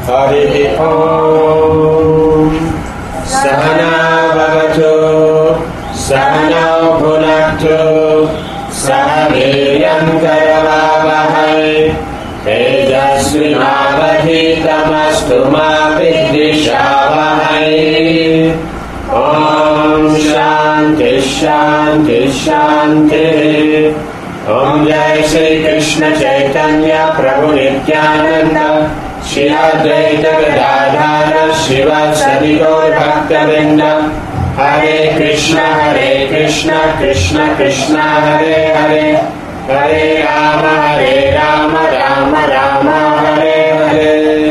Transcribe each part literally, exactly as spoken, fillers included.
Harihi Om. Sahana Bhavatu, Sahana Bhunaktu, Sahaviryan Karavavahai, Tejasvinavadhitamastu ma vidvishavahai. Om Shanti Shanti Shanti. Om Jai Shri Krishna Chaitanya Prabhu Nityananda Shri Advaita Gadadhara Shivasadi Gaur Bhaktavinda. Hare Krishna Hare Krishna Krishna Krishna Hare Hare, Hare Rama Hare Rama Rama Rama Hare Hare.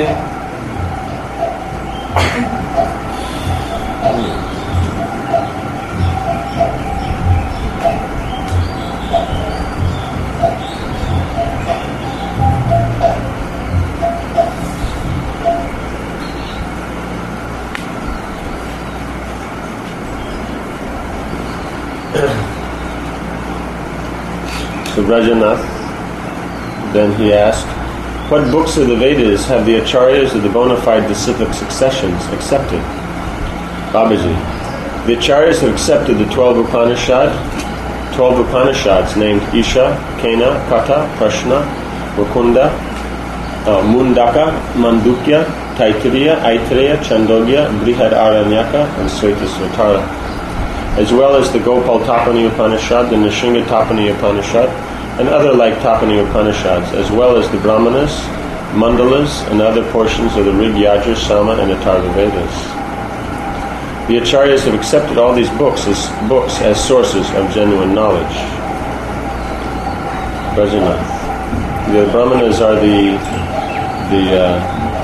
So Rajanath, then he asked, what books of the Vedas have the acharyas of the bona fide disciplic successions accepted? Babaji, the acharyas have accepted the twelve Upanishad, twelve Upanishads named Isha, Kena, Katha, Prashna, Mukunda, uh, Mundaka, Mandukya, Taittiriya, Aitareya, Chandogya, Brihad Aranyaka, and Svetasvatara, as well as the Gopal Tapani Upanishad, the Nishinga Tapani Upanishad, and other like Tapani Upanishads, as well as the Brahmanas, Mandalas, and other portions of the Rig, Yajur, Sama, and Atharva Vedas. The acharyas have accepted all these books as books as sources of genuine knowledge. Rajanath. The Brahmanas are the the uh,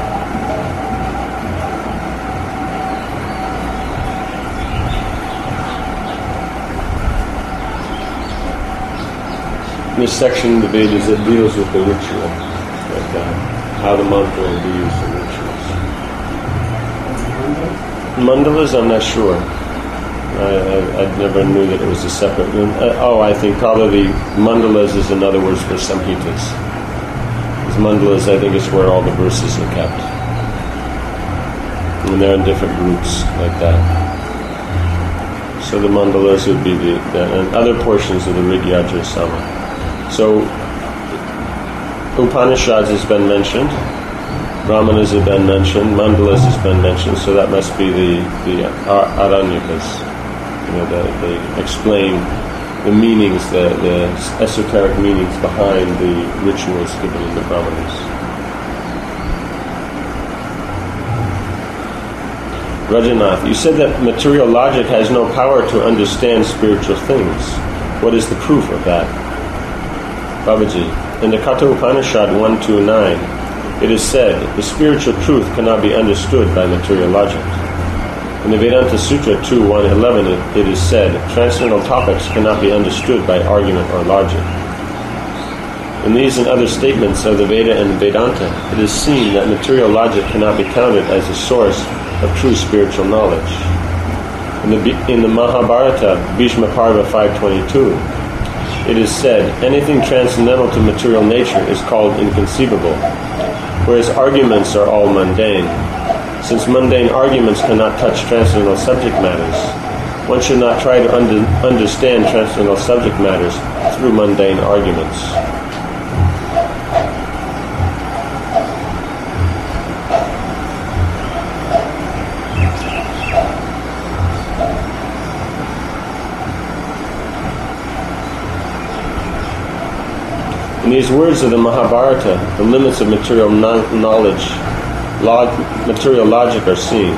this section of the Vedas that deals with the ritual, like uh, how the mantra will be used in rituals. Mandalas, I'm not sure. I, I, I never knew that it was a separate one. Uh, oh, I think probably mandalas is another word for samhitas. Because mandalas, I think, is where all the verses are kept. And they're in different groups like that. So the mandalas would be the, the and other portions of the Rig, Yajur, Sama. So, Upanishads has been mentioned, Brahmanas have been mentioned, Mandalas has been mentioned, so that must be the, the Aranyakas. You know, the, they explain the meanings, the, the esoteric meanings behind the rituals given in the Brahmanas. Rajanath, you said that material logic has no power to understand spiritual things. What is the proof of that? Babaji, in the Katha Upanishad one two nine, it is said, the spiritual truth cannot be understood by material logic. In the Vedanta Sutra two one eleven, it, it is said, transcendental topics cannot be understood by argument or logic. In these and other statements of the Veda and Vedanta, it is seen that material logic cannot be counted as a source of true spiritual knowledge. In the, in the Mahabharata, Bhishma Parva five twenty-two, it is said, anything transcendental to material nature is called inconceivable, whereas arguments are all mundane. Since mundane arguments cannot touch transcendental subject matters, one should not try to under, understand transcendental subject matters through mundane arguments. In these words of the Mahabharata, the limits of material non- knowledge, log- material logic are seen.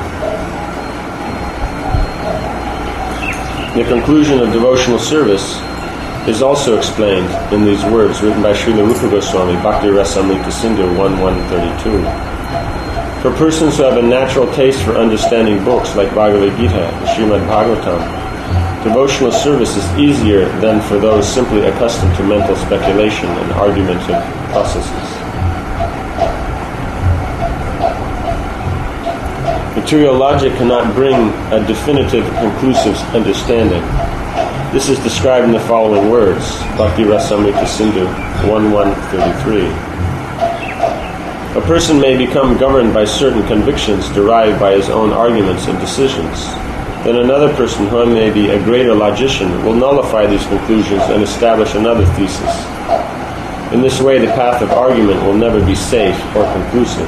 The conclusion of devotional service is also explained in these words written by Srila Rupa Goswami, Bhakti Rasamrita Sindhu one one thirty-two. For persons who have a natural taste for understanding books like Bhagavad Gita and Srimad Bhagavatam, devotional service is easier than for those simply accustomed to mental speculation and argumentative processes. Material logic cannot bring a definitive, conclusive understanding. This is described in the following words, Bhakti Rasamrita Sindhu one one thirty-three. A person may become governed by certain convictions derived by his own arguments and decisions. Then another person, who may be a greater logician, will nullify these conclusions and establish another thesis. In this way, the path of argument will never be safe or conclusive.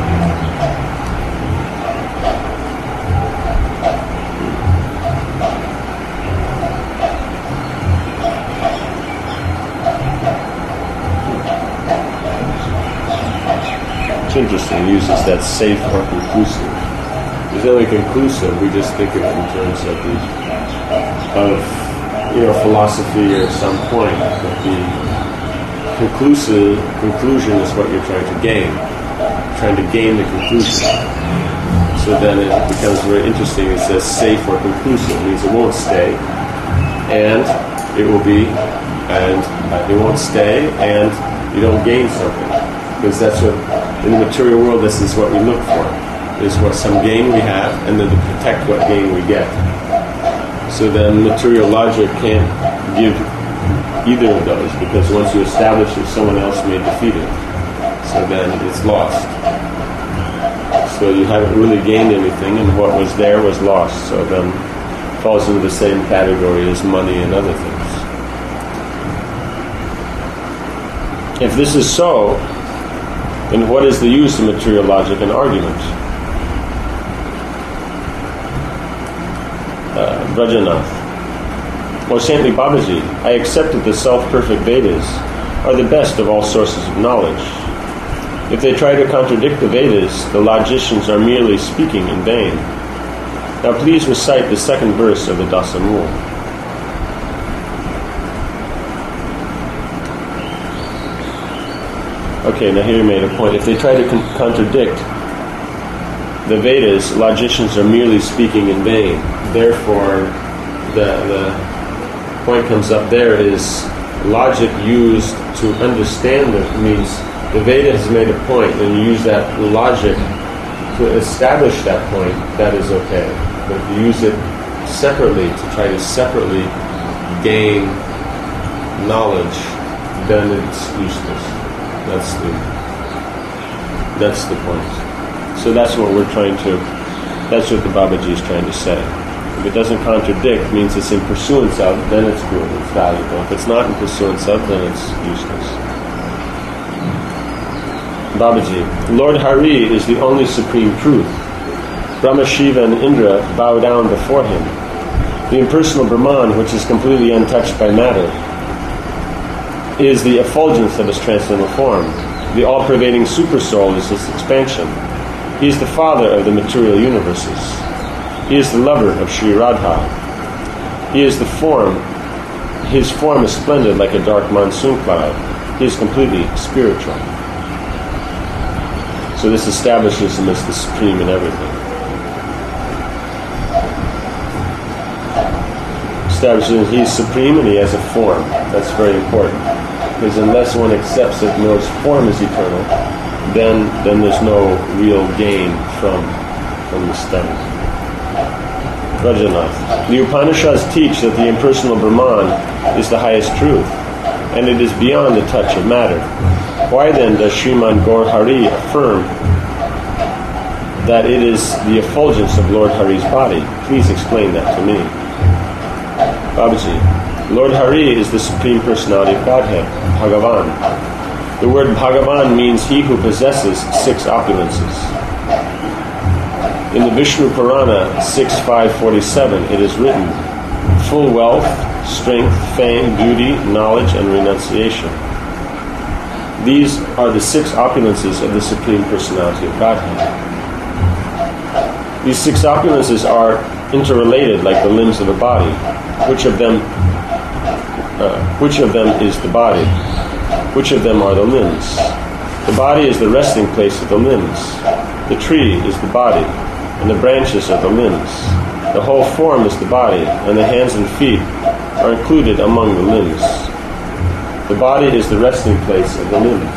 It's interesting, he uses that safe or conclusive. There's only conclusive, we just think of it in terms of the of you know philosophy or some point. But the conclusive conclusion is what you're trying to gain. Trying to gain the conclusion. So then it becomes very interesting. It says safe or conclusive. It means it won't stay, and it will be, and uh, it won't stay, and you don't gain something. Because that's what, in the material world, this is what we look for. Is what some gain we have, and then to protect what gain we get. So then material logic can't give either of those, because once you establish it, someone else may defeat it. So then it's lost. So you haven't really gained anything, and what was there was lost. So then it falls into the same category as money and other things. If this is so, then what is the use of material logic and argument? Uh, Brajanath. O saintly Babaji, I accept that the self-perfect Vedas are the best of all sources of knowledge. If they try to contradict the Vedas, the logicians are merely speaking in vain. Now please recite the second verse of the Dasamul. Okay, now here you made a point. If they try to con- contradict the Vedas, logicians are merely speaking in vain. Therefore, the, the point comes up there is logic used to understand it means the Veda has made a point, and you use that logic to establish that point, that is okay. But if you use it separately, to try to separately gain knowledge, then it's useless. That's the that's the point. So that's what we're trying to, that's what the Babaji is trying to say. If it doesn't contradict, it means it's in pursuance of, then it's good, it's valuable. If it's not in pursuance of, then it's useless. Babaji, Lord Hari is the only supreme truth. Brahma, Shiva, and Indra bow down before him. The impersonal Brahman, which is completely untouched by matter, is the effulgence of his transcendental form. The all-pervading Supersoul is his expansion. He is the father of the material universes. He is the lover of Sri Radha. He is the form. His form is splendid like a dark monsoon cloud. He is completely spiritual. So this establishes him as the supreme in everything. Establishes he is supreme and he has a form. That's very important. Because unless one accepts that knows form is eternal, then then there's no real gain from from the study. Rajanath. The Upanishads teach that the impersonal Brahman is the highest truth, and it is beyond the touch of matter. Why then does Sriman Gaur Hari affirm that it is the effulgence of Lord Hari's body? Please explain that to me. Babaji, Lord Hari is the Supreme Personality of Godhead, Bhagavan. The word Bhagavan means he who possesses six opulences. In the Vishnu Purana six five forty-seven, it is written, full wealth, strength, fame, beauty, knowledge, and renunciation. These are the six opulences of the Supreme Personality of Godhead. These six opulences are interrelated like the limbs of a body. Which of them uh, which of them is the body? Which of them are the limbs? The body is the resting place of the limbs. The tree is the body, and the branches are the limbs. The whole form is the body, and the hands and feet are included among the limbs. The body is the resting place of the limbs.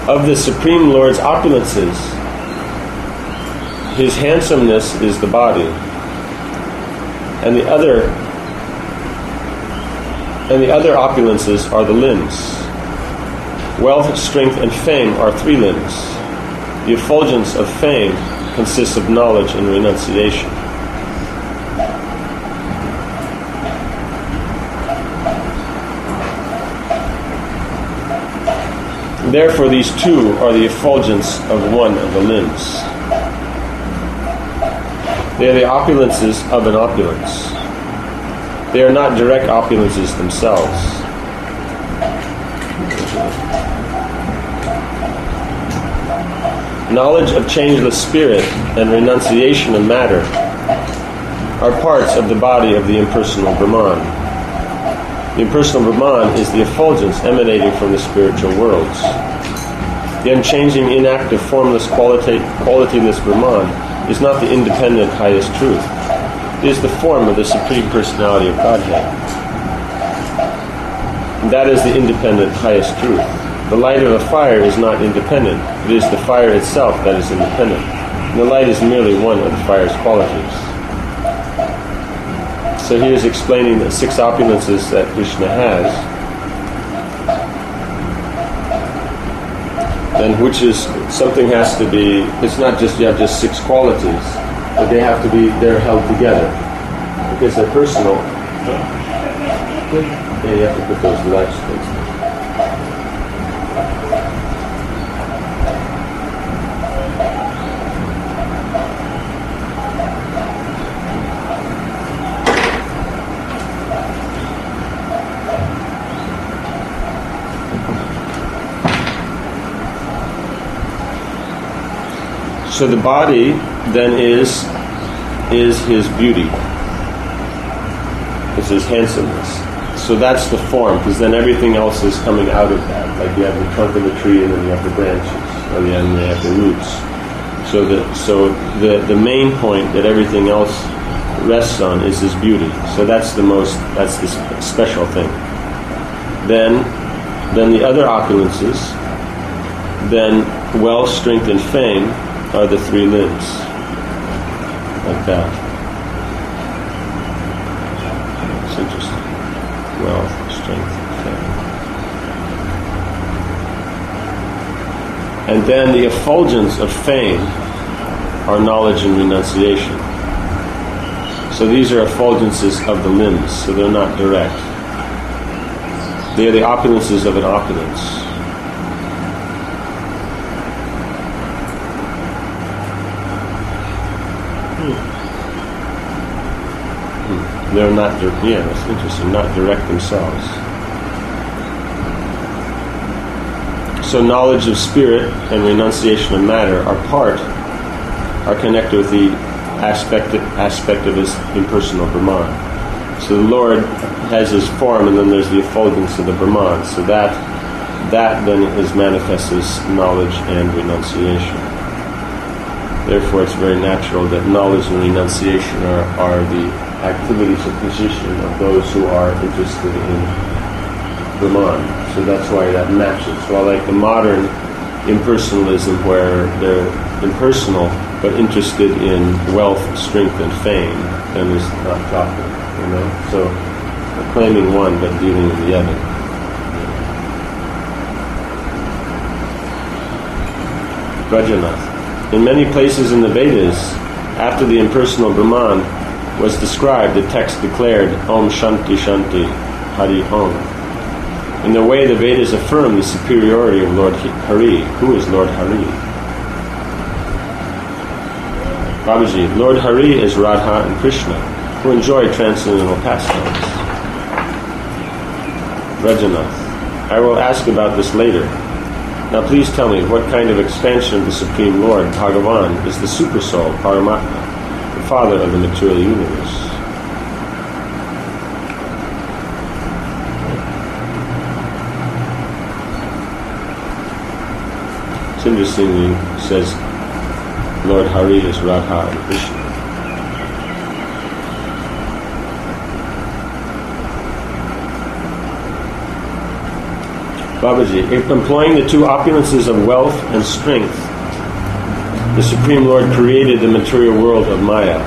Of the Supreme Lord's opulences, his handsomeness is the body, and the other and the other opulences are the limbs. Wealth, strength, and fame are three limbs. The effulgence of fame consists of knowledge and renunciation. Therefore, these two are the effulgence of one of the limbs. They are the opulences of an opulence. They are not direct opulences themselves. Knowledge of changeless spirit and renunciation of matter are parts of the body of the impersonal Brahman. The impersonal Brahman is the effulgence emanating from the spiritual worlds. The unchanging, inactive, formless, qualita- qualityless Brahman is not the independent highest truth. It is the form of the Supreme Personality of Godhead. And that is the independent highest truth. The light of a fire is not independent. It is the fire itself that is independent. And the light is merely one of the fire's qualities. So he is explaining the six opulences that Krishna has, and which is, something has to be, it's not just you have just six qualities, but they have to be, they're held together. Because they're personal. Yeah, you have to put those lights things. So the body then is is his beauty, is his handsomeness. So that's the form, because then everything else is coming out of that. Like you have the trunk of the tree, and then you have the branches, or the, and you have the roots. So the so the the main point that everything else rests on is his beauty. So that's the most that's the special thing. Then then the other opulences, then wealth, strength, and fame are the three limbs, like that. It's interesting. Wealth, strength, and fame. And then the effulgence of fame are knowledge and renunciation. So these are effulgences of the limbs, so they're not direct. They are the opulences of an opulence. They're not, yeah, that's interesting, not direct themselves. So knowledge of spirit and renunciation of matter are part, are connected with the aspect, aspect of his impersonal Brahman. So the Lord has his form, and then there's the effulgence of the Brahman. So that, that then is manifest as knowledge and renunciation. Therefore, it's very natural that knowledge and renunciation are, are the activities of position of those who are interested in Brahman. So that's why that matches. While like the modern impersonalism, where they're impersonal but interested in wealth, strength, and fame, then is not proper. You know, so claiming one but dealing in the other. Brajanath. In many places in the Vedas, after the impersonal Brahman was described, the text declared Om Shanti Shanti Hari Om. In the way the Vedas affirm the superiority of Lord Hari. Who is Lord Hari? Babaji, Lord Hari is Radha and Krishna, who enjoy transcendental pastimes. Rajanath, I will ask about this later. Now please tell me, what kind of expansion of the Supreme Lord, Bhagavan, is the Supersoul, Paramatma, the Father of the material universe? It's interesting, he says Lord Hari is Radha and Krishna. Babaji, employing the two opulences of wealth and strength, the Supreme Lord created the material world of Maya.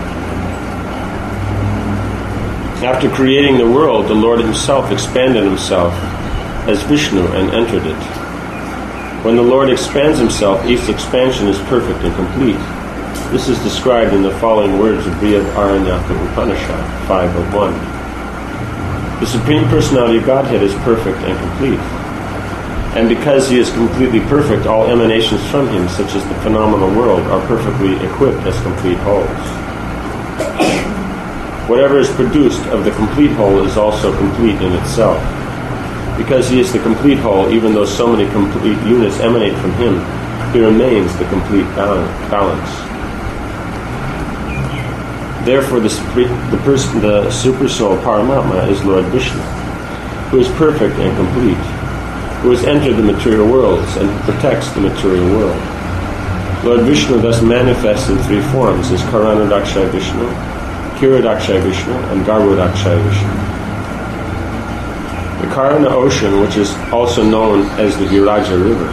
After creating the world, the Lord himself expanded himself as Vishnu and entered it. When the Lord expands himself, each expansion is perfect and complete. This is described in the following words of Brihadaranyaka Upanishad five oh one. The Supreme Personality of Godhead is perfect and complete. And because he is completely perfect, all emanations from him, such as the phenomenal world, are perfectly equipped as complete wholes. Whatever is produced of the complete whole is also complete in itself. Because he is the complete whole, even though so many complete units emanate from him, he remains the complete balance. Therefore, the, the, person, the Supersoul Paramatma is Lord Vishnu, who is perfect and complete, who has entered the material worlds and protects the material world. Lord Vishnu thus manifests in three forms as Karanadakshay Vishnu, Kiradakshay Vishnu, and Garbhodakshay Vishnu. The Karana Ocean, which is also known as the Viraja River,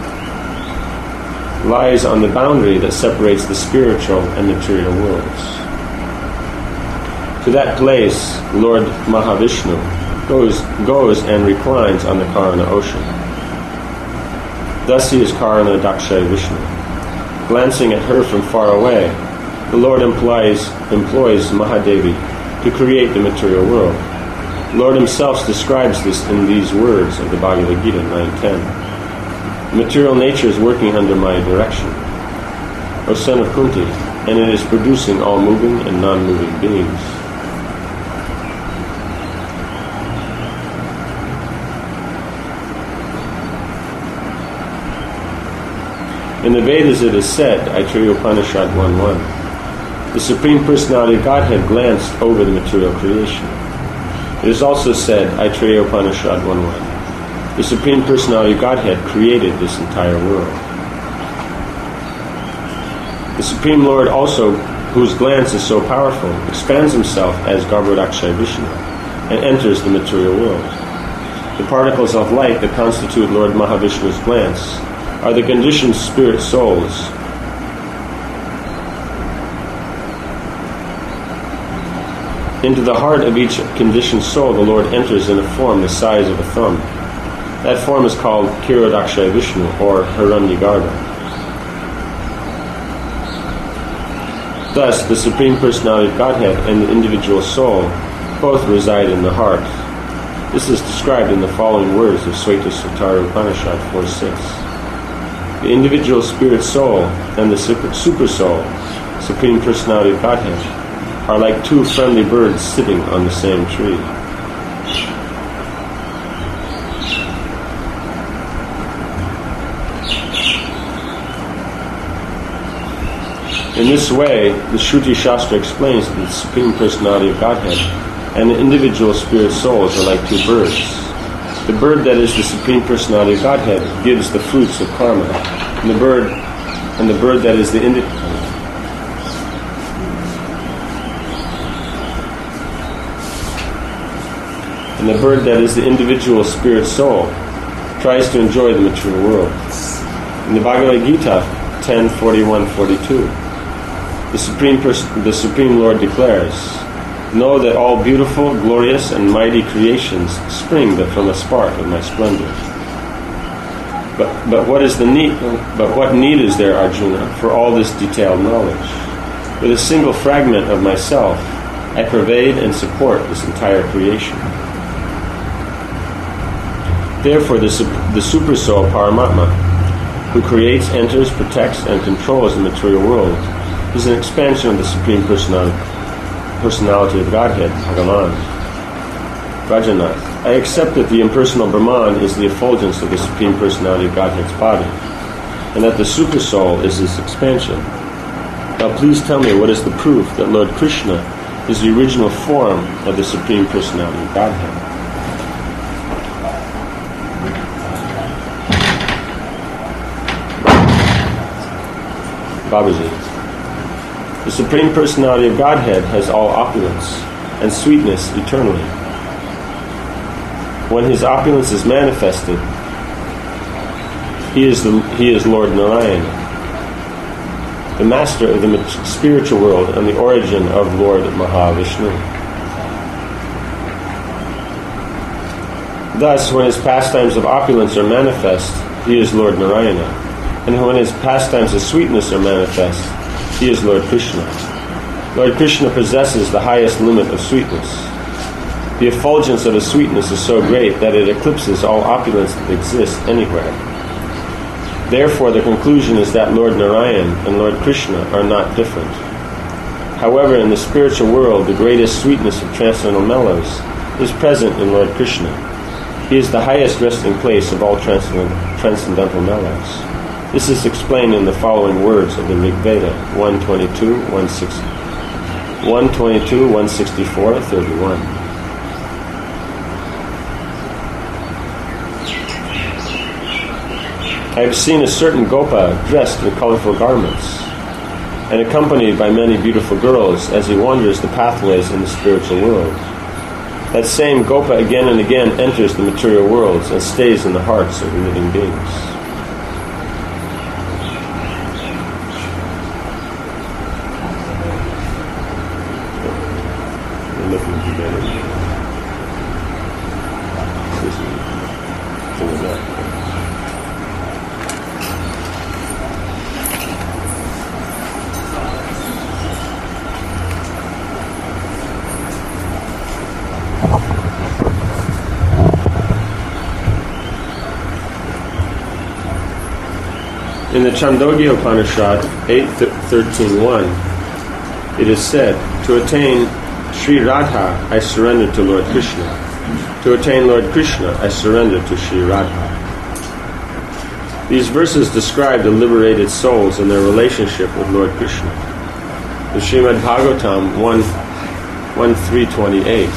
lies on the boundary that separates the spiritual and material worlds. To that place, Lord Mahavishnu goes, goes and reclines on the Karana Ocean. Thus he is Karana Dakshay Vishnu. Glancing at her from far away, the Lord employs, employs Mahadevi to create the material world. The Lord himself describes this in these words of the Bhagavad Gita nine ten. The material nature is working under my direction, O son of Kunti, and it is producing all moving and non-moving beings. In the Vedas it is said, Aitreya Upanishad one one, the Supreme Personality of Godhead glanced over the material creation. It is also said, Aitreya Upanishad one one, the Supreme Personality of Godhead created this entire world. The Supreme Lord also, whose glance is so powerful, expands himself as Garbhodakshay Vishnu and enters the material world. The particles of light that constitute Lord Mahavishnu's glance are the conditioned spirit souls. Into the heart of each conditioned soul, the Lord enters in a form the size of a thumb. That form is called Kiradakshay Vishnu, or Hiranyagarbha. Thus, the Supreme Personality of Godhead and the individual soul both reside in the heart. This is described in the following words of Svetasvatara Upanishad four six. The individual spirit soul and the super, super soul, Supreme Personality of Godhead, are like two friendly birds sitting on the same tree. In this way, the Shruti Shastra explains that the Supreme Personality of Godhead and the individual spirit souls are like two birds. The bird that is the Supreme Personality of Godhead gives the fruits of karma, and the bird, and the bird that is the indi- and the bird that is the individual spirit soul tries to enjoy the material world. In the Bhagavad Gita ten forty-one forty-two, the Supreme Pers- the Supreme Lord declares, "Know that all beautiful, glorious, and mighty creations spring but from a spark of my splendor. But but what is the need? But what need is there, Arjuna, for all this detailed knowledge? With a single fragment of myself, I pervade and support this entire creation." Therefore, the the Super Soul Paramatma, who creates, enters, protects, and controls the material world, is an expansion of the Supreme Personality. Personality of Godhead, Bhagavan. Rajanath, I accept that the impersonal Brahman is the effulgence of the Supreme Personality of Godhead's body, and that the Super Soul is its expansion. Now please tell me, what is the proof that Lord Krishna is the original form of the Supreme Personality of Godhead? Babaji. The Supreme Personality of Godhead has all opulence and sweetness eternally. When his opulence is manifested, he is, the, he is Lord Narayana, the master of the spiritual world and the origin of Lord Mahavishnu. Thus, when his pastimes of opulence are manifest, he is Lord Narayana, and when his pastimes of sweetness are manifest, he is Lord Krishna. Lord Krishna possesses the highest limit of sweetness. The effulgence of his sweetness is so great that it eclipses all opulence that exists anywhere. Therefore, the conclusion is that Lord Narayan and Lord Krishna are not different. However, in the spiritual world, the greatest sweetness of transcendental mellows is present in Lord Krishna. He is the highest resting place of all transcendental mellows. This is explained in the following words of the Rig Veda, one twenty-two, one twenty-two, one sixty-four, thirty-one. I have seen a certain Gopa dressed in colorful garments and accompanied by many beautiful girls as he wanders the pathways in the spiritual world. That same Gopa again and again enters the material worlds and stays in the hearts of the living beings. We're looking together. This is some of that. In the Chandogya Upanishad eight thirteen one, it is said, "To attain Sri Radha, I surrender to Lord Krishna. To attain Lord Krishna, I surrender to Sri Radha." These verses describe the liberated souls and their relationship with Lord Krishna. The Srimad Bhagavatam one three twenty-eight,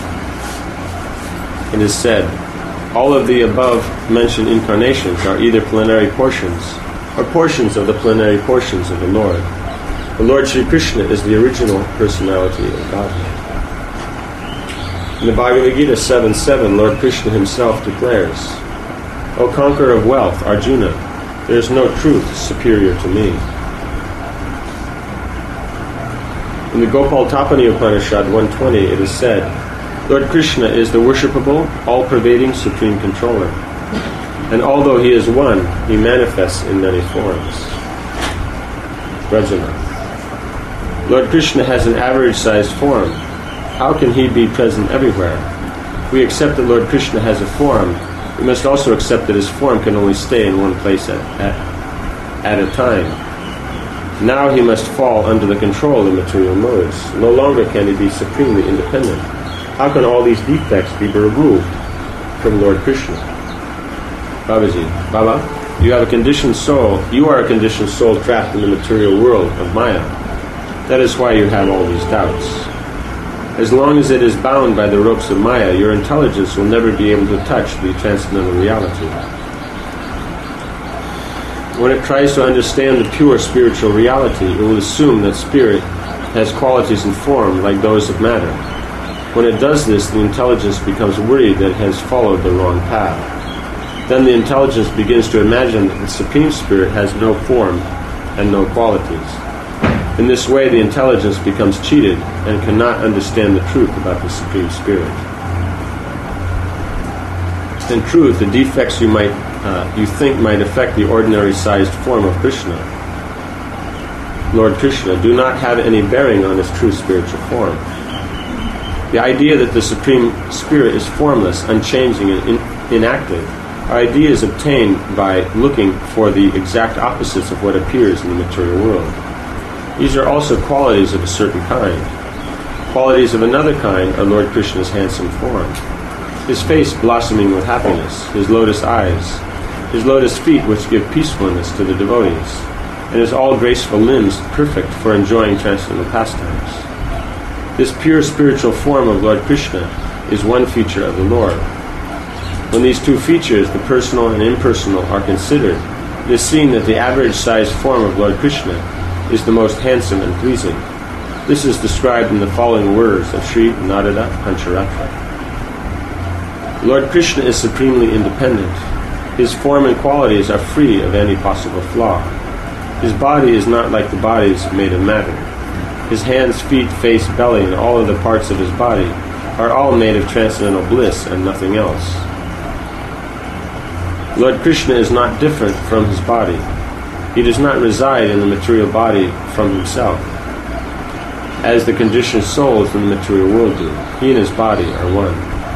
it is said, "All of the above mentioned incarnations are either plenary portions or portions of the plenary portions of the Lord. The Lord Sri Krishna is the original personality of Godhead." In the Bhagavad Gita seven seven, Lord Krishna himself declares, "O conqueror of wealth, Arjuna, there is no truth superior to me." In the Gopal Tapani Upanishad one twenty, it is said, "Lord Krishna is the worshipable, all-pervading supreme controller. And although he is one, he manifests in many forms." Brajana. Lord Krishna has an average-sized form. How can he be present everywhere? If we accept that Lord Krishna has a form, we must also accept that his form can only stay in one place at, at, at a time. Now he must fall under the control of material modes. No longer can he be supremely independent. How can all these defects be removed from Lord Krishna? Babaji, Baba, you have a conditioned soul. You are a conditioned soul trapped in the material world of Maya. That is why you have all these doubts. As long as it is bound by the ropes of Maya, your intelligence will never be able to touch the transcendental reality. When it tries to understand the pure spiritual reality, it will assume that spirit has qualities and form like those of matter. When it does this, the intelligence becomes worried that it has followed the wrong path. Then the intelligence begins to imagine that the Supreme Spirit has no form and no qualities. In this way, the intelligence becomes cheated and cannot understand the truth about the Supreme Spirit. In truth, the defects you might uh, you think might affect the ordinary-sized form of Krishna, Lord Krishna, do not have any bearing on his true spiritual form. The idea that the Supreme Spirit is formless, unchanging, and in- inactive are ideas obtained by looking for the exact opposites of what appears in the material world. These are also qualities of a certain kind. Qualities of another kind are Lord Krishna's handsome form, his face blossoming with happiness, his lotus eyes, his lotus feet which give peacefulness to the devotees, and his all graceful limbs perfect for enjoying transcendental pastimes. This pure spiritual form of Lord Krishna is one feature of the Lord. When these two features, the personal and impersonal, are considered, it is seen that the average-sized form of Lord Krishna is the most handsome and pleasing. This is described in the following words of Sri Narada Pancharatra. Lord Krishna is supremely independent. His form and qualities are free of any possible flaw. His body is not like the bodies made of matter. His hands, feet, face, belly, and all other parts of his body are all made of transcendental bliss and nothing else. Lord Krishna is not different from his body. He does not reside in the material body from himself, as the conditioned souls in the material world do. He and his body are one.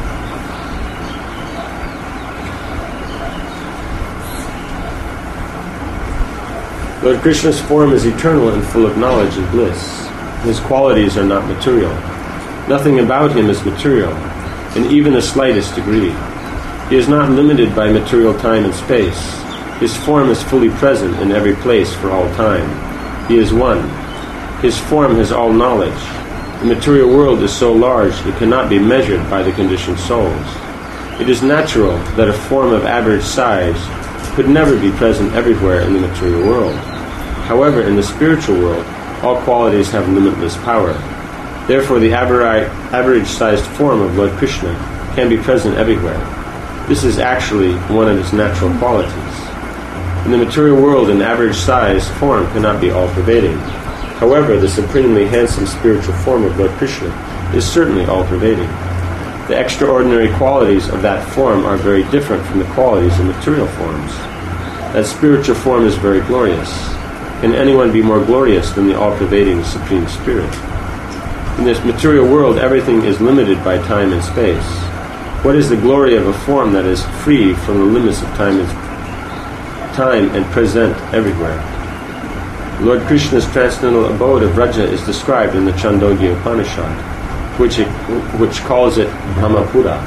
Lord Krishna's form is eternal and full of knowledge and bliss. His qualities are not material. Nothing about him is material, in even the slightest degree. He is not limited by material time and space. His form is fully present in every place for all time. He is one. His form has all knowledge. The material world is so large it cannot be measured by the conditioned souls. It is natural that a form of average size could never be present everywhere in the material world. However, in the spiritual world, all qualities have limitless power. Therefore, the average-sized form of Lord Krishna can be present everywhere. This is actually one of his natural qualities. In the material world, an average-sized form cannot be all-pervading. However, the supremely handsome spiritual form of Lord Krishna is certainly all-pervading. The extraordinary qualities of that form are very different from the qualities of material forms. That spiritual form is very glorious. Can anyone be more glorious than the all-pervading Supreme Spirit? In this material world, everything is limited by time and space. What is the glory of a form that is free from the limits of time and, time and present everywhere? Lord Krishna's transcendental abode of Vraja is described in the Chandogya Upanishad, which, it, which calls it Brahmapura.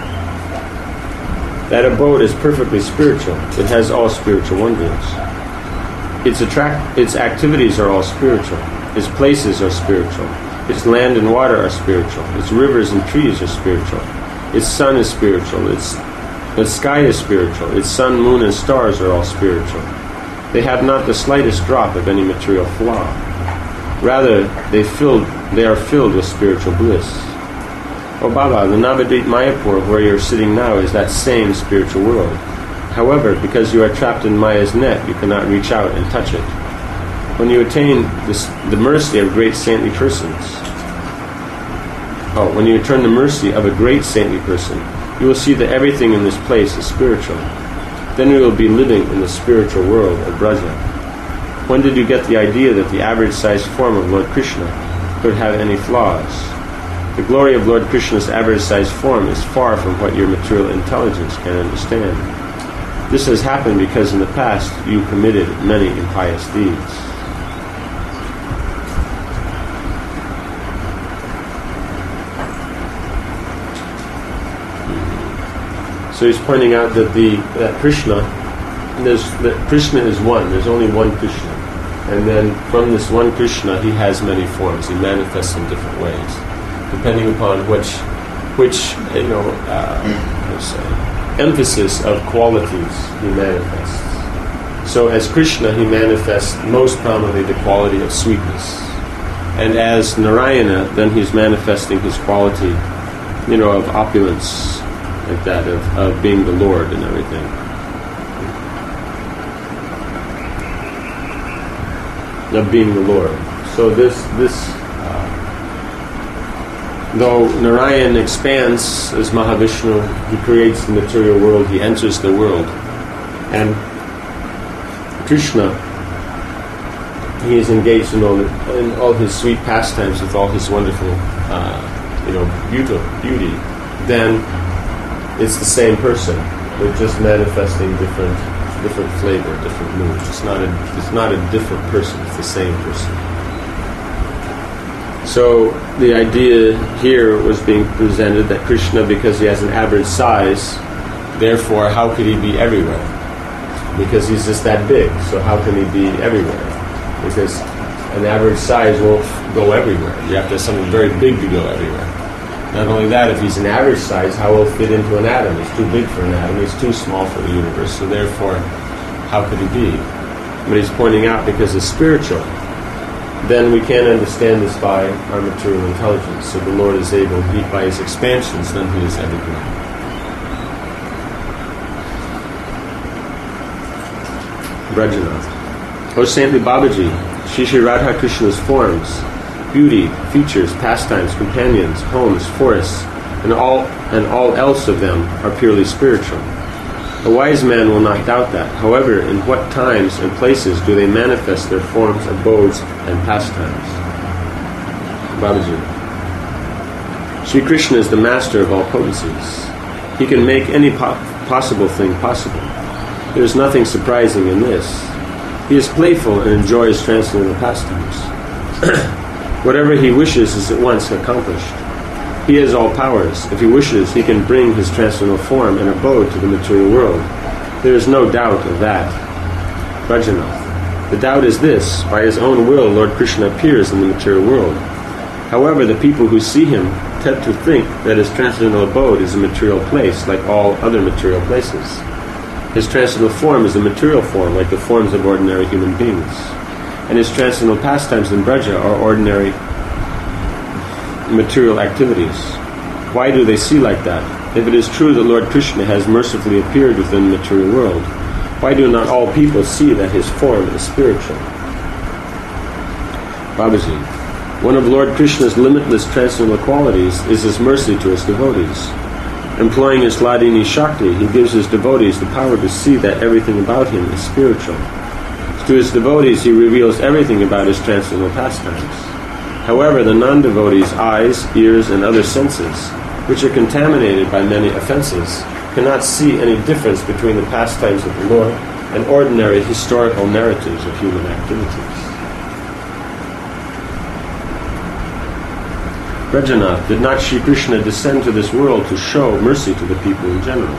That abode is perfectly spiritual. It has all spiritual wonders. Its, attract, its activities are all spiritual. Its places are spiritual. Its land and water are spiritual. Its rivers and trees are spiritual. Its sun is spiritual. Its, its sky is spiritual. Its sun, moon, and stars are all spiritual. They have not the slightest drop of any material flaw. Rather, they, filled, they are filled with spiritual bliss. Oh Baba, the Navadvip Mayapur where you are sitting now is that same spiritual world. However, because you are trapped in Maya's net, you cannot reach out and touch it. When you attain this, the mercy of great saintly persons, oh, when you attain the mercy of a great saintly person, you will see that everything in this place is spiritual. Then you will be living in the spiritual world of Braja. When did you get the idea that the average-sized form of Lord Krishna could have any flaws? The glory of Lord Krishna's average-sized form is far from what your material intelligence can understand. This has happened because in the past you committed many impious deeds. So he's pointing out that the that Krishna, there's, that Krishna is one. There's only one Krishna, and then from this one Krishna, he has many forms. He manifests in different ways, depending upon which, which you know, uh, how to say. emphasis of qualities he manifests. So as Krishna, he manifests most prominently the quality of sweetness. And as Narayana, then he's manifesting his quality, you know, of opulence, like that, of, of being the Lord and everything. Of being the Lord. So this, this though Narayan expands as Mahavishnu, he creates the material world, he enters the world. And Krishna, he is engaged in all, the, in all his sweet pastimes with all his wonderful, uh, you know, beauty, beauty. Then it's the same person. They're just manifesting different, different flavor, different moods. It's not a, it's not a different person. It's the same person. So the idea here was being presented that Krishna, because he has an average size, therefore how could he be everywhere? Because he's just that big, so how can he be everywhere? Because an average size won't go everywhere. You have to have something very big to go everywhere. Not only that, if he's an average size, how will it fit into an atom? It's too big for an atom, it's too small for the universe, so therefore, how could he be? But he's pointing out because it's spiritual. Then we can't understand this by our material intelligence. So the Lord is able, he, by his expansions, then he is everywhere. Brajanath. O saintly Babaji, Shri Shri Radha Krishna's forms, beauty, features, pastimes, companions, homes, forests, and all and all else of them are purely spiritual. A wise man will not doubt that. However, in what times and places do they manifest their forms, abodes, and pastimes? Babaji. Sri Krishna is the master of all potencies. He can make any po- possible thing possible. There is nothing surprising in this. He is playful and enjoys transcendental pastimes. Whatever he wishes is at once accomplished. He has all powers. If he wishes, he can bring his transcendental form and abode to the material world. There is no doubt of that. Brajanath. The doubt is this: by his own will, Lord Krishna appears in the material world. However, the people who see him tend to think that his transcendental abode is a material place, like all other material places. His transcendental form is a material form, like the forms of ordinary human beings. And his transcendental pastimes in Braja are ordinary material activities. Why do they see like that? If it is true that Lord Krishna has mercifully appeared within the material world, why do not all people see that his form is spiritual? Babaji. One of Lord Krishna's limitless transcendental qualities is his mercy to his devotees. Employing his Hladini Shakti, he gives his devotees the power to see that everything about him is spiritual. To his devotees, he reveals everything about his transcendental pastimes. However, the non-devotees' eyes, ears, and other senses, which are contaminated by many offenses, cannot see any difference between the pastimes of the Lord and ordinary historical narratives of human activities. Brajanath, did not Shri Krishna descend to this world to show mercy to the people in general?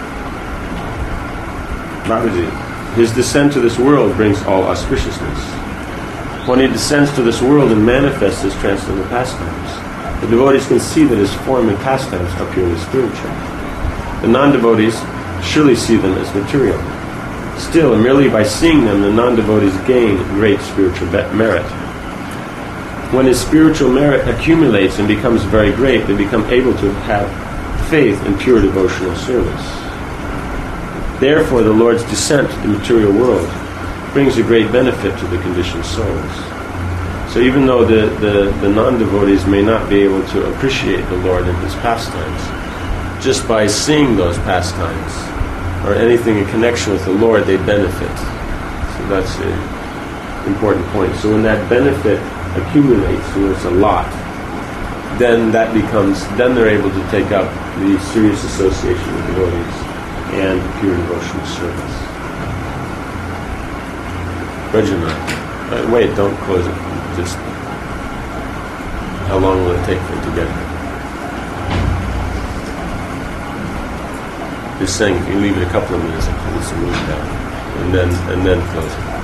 Babaji, his descent to this world brings all auspiciousness. When he descends to this world and manifests his transcendental pastimes, the devotees can see that his form and pastimes are purely spiritual. The non-devotees surely see them as material. Still, merely by seeing them, the non-devotees gain great spiritual merit. When his spiritual merit accumulates and becomes very great, they become able to have faith in pure devotional service. Therefore, the Lord's descent to the material world brings a great benefit to the conditioned souls. So even though the, the, the non-devotees may not be able to appreciate the Lord and his pastimes, just by seeing those pastimes or anything in connection with the Lord, they benefit. So that's an important point. So when that benefit accumulates, and it's a lot, then that becomes, then they're able to take up the serious association with devotees and pure devotional service. Brajanath. Uh, wait, don't close it. Just, how long will it take for it to get here? Just saying, if you leave it a couple of minutes, it pulls the mood down, and then and then close it.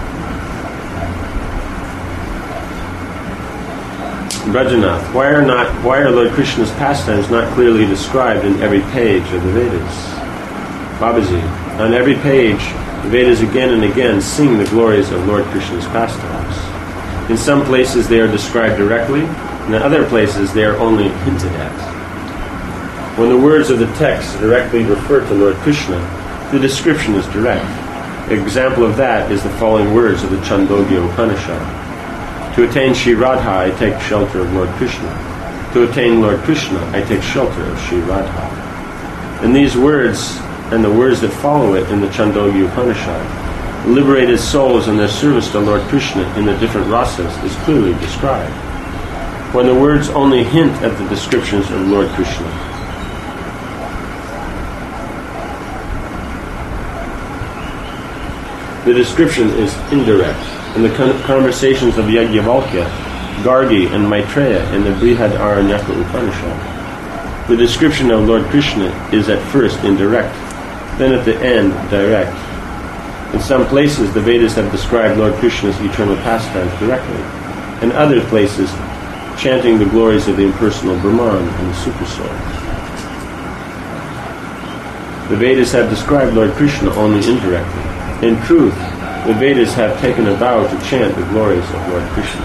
Brajanath, why are not why are Lord Krishna's pastimes not clearly described in every page of the Vedas? Babaji, on every page, the Vedas again and again sing the glories of Lord Krishna's pastimes. In some places they are described directly, and in other places they are only hinted at. When the words of the text directly refer to Lord Krishna, the description is direct. An example of that is the following words of the Chandogya Upanishad. To attain Shri Radha, I take shelter of Lord Krishna. To attain Lord Krishna, I take shelter of Shri Radha. In these words, and the words that follow it in the Chandogya Upanishad, liberated souls and their service to Lord Krishna in the different rasas is clearly described. When the words only hint at the descriptions of Lord Krishna, the description is indirect. In the con- conversations of Yajnavalkya, Gargi, and Maitreya in the Brihad Aranyaka Upanishad, the description of Lord Krishna is at first indirect, then at the end direct. In some places, the Vedas have described Lord Krishna's eternal pastimes directly. In other places, chanting the glories of the impersonal Brahman and the Supersoul. The Vedas have described Lord Krishna only indirectly. In truth, the Vedas have taken a vow to chant the glories of Lord Krishna.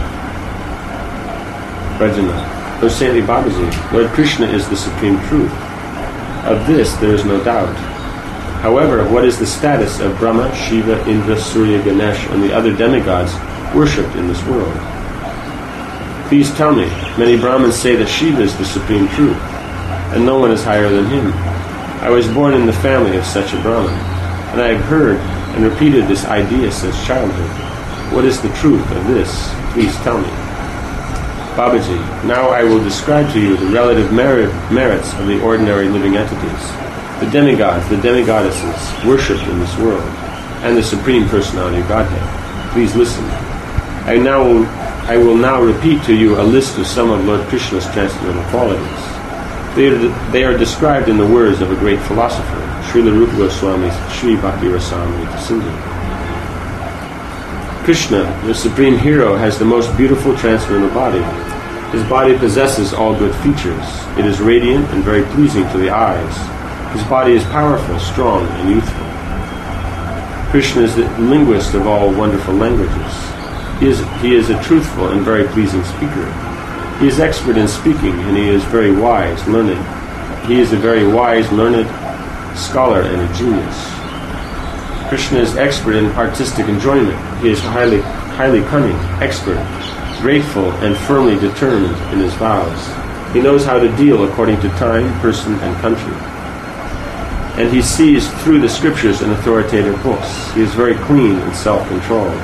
Brajana. O saintly Babaji, Lord Krishna is the supreme truth. Of this there is no doubt. However, what is the status of Brahma, Shiva, Indra, Surya, Ganesh, and the other demigods worshipped in this world? Please tell me. Many Brahmins say that Shiva is the supreme truth, and no one is higher than him. I was born in the family of such a Brahmin, and I have heard and repeated this idea since childhood. What is the truth of this? Please tell me. Babaji, now I will describe to you the relative merit, merits of the ordinary living entities, the demigods, the demigoddesses worshipped in this world, and the Supreme Personality of Godhead. Please listen. I now will, I will now repeat to you a list of some of Lord Krishna's transcendental qualities. They are, they are described in the words of a great philosopher, Srila Rupa Goswami's Sri Bhakti Rasamrita Sindhu. Krishna, the supreme hero, has the most beautiful transcendental body. His body possesses all good features. It is radiant and very pleasing to the eyes. His body is powerful, strong, and youthful. Krishna is the linguist of all wonderful languages. He is, he is a truthful and very pleasing speaker. He is expert in speaking, and he is very wise, learned. He is a very wise, learned scholar and a genius. Krishna is expert in artistic enjoyment. He is highly, highly cunning, expert, grateful, and firmly determined in his vows. He knows how to deal according to time, person, and country. And he sees through the scriptures and authoritative books. He is very clean and self-controlled.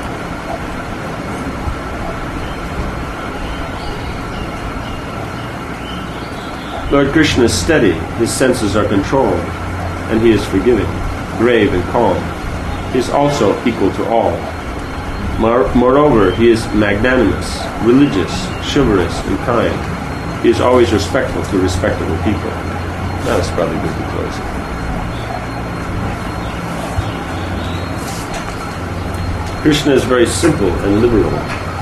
Lord Krishna is steady, his senses are controlled, and he is forgiving, grave and calm. He is also equal to all. Moreover, he is magnanimous, religious, chivalrous, and kind. He is always respectful to respectable people. That is probably good to close. Krishna is very simple and liberal.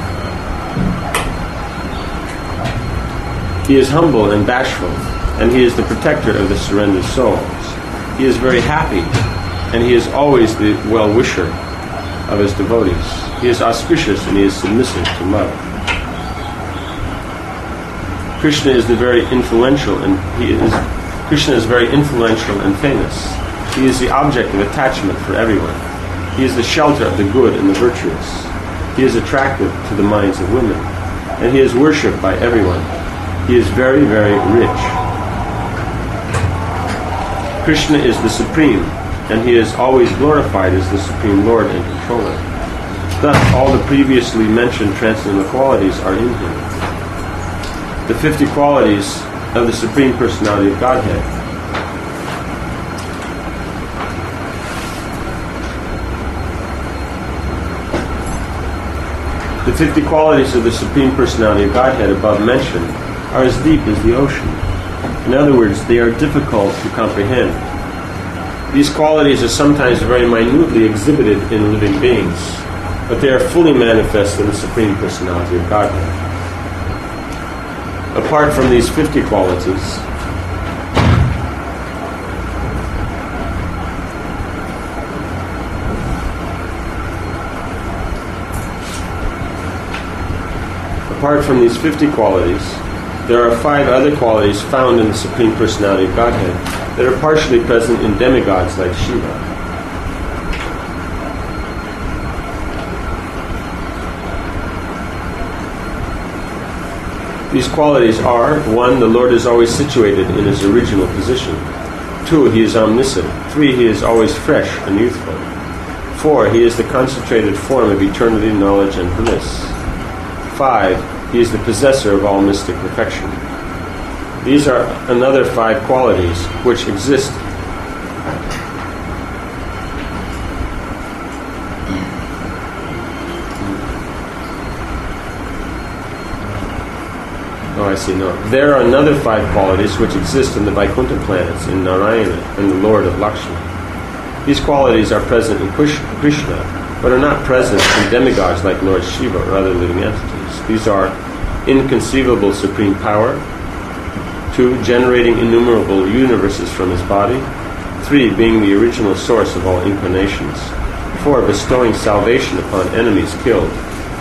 He is humble and bashful, and he is the protector of the surrendered souls. He is very happy, and he is always the well-wisher of his devotees. He is auspicious, and he is submissive to love. Krishna is the very influential, and he is Krishna is very influential and famous. He is the object of attachment for everyone. He is the shelter of the good and the virtuous. He is attractive to the minds of women, and he is worshipped by everyone. He is very, very rich. Krishna is the supreme, and he is always glorified as the supreme Lord and controller. Thus, all the previously mentioned transcendental qualities are in him. The fifty qualities of the Supreme Personality of Godhead. The fifty qualities of the Supreme Personality of Godhead above mentioned are as deep as the ocean. In other words, they are difficult to comprehend. These qualities are sometimes very minutely exhibited in living beings, but they are fully manifest in the Supreme Personality of Godhead. Apart from these fifty qualities, apart from these fifty qualities, there are five other qualities found in the Supreme Personality of Godhead that are partially present in demigods like Shiva. These qualities are: one, the Lord is always situated in his original position. Two, he is omniscient. Three, he is always fresh and youthful. Four, he is the concentrated form of eternity, knowledge, and bliss. Five, he is the possessor of all mystic perfection. These are another five qualities which exist Oh, I see, no. There are another five qualities which exist in the Vaikuntha planets, in Narayana, and the Lord of Lakshmi. These qualities are present in Krishna, but are not present in demigods like Lord Shiva or other living entities. These are inconceivable supreme power, two, generating innumerable universes from his body, three, being the original source of all incarnations, four, bestowing salvation upon enemies killed,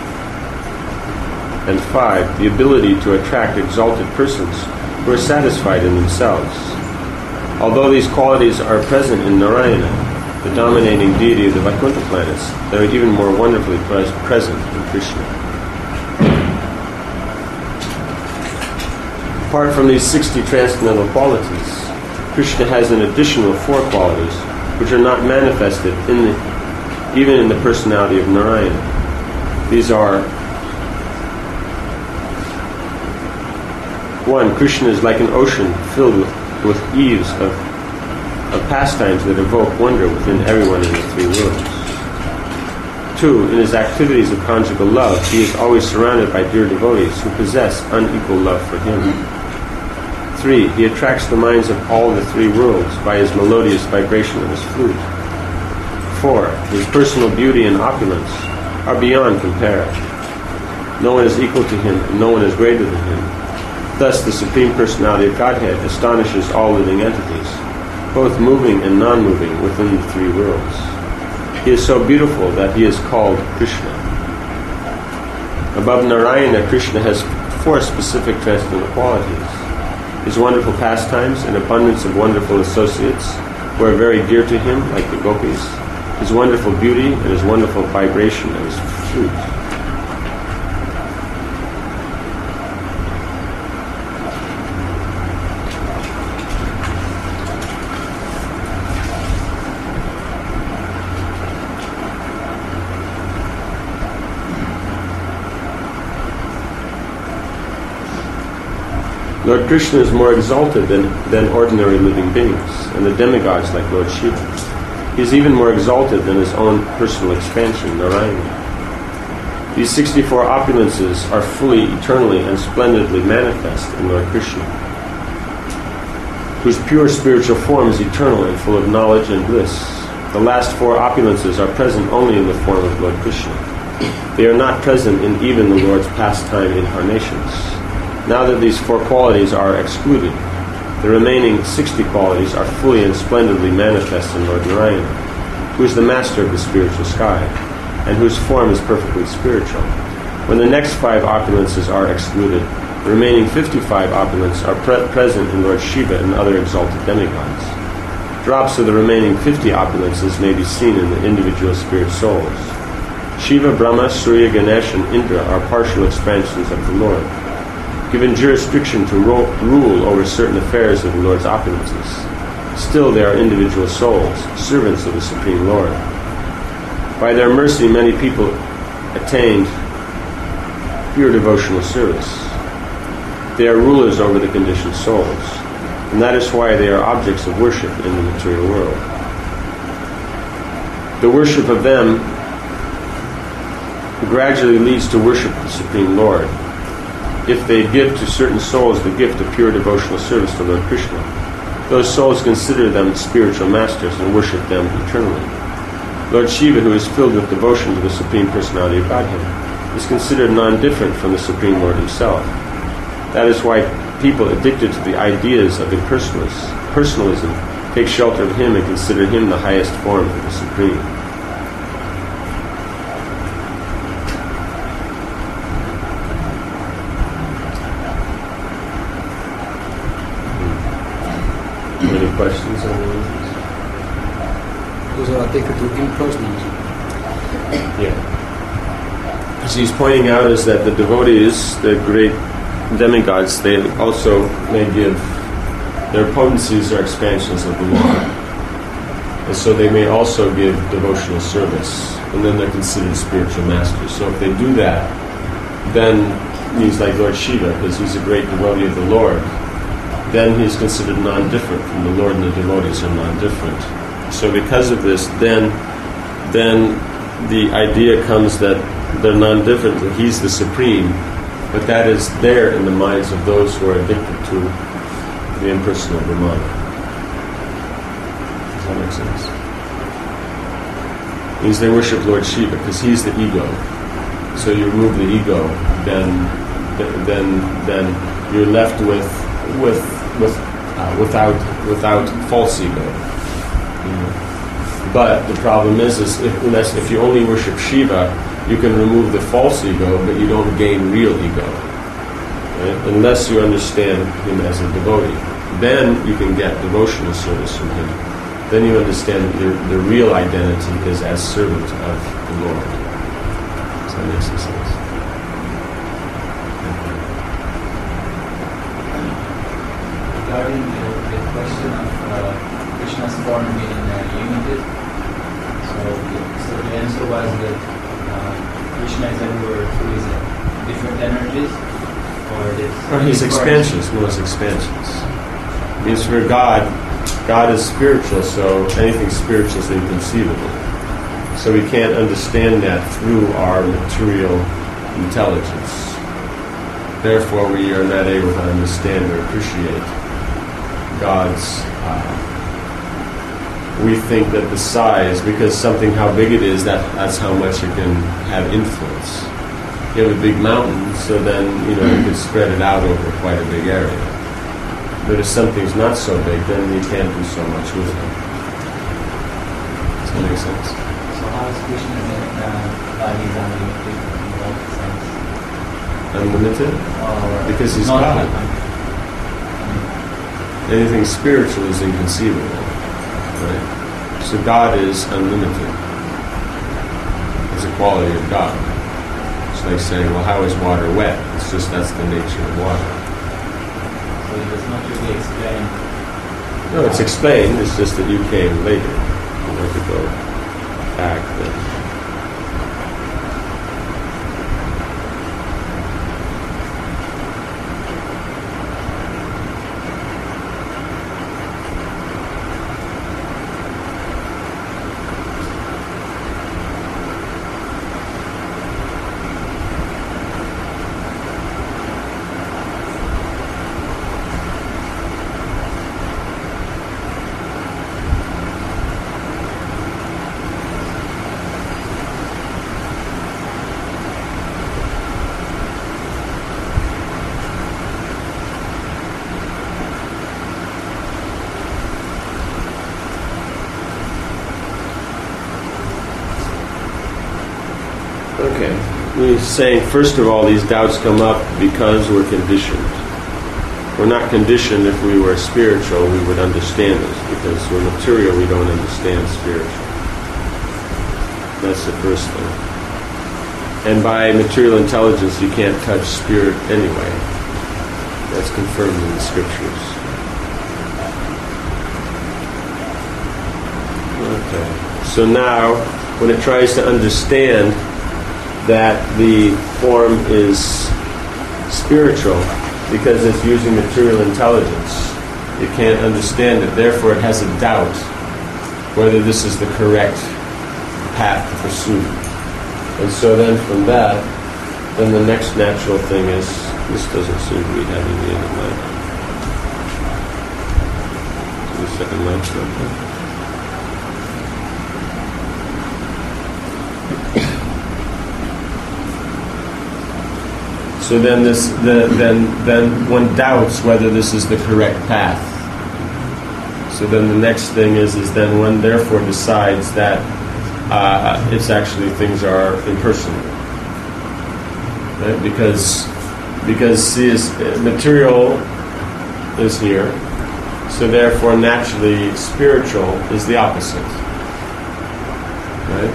and five, the ability to attract exalted persons who are satisfied in themselves. Although these qualities are present in Narayana, the dominating deity of the Vaikuntha planets, they are even more wonderfully pres- present in Krishna. Apart from these sixty transcendental qualities, Krishna has an additional four qualities which are not manifested in the, even in the personality of Narayana. These are: one, Krishna is like an ocean filled with, with eaves of, of pastimes that evoke wonder within everyone in the three worlds. Two, in his activities of conjugal love, he is always surrounded by dear devotees who possess unequal love for him. Three, he attracts the minds of all the three worlds by his melodious vibration of his flute. Four, his personal beauty and opulence are beyond compare. No one is equal to him, and no one is greater than him. Thus, the Supreme Personality of Godhead astonishes all living entities, both moving and non-moving within the three worlds. He is so beautiful that he is called Krishna. Above Narayana, Krishna has four specific transcendental qualities: his wonderful pastimes, an abundance of wonderful associates who are very dear to him, like the gopis, his wonderful beauty, and his wonderful vibration of his flute. Lord Krishna is more exalted than, than ordinary living beings, and the demigods like Lord Shiva. He is even more exalted than his own personal expansion, Narayana. These sixty-four opulences are fully, eternally, and splendidly manifest in Lord Krishna, whose pure spiritual form is eternal and full of knowledge and bliss. The last four opulences are present only in the form of Lord Krishna. They are not present in even the Lord's pastime incarnations. Now that these four qualities are excluded, the remaining sixty qualities are fully and splendidly manifest in Lord Narayana, who is the master of the spiritual sky, and whose form is perfectly spiritual. When the next five opulences are excluded, the remaining fifty-five opulences are pre- present in Lord Shiva and other exalted demigods. Drops of the remaining fifty opulences may be seen in the individual spirit souls. Shiva, Brahma, Surya, Ganesh, and Indra are partial expansions of the Lord, given jurisdiction to ro- rule over certain affairs of the Lord's opulences. Still, they are individual souls, servants of the Supreme Lord. By their mercy, many people attained pure devotional service. They are rulers over the conditioned souls, and that is why they are objects of worship in the material world. The worship of them gradually leads to worship of the Supreme Lord. If they give to certain souls the gift of pure devotional service to Lord Krishna, those souls consider them spiritual masters and worship them eternally. Lord Shiva, who is filled with devotion to the Supreme Personality of Godhead, is considered non-different from the Supreme Lord himself. That is why people addicted to the ideas of impersonalism take shelter of him and consider him the highest form of the Supreme. Any questions on these? Those are addicted to impersonalism. Yeah. As he's pointing out is that the devotees, the great demigods, they also may give, their potencies are expansions of the Lord. And so they may also give devotional service. And then they're considered spiritual masters. So if they do that, then he's like Lord Shiva, because he's a great devotee of the Lord. Then he's considered non-different from the Lord, and the devotees are non-different. So because of this, then then the idea comes that they're non-different, that he's the supreme, but that is there in the minds of those who are addicted to the impersonal Brahman. Does that make sense? It means they worship Lord Shiva because he's the ego. So you remove the ego, then then then you're left with with with uh, without without false ego. Mm-hmm. But the problem is, is if, unless if you only worship Shiva, you can remove the false ego, but you don't gain real ego, right? Unless you understand him as a devotee. then you can get devotional service from him. Then you understand that your, the real identity is as servant of the Lord. Does that make some sense? Regarding the, the question of uh, Krishna's form being uh, limited, so the, so the answer was that uh, Krishna is everywhere through his uh, different energies, or this. Or he's expansions, no, it's expansions. It means for God, God is spiritual, so anything spiritual is inconceivable. So we can't understand that through our material intelligence. Therefore, we are not able to understand or appreciate God's. Uh, we think that the size, because something how big it is, that that's how much it can have influence. You have a big mountain, so then you know you could spread it out over quite a big area. But if something's not so big, then you can't do so much with it. Does that make sense? So how is Krishna uh, body is unlimited in what sense? Unlimited? Or Because he's not God. unlimited? Anything spiritual is inconceivable, right? So God is unlimited. It's a quality of God. It's like saying, well, how is water wet? It's just that's the nature of water. So it does not really explain. No, it's explained. It's just that you came later. You have to go back then. Okay. We're saying, first of all, these doubts come up because we're conditioned. We're not conditioned. If we were spiritual, we would understand this. Because we're material, we don't understand spiritual. That's the first thing. And by material intelligence, you can't touch spirit anyway. That's confirmed in the scriptures. Okay. So now, when it tries to understand that the form is spiritual because it's using material intelligence, it can't understand it. Therefore, it has a doubt whether this is the correct path to pursue. And so then from that, then the next natural thing is, this doesn't seem to be having the end of life. The second life something. So then this, the, then then one doubts whether this is the correct path. So then the next thing is is then one therefore decides that uh, it's actually things are impersonal, right? Because because see, is, material is here, so therefore naturally spiritual is the opposite, right?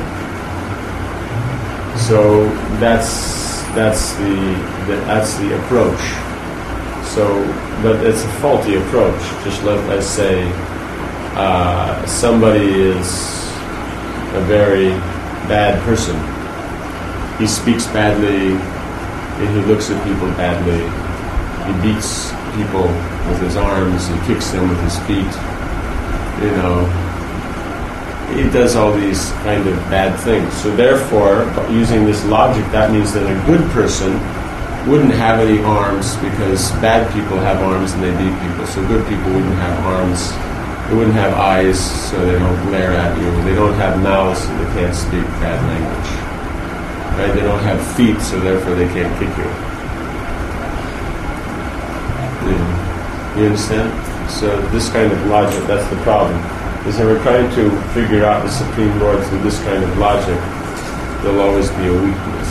So that's. That's the, the that's the approach. So, but it's a faulty approach. Just let us say uh, somebody is a very bad person. He speaks badly, and he looks at people badly. He beats people with his arms. He kicks them with his feet. You know. He does all these kind of bad things. So therefore, using this logic, that means that a good person wouldn't have any arms because bad people have arms and they beat people. So good people wouldn't have arms. They wouldn't have eyes so they don't glare at you. They don't have mouths so they can't speak bad language. Right? They don't have feet so therefore they can't kick you. Yeah. You understand? So this kind of logic, that's the problem. Is that we're trying to figure out the Supreme Lord through this kind of logic, there'll always be a weakness.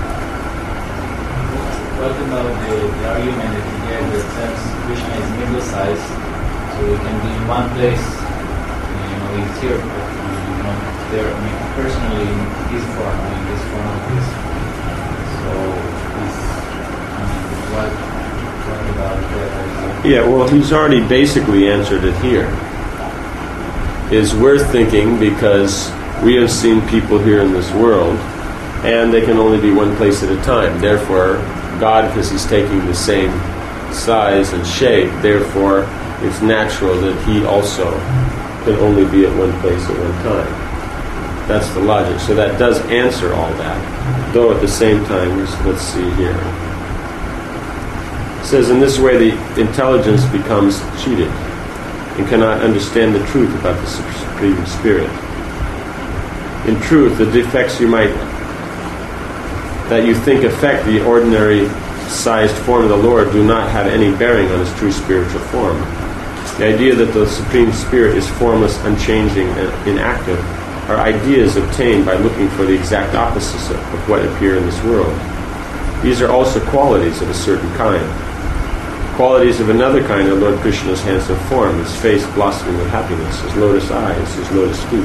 What about the, the argument that he gave that says Krishna is middle size. So we can be in one place, you know, he's here, but you know, there. I mean, personally, in his form, I mean, this form of this. So, he's, I mean, what, what about that? Yeah, well, he's already basically answered it here. Is we're thinking because we have seen people here in this world, and they can only be one place at a time. Therefore, God, because he's taking the same size and shape, therefore it's natural that he also can only be at one place at one time. That's the logic. So that does answer all that. Though at the same time, let's see here. It says, in this way the intelligence becomes cheated and cannot understand the truth about the Supreme Spirit. In truth, the defects you might that you think affect the ordinary sized form of the Lord do not have any bearing on his true spiritual form. The idea that the Supreme Spirit is formless, unchanging, and inactive are ideas obtained by looking for the exact opposites of what appear in this world. These are also qualities of a certain kind. Qualities of another kind are Lord Krishna's handsome form, his face blossoming with happiness, his lotus eyes, his lotus feet.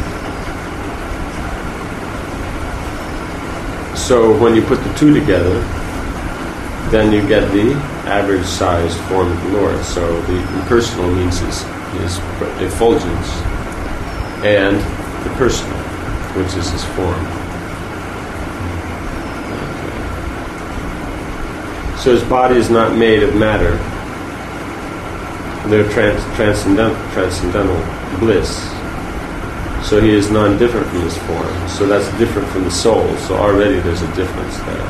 So when you put the two together, then you get the average-sized form of the Lord. So the impersonal means his, his effulgence, and the personal, which is his form. Okay. So his body is not made of matter. They're trans- transcendental, transcendental bliss. So he is non-different from his form. So that's different from the soul. So already there's a difference there.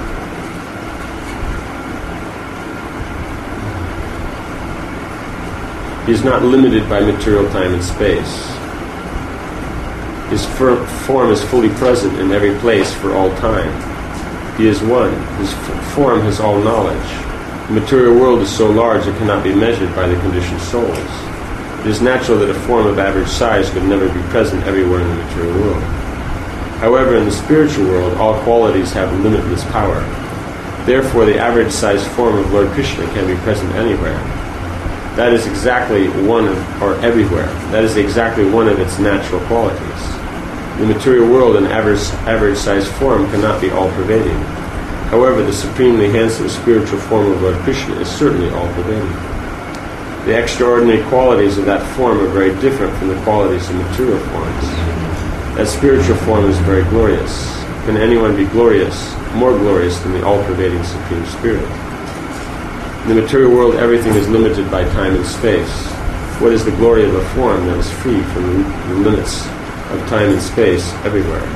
He is not limited by material time and space. His fir- form is fully present in every place for all time. He is one. His f- form has all knowledge. The material world is so large it cannot be measured by the conditioned souls. It is natural that a form of average size could never be present everywhere in the material world. However, in the spiritual world, all qualities have limitless power. Therefore, the average sized form of Lord Krishna can be present anywhere. That is exactly one of, or everywhere. That is exactly one of its natural qualities. The material world in average, average sized form cannot be all-pervading. However, the supremely handsome spiritual form of Lord Krishna is certainly all-pervading. The extraordinary qualities of that form are very different from the qualities of material forms. That spiritual form is very glorious. Can anyone be glorious, more glorious than the all-pervading Supreme Spirit? In the material world, everything is limited by time and space. What is the glory of a form that is free from the limits of time and space everywhere?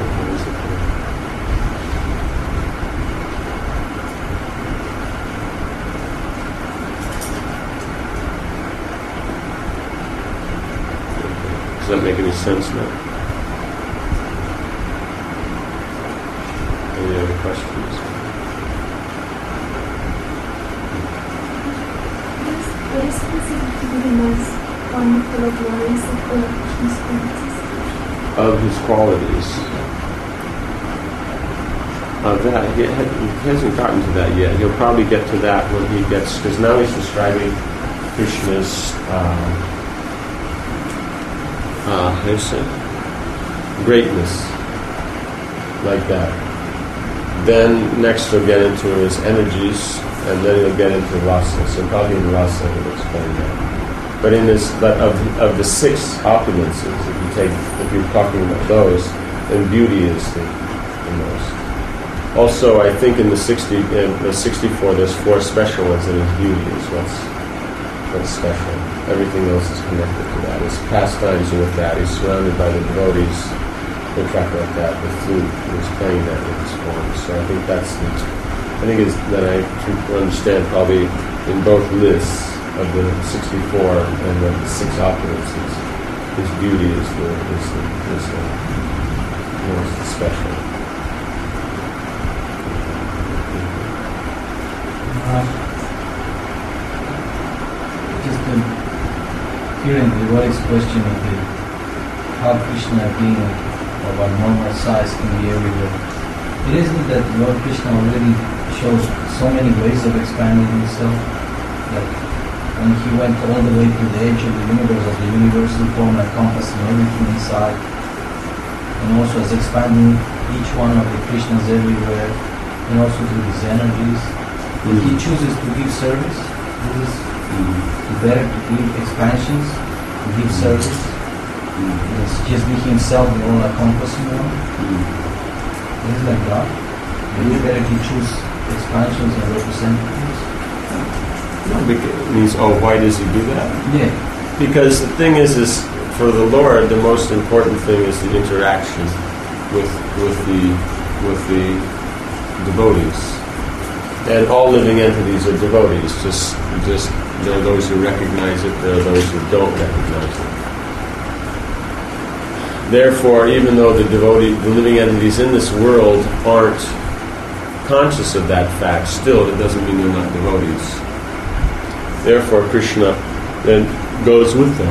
Does that make any sense now? Any other questions? What is considered to be the most wonderful or glorious of all Krishna's qualities? Of his qualities. Of that, he, had, he hasn't gotten to that yet. He'll probably get to that when he gets, because now he's describing Krishna's uh, Uh, how do you say? Greatness, like that. Then next he'll get into his energies, and then he'll get into rasa. So probably in rasa he'll explain that. But in this, but of of the six opulences, if you take, if you're talking about those, then beauty is the, the most. Also, I think in the sixty, in the sixty-four, there's four special ones, and his beauty is what's what's special. Everything else is connected to that. His pastimes are with that. He's surrounded by the devotees who track like that. The flute, he's playing that with his form. So I think that's the, I think it's that I understand probably in both lists of the sixty-four and the six opulences, his beauty is the is the, is the most special. Uh, just the hearing the devotee's question of the how Krishna being of a normal size can be everywhere. It isn't that Lord Krishna already shows so many ways of expanding himself that when he went all the way to the edge of the universe, of the universe, he formed a compass and everything inside, and also as expanding each one of the Krishnas everywhere, and also through his energies. If he chooses to give service, this is better to give expansions, to give service. It's just be himself the all encompassing one. This is like God. It's better to choose expansions and representatives. No, because, means, oh, why does he do that? Yeah. Because the thing is, is for the Lord, the most important thing is the interaction with with the with the devotees. And all living entities are devotees. Just, just there are those who recognize it. There are those who don't recognize it. Therefore, even though the devotee, the living entities in this world aren't conscious of that fact, still it doesn't mean they're not devotees. Therefore, Krishna then goes with them.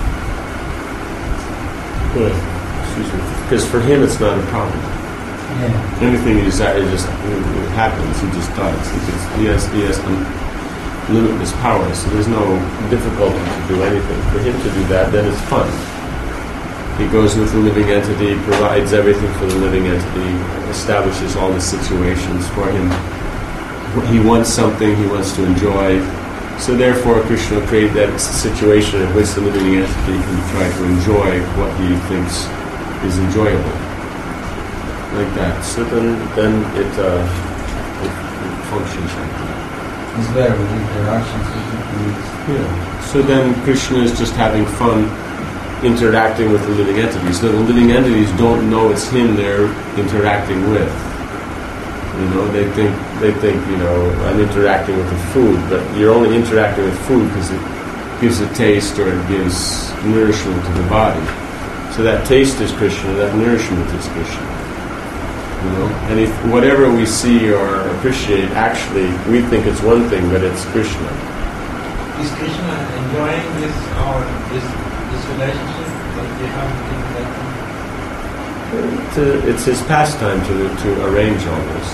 Good. Excuse me. Because for him, it's not a problem. Yeah. Anything he desires just it happens. He just does. He, just, he has he has limitless power, so there's no difficulty to do anything. For him to do that, then it's fun. He goes with the living entity, provides everything for the living entity, establishes all the situations for him. He wants something, he wants to enjoy. So therefore, Krishna created that situation in which the living entity can try to enjoy what he thinks is enjoyable. Like that. So then, then it, uh, it, it functions like that. It's better with interactions with the Yeah. So then Krishna is just having fun interacting with the living entities. So the living entities don't know it's him they're interacting with. You know, they think they think you know I'm interacting with the food, but you're only interacting with food because it gives a taste or it gives nourishment to the body. So that taste is Krishna, that nourishment is Krishna. You know, and if whatever we see or appreciate, actually we think it's one thing, but it's Krishna. Is Krishna enjoying this or this this relationship that we have between them? To, it's his pastime to to arrange all this.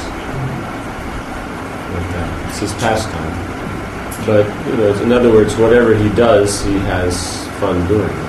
Like that. It's his pastime. But you know, in other words, whatever he does, he has fun doing it.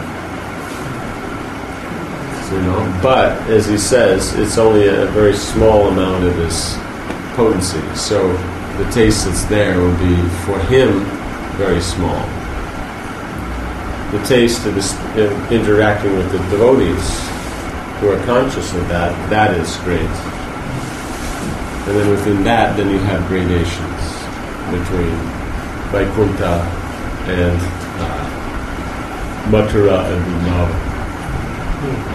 You know, but as he says, it's only a very small amount of his potency. So the taste that's there will be for him very small. The taste of this uh, interacting with the devotees who are conscious of that, that is great. And then within that, then you have gradations between Vaikuntha and uh, Mathura and Vrindavan.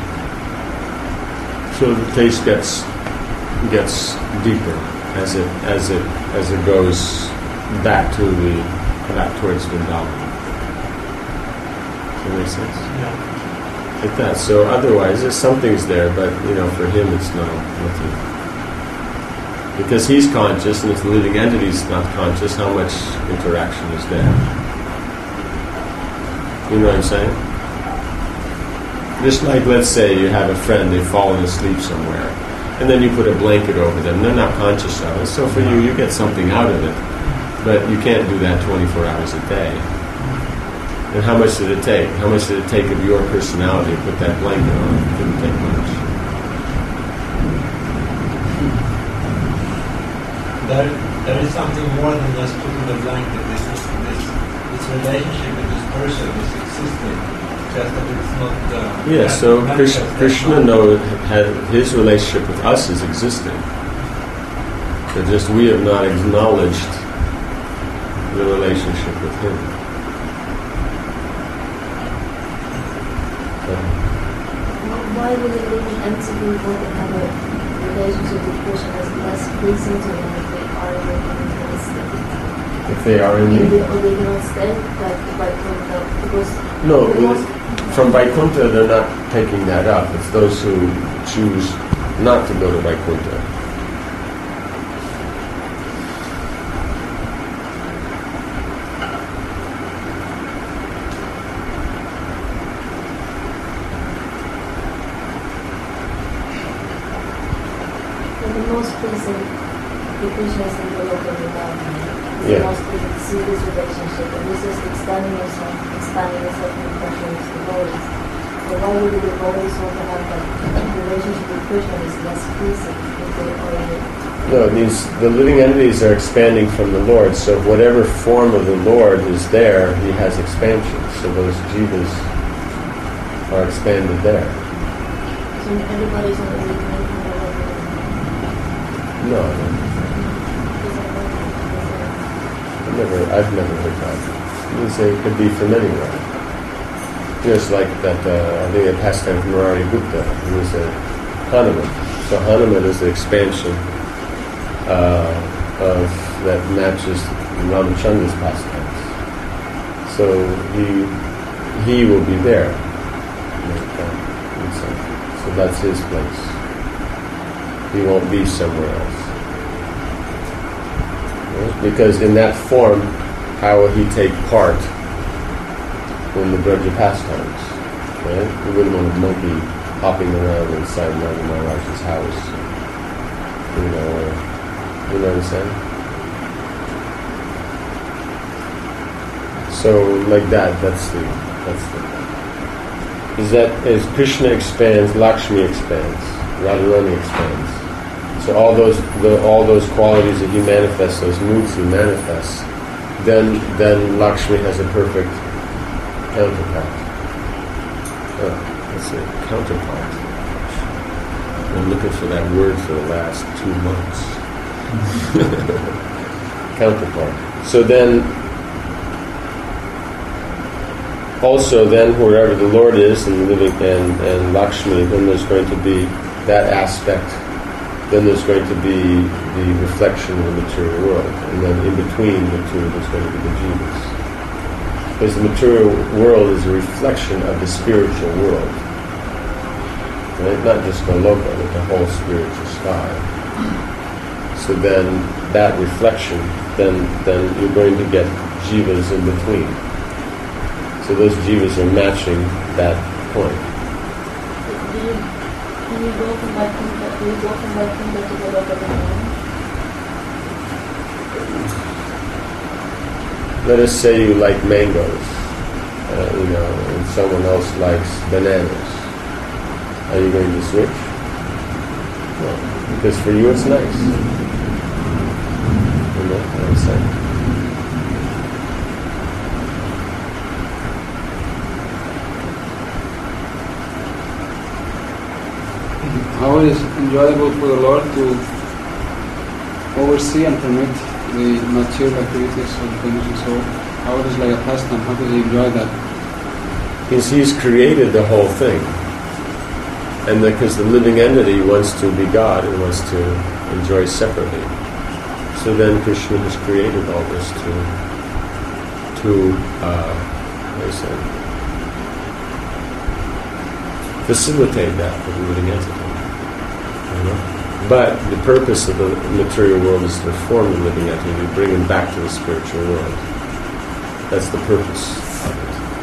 So the taste gets gets deeper as it as it as it goes back to the back towards Vrindavan. Does that make sense? Yeah. Like that. So otherwise, there's something's there, but you know, for him, it's not nothing. Because he's conscious, and if the living entity's not conscious, how much interaction is there? You know what I'm saying? Just like, let's say you have a friend, they've fallen asleep somewhere, and then you put a blanket over them. They're not conscious of it, so for you, you get something out of it. But you can't do that twenty-four hours a day. And how much did it take? How much did it take of your personality to put that blanket on? It didn't take much. There, there is something more than just putting the blanket. This, is, this, this relationship with this person is existing. Just that it's not. Uh, Yeah. So Krishna, Krishna knows his relationship with us is existing. But just we have not acknowledged the relationship with him. Why would a living entity want to have a relationship with Krishna as less pleasing to them if they are in the original state? If they are in In the the original state, like the Vaikuntha, because no, the most- from Vaikuntha they're not taking that up. It's those who choose not to go to Vaikuntha. the most pleasing Krishna is in the local development. He Yeah. wants to see this relationship, and this is expanding yourself, expanding yourself in pressure with devotees. So why would the devotees want to have that relationship with Krishna is less pleasing if they already... No, these the living entities are expanding from the Lord. So whatever form of the Lord is there, he has expansion. So those jivas are expanded there. So everybody's already making the level. No, I don't. I've never, I've never heard that. You say it could be from anywhere. Just like that, uh, I think a pastime from Murari Gupta, who was a Hanuman. So Hanuman is the expansion uh, of that matches Ramachandra's pastimes. So he he will be there. Like that. So that's his place. He won't be somewhere else. Right? Because in that form, how will he take part in the Braja pastimes? Right? You wouldn't want a monkey hopping around inside Nanda Maharaj's house. You know, or, you know what I'm saying? So like that, that's the that's the is that as Krishna expands, Lakshmi expands, Radharani expands. So all those the, all those qualities that he manifests, those moods he manifests, then then Lakshmi has a perfect counterpart. Oh, let's see, counterpart. I'm looking for that word for the last two months. Counterpart. So then, also then, wherever the Lord is and living and, and Lakshmi, then there's going to be that aspect. Then there's going to be the reflection of the material world, and then in between the two, there's going to be the jivas. Because the material world is a reflection of the spiritual world. Right? Not just the loka, but the whole spiritual sky. So then, that reflection, then then you're going to get jivas in between. So those jivas are matching that point. Do you, can you go from Vaikuntha, do you go from Vaikuntha to the local development? Let us say you like mangoes, uh, you know, and someone else likes bananas. Are you going to switch? No, because for you it's nice. You know what I'm saying? How it is enjoyable for the Lord to oversee and permit the material activities of the conditioned soul? How it is like a pastime? How does he enjoy that? Because he's created the whole thing. And because the living entity wants to be God and wants to enjoy separately. So then Krishna has created all this to, to uh, what do you say, facilitate that for the living entity. You know? But the purpose of the material world is to reform the living entity, to bring him back to the spiritual world. That's the purpose of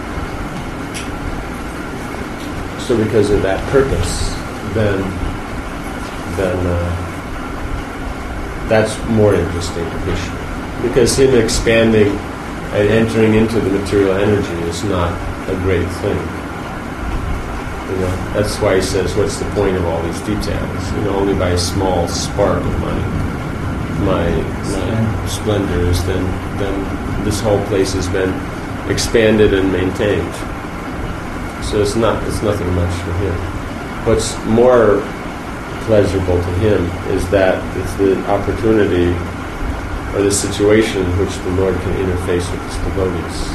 it. So because of that purpose, then then uh, that's more interesting to Krishna. Because him expanding and entering into the material energy is not a great thing. You know, that's why he says, what's the point of all these details? You know, only by a small spark of my my, my splendors, then then this whole place has been expanded and maintained. So it's not it's nothing much for him. What's more pleasurable to him is that it's the opportunity or the situation in which the Lord can interface with his devotees.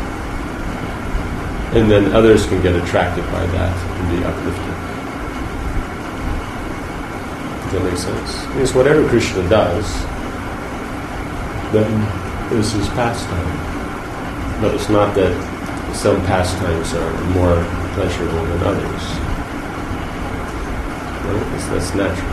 And then others can get attracted by that and be uplifted. Does that make sense? Because whatever Krishna does, then is his pastime. But it's not that some pastimes are more pleasurable than others. Right? That's, that's natural.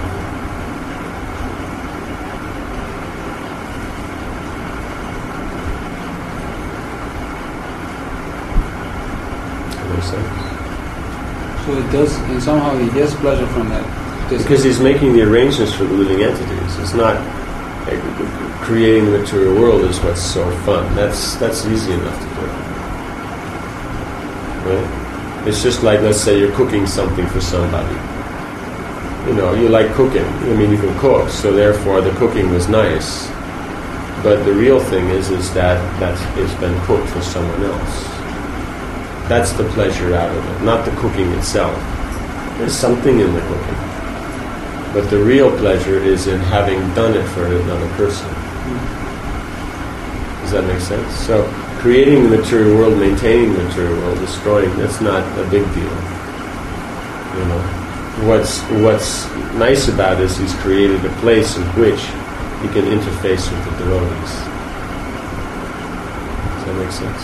That makes sense. So it does, and somehow he gets pleasure from that. Just Because he's making the arrangements for the living entities. It's not like, creating the material world is what's so fun. That's that's easy enough to do. Right? It's just like, let's say you're cooking something for somebody. You know, you like cooking. I mean, you can cook, so therefore the cooking was nice. But the real thing is, is that that's, it's been cooked for someone else. That's the pleasure out of it, not the cooking itself. There's something in the cooking. But the real pleasure is in having done it for another person. Does that make sense? So, creating the material world, maintaining the material world, destroying, that's not a big deal. You know, what's what's nice about it is he's created a place in which he can interface with the devotees. Does that make sense?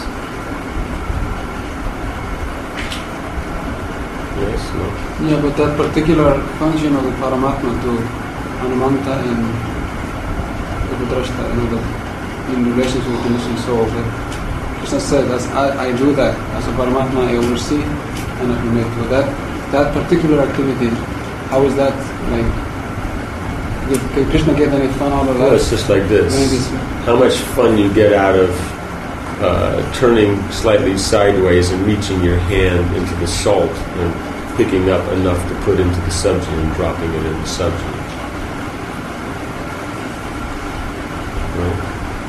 Yes, no? Yeah, but that particular function of the Paramatma to Anumanta and Upadrashta, you know, that in relation to the conditioned soul, that Krishna said, as I, I do that, as a Paramatma I oversee and I permit. But that, that particular activity, how is that, like, did, did Krishna get any fun out of that? Well, it's just like this. How much fun you get out of uh, turning slightly sideways and reaching your hand into the salt and picking up enough to put into the sabji and dropping it in the sabji. Right?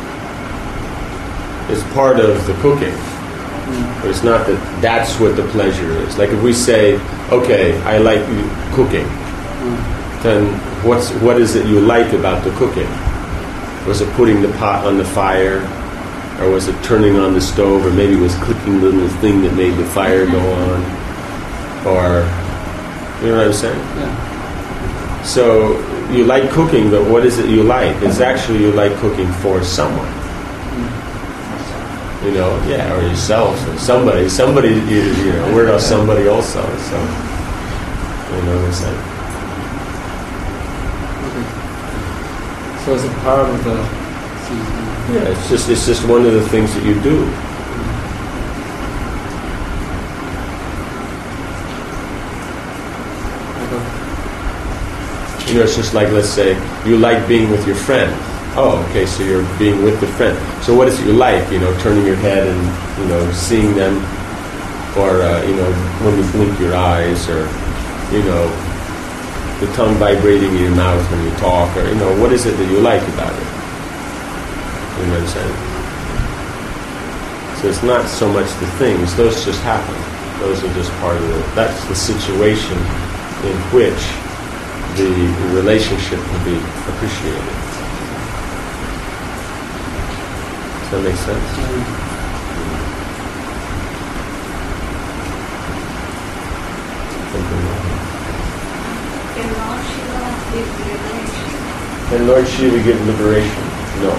It's part of the cooking. But it's not that that's what the pleasure is. Like if we say, okay, I like cooking, then what's what is it you like about the cooking? Was it putting the pot on the fire, or was it turning on the stove, or maybe it was clicking the little thing that made the fire go on, or you know what I'm saying? Yeah. So you like cooking, but what is it you like? It's actually you like cooking for someone. You know, yeah, or yourself, or somebody, somebody, you, you know, we're not somebody also, so, you know what I'm saying? Okay. So it's a part of the season. Yeah, it's just, it's just one of the things that you do. You know, it's just like, let's say, you like being with your friend. Oh, okay, so you're being with the friend. So what is it you like? You know, turning your head and, you know, seeing them, or, uh, you know, when you blink your eyes, or, you know, the tongue vibrating in your mouth when you talk, or, you know, what is it that you like about it? You know what I'm saying? So it's not so much the things, those just happen. Those are just part of it. That's the situation in which the relationship can be appreciated. Does that make sense? Can Lord Shiva give liberation? Can Lord Shiva give liberation? No.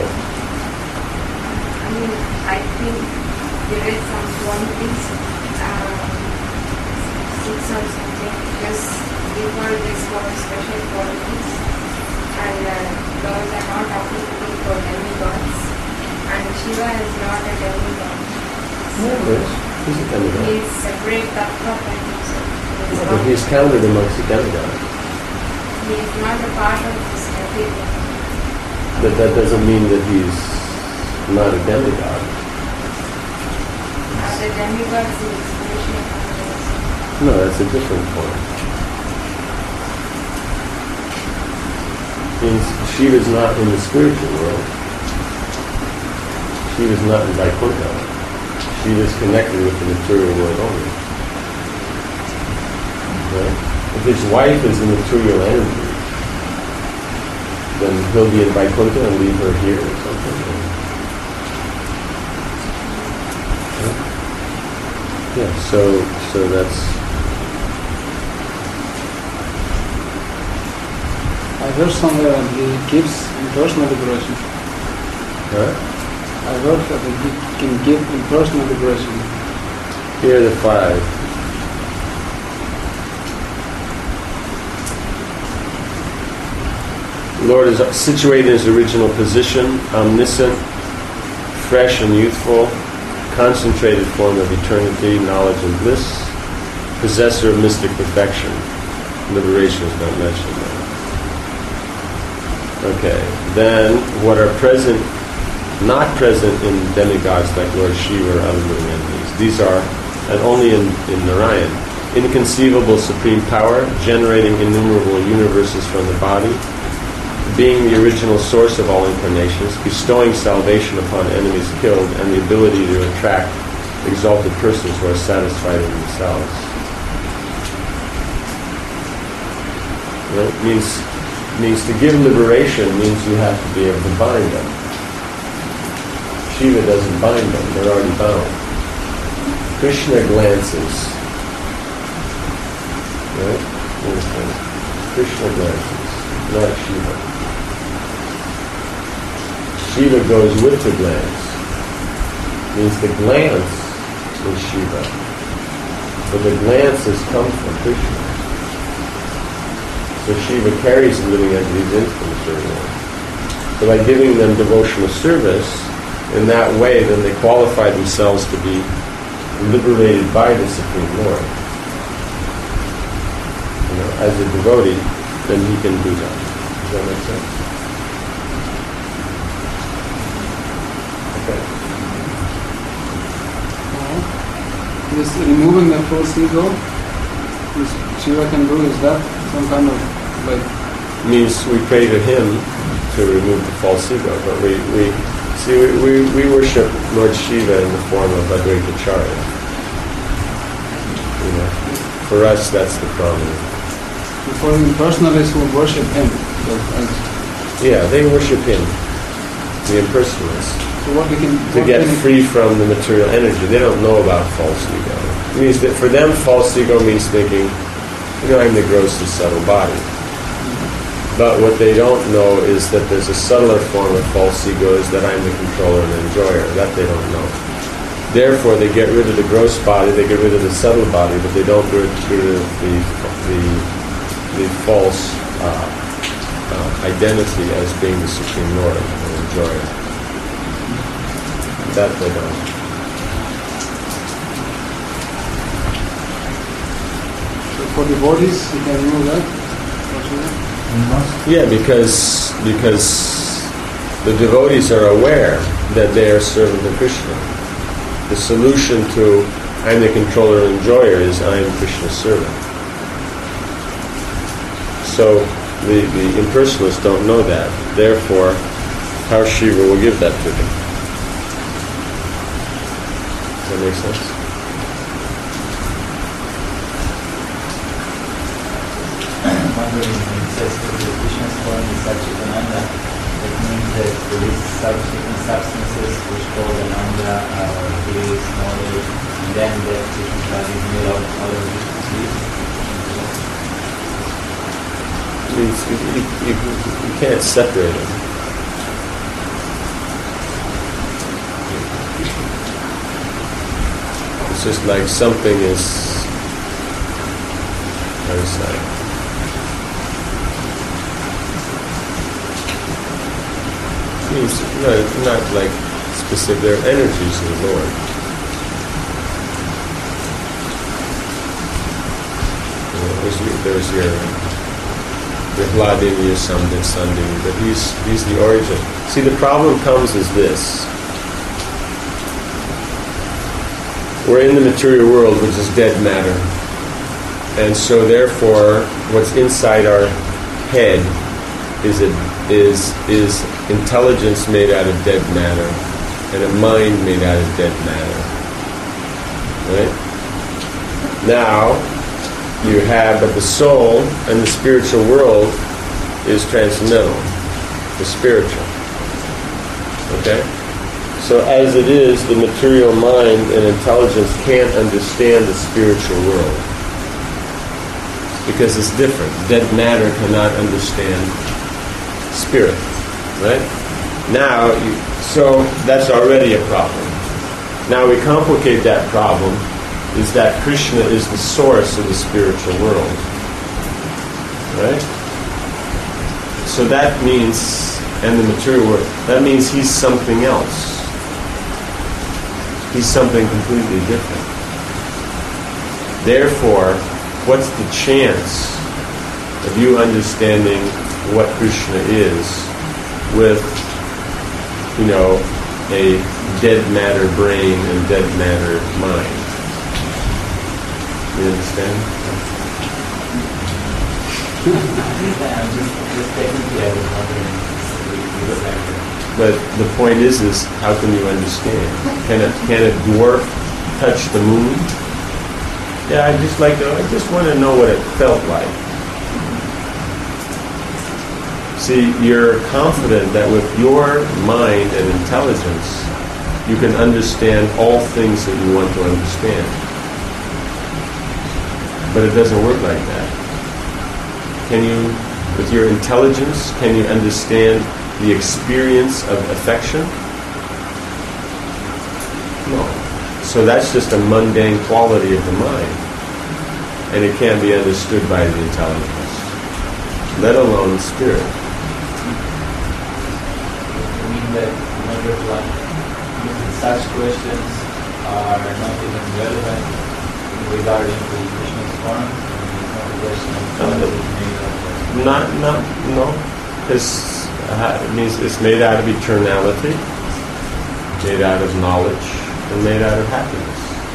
I mean, I think there is some qualities, uh, six or something, just give her this for special qualities, and uh, those are not applicable for demigods. And Shiva is not a demigod. So yes, he's a demigod. He is separate tattva from himself. He is But not- he's counted amongst the demigods. He is not a part of this everything. But that doesn't mean that he's not a demigod. As a demigod, he is Krishna consciousness. No, that's a different point. Means Shiva's not in the spiritual world. Shiva's not in Vaikuntha. Shiva's connected with the material world only. Right? If his wife is the material energy, then he'll be in Vaikuntha and leave her here or something. Yeah, yeah so so that's... I heard somewhere that he gives impersonal liberation. Huh? I heard that he can give impersonal liberation. Here are the five. The Lord is situated in his original position, omniscient, fresh and youthful, concentrated form of eternity, knowledge and bliss, possessor of mystic perfection. Liberation is not mentioned there. Okay. Then what are present, not present in demigods like Lord Shiva or other living entities. These are, and only in, in Narayan, inconceivable supreme power, generating innumerable universes from the body, being the original source of all incarnations, bestowing salvation upon enemies killed, and the ability to attract exalted persons who are satisfied in themselves. Right? Means, means to give liberation means you have to be able to bind them. Shiva doesn't bind them, they're already bound. Krishna glances. Right? Krishna glances, not Shiva. Shiva goes with the glance. Means the glance is Shiva. But the glances come from Krishna. So Shiva carries the living entities into the material world. So by giving them devotional service, in that way, then they qualify themselves to be liberated by the Supreme Lord. You know, as a devotee, then he can do that. Does that make sense? Okay. This removing the false ego, which Shiva can do, is that some kind of like... Means we pray to him to remove the false ego, but we, we see we, we, we worship Lord Shiva in the form of Advaita Charya. You know, for us that's the prominent. For the personalists who worship him, but as yeah, they worship him, the impersonalists. So what we can To get free from the material energy. They don't know about false ego. It means that for them, false ego means thinking, you know, I'm the grossly subtle body. But what they don't know is that there's a subtler form of false ego, is that I'm the controller and enjoyer. That they don't know. Therefore, they get rid of the gross body, they get rid of the subtle body, but they don't get rid of the the, the false uh, uh, identity as being the Supreme Lord and enjoyer. That they don't. So for devotees, you can remove that? Yeah, because because the devotees are aware that they are servant of Krishna. The solution to I'm the controller and enjoyer is I am Krishna's servant. So the, the impersonalists don't know that. Therefore, how Shiva will give that to them. Does that make sense? Wondering when it says that the Krishna's form is Satchitananda, it means that there is certain substances which called Ananda are grace, knowledge, and then that Krishna's body is made of all of these. You, you, you, you can't separate them. It's just like something is, how to say, means no, not like specific. There are energies in the Lord. You know, there's your, there's your, your Vladimir Sundin, Sundin, but he's he's the origin. See, the problem comes is this. We're in the material world, which is dead matter. And so therefore, what's inside our head is a, is is intelligence made out of dead matter and a mind made out of dead matter. Right? Now, you have, but the soul and the spiritual world is transcendental, the spiritual. Okay? So as it is, the material mind and intelligence can't understand the spiritual world. Because it's different. Dead matter cannot understand spirit. Right? Now, you, so that's already a problem. Now we complicate that problem, is that Krishna is the source of the spiritual world. Right? So that means, and the material world, that means he's something else. He's something completely different. Therefore, what's the chance of you understanding what Krishna is with, you know, a dead matter brain and dead matter mind. You understand? Yeah, I'm just, just technically I was wondering exactly. But the point is, is how can you understand? Can a, can a dwarf touch the moon? Yeah, I just like to, I just want to know what it felt like. See, you're confident that with your mind and intelligence, you can understand all things that you want to understand. But it doesn't work like that. Can you, with your intelligence, can you understand the experience of affection? No. So that's just a mundane quality of the mind. And it can't be understood by the intelligence, let alone the spirit. I mean that wonderful, such questions are not even relevant regarding the Krishna's form. It's not a question of quality made of. Not, not, no. Because it means it's made out of eternality, made out of knowledge, and made out of happiness.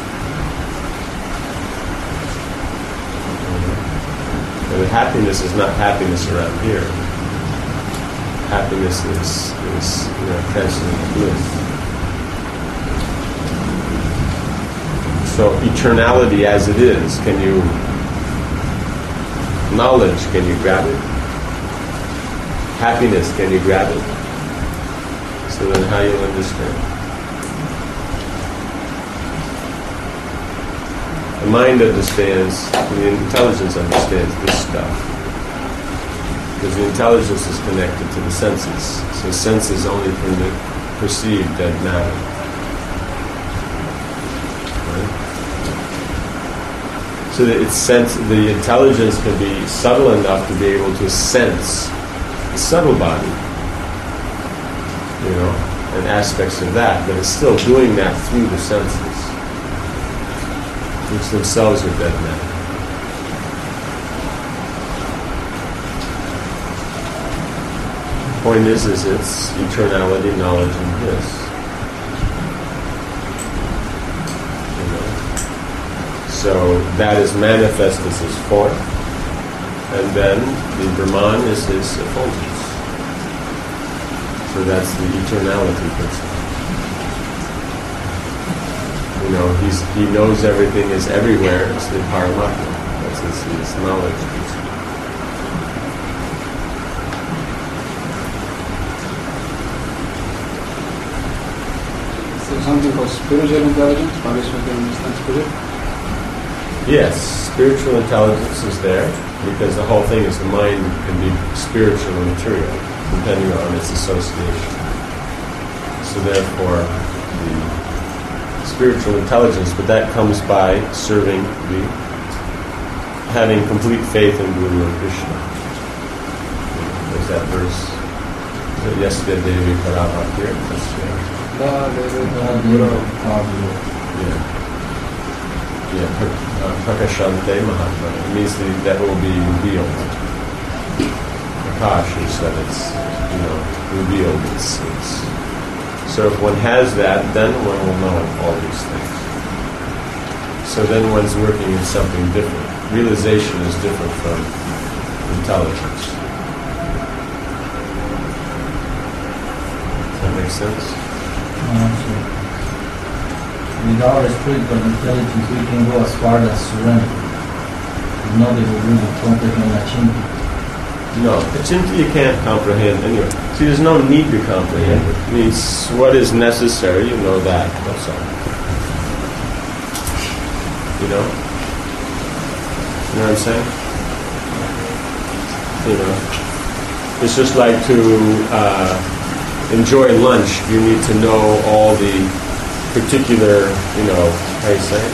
And the happiness is not happiness around here. Happiness is, is you know, transcendent bliss. So eternality as it is, can you, knowledge, can you grab it? Happiness, can you grab it? So then how you'll understand? The mind understands, the intelligence understands this stuff. Because the intelligence is connected to the senses. So senses only perceive dead matter. So that it's sense, the intelligence can be subtle enough to be able to sense the subtle body, you know, and aspects of that, but it's still doing that through the senses, which themselves are dead matter. The point is, is it's eternality, knowledge, and bliss. So that is manifest as his form, and then the Brahman is his effulgence. So that's the eternality principle. You know, he's he knows everything is everywhere. It's the Paramatma. That's his, his knowledge principle. Is there something called spiritual intelligence? Parishvati understands spirit? Yes, spiritual intelligence is there because the whole thing is the mind can be spiritual or material depending on its association. So therefore, the spiritual intelligence, but that comes by serving the, having complete faith in Guru and Krishna. There's that verse. Yesterday, Devi Parava here. Yeah. Yeah. Prakashante Mahatma. It means that, that will be revealed. Prakash is that it's, you know, revealed. It's, it's, so if one has that, then one will know all these things. So then one's working in something different. Realization is different from intelligence. Does that make sense? Uh, With our spiritual intelligence, we can go as far as surrender. Not that we really comprehend Achintya. No, Achintya you can't comprehend anyway. See, there's no need to comprehend it. It means what is necessary, you know that. That's all. You know? You know what I'm saying? You know? It's just like to uh, enjoy lunch. You need to know all the particular, you know, how you say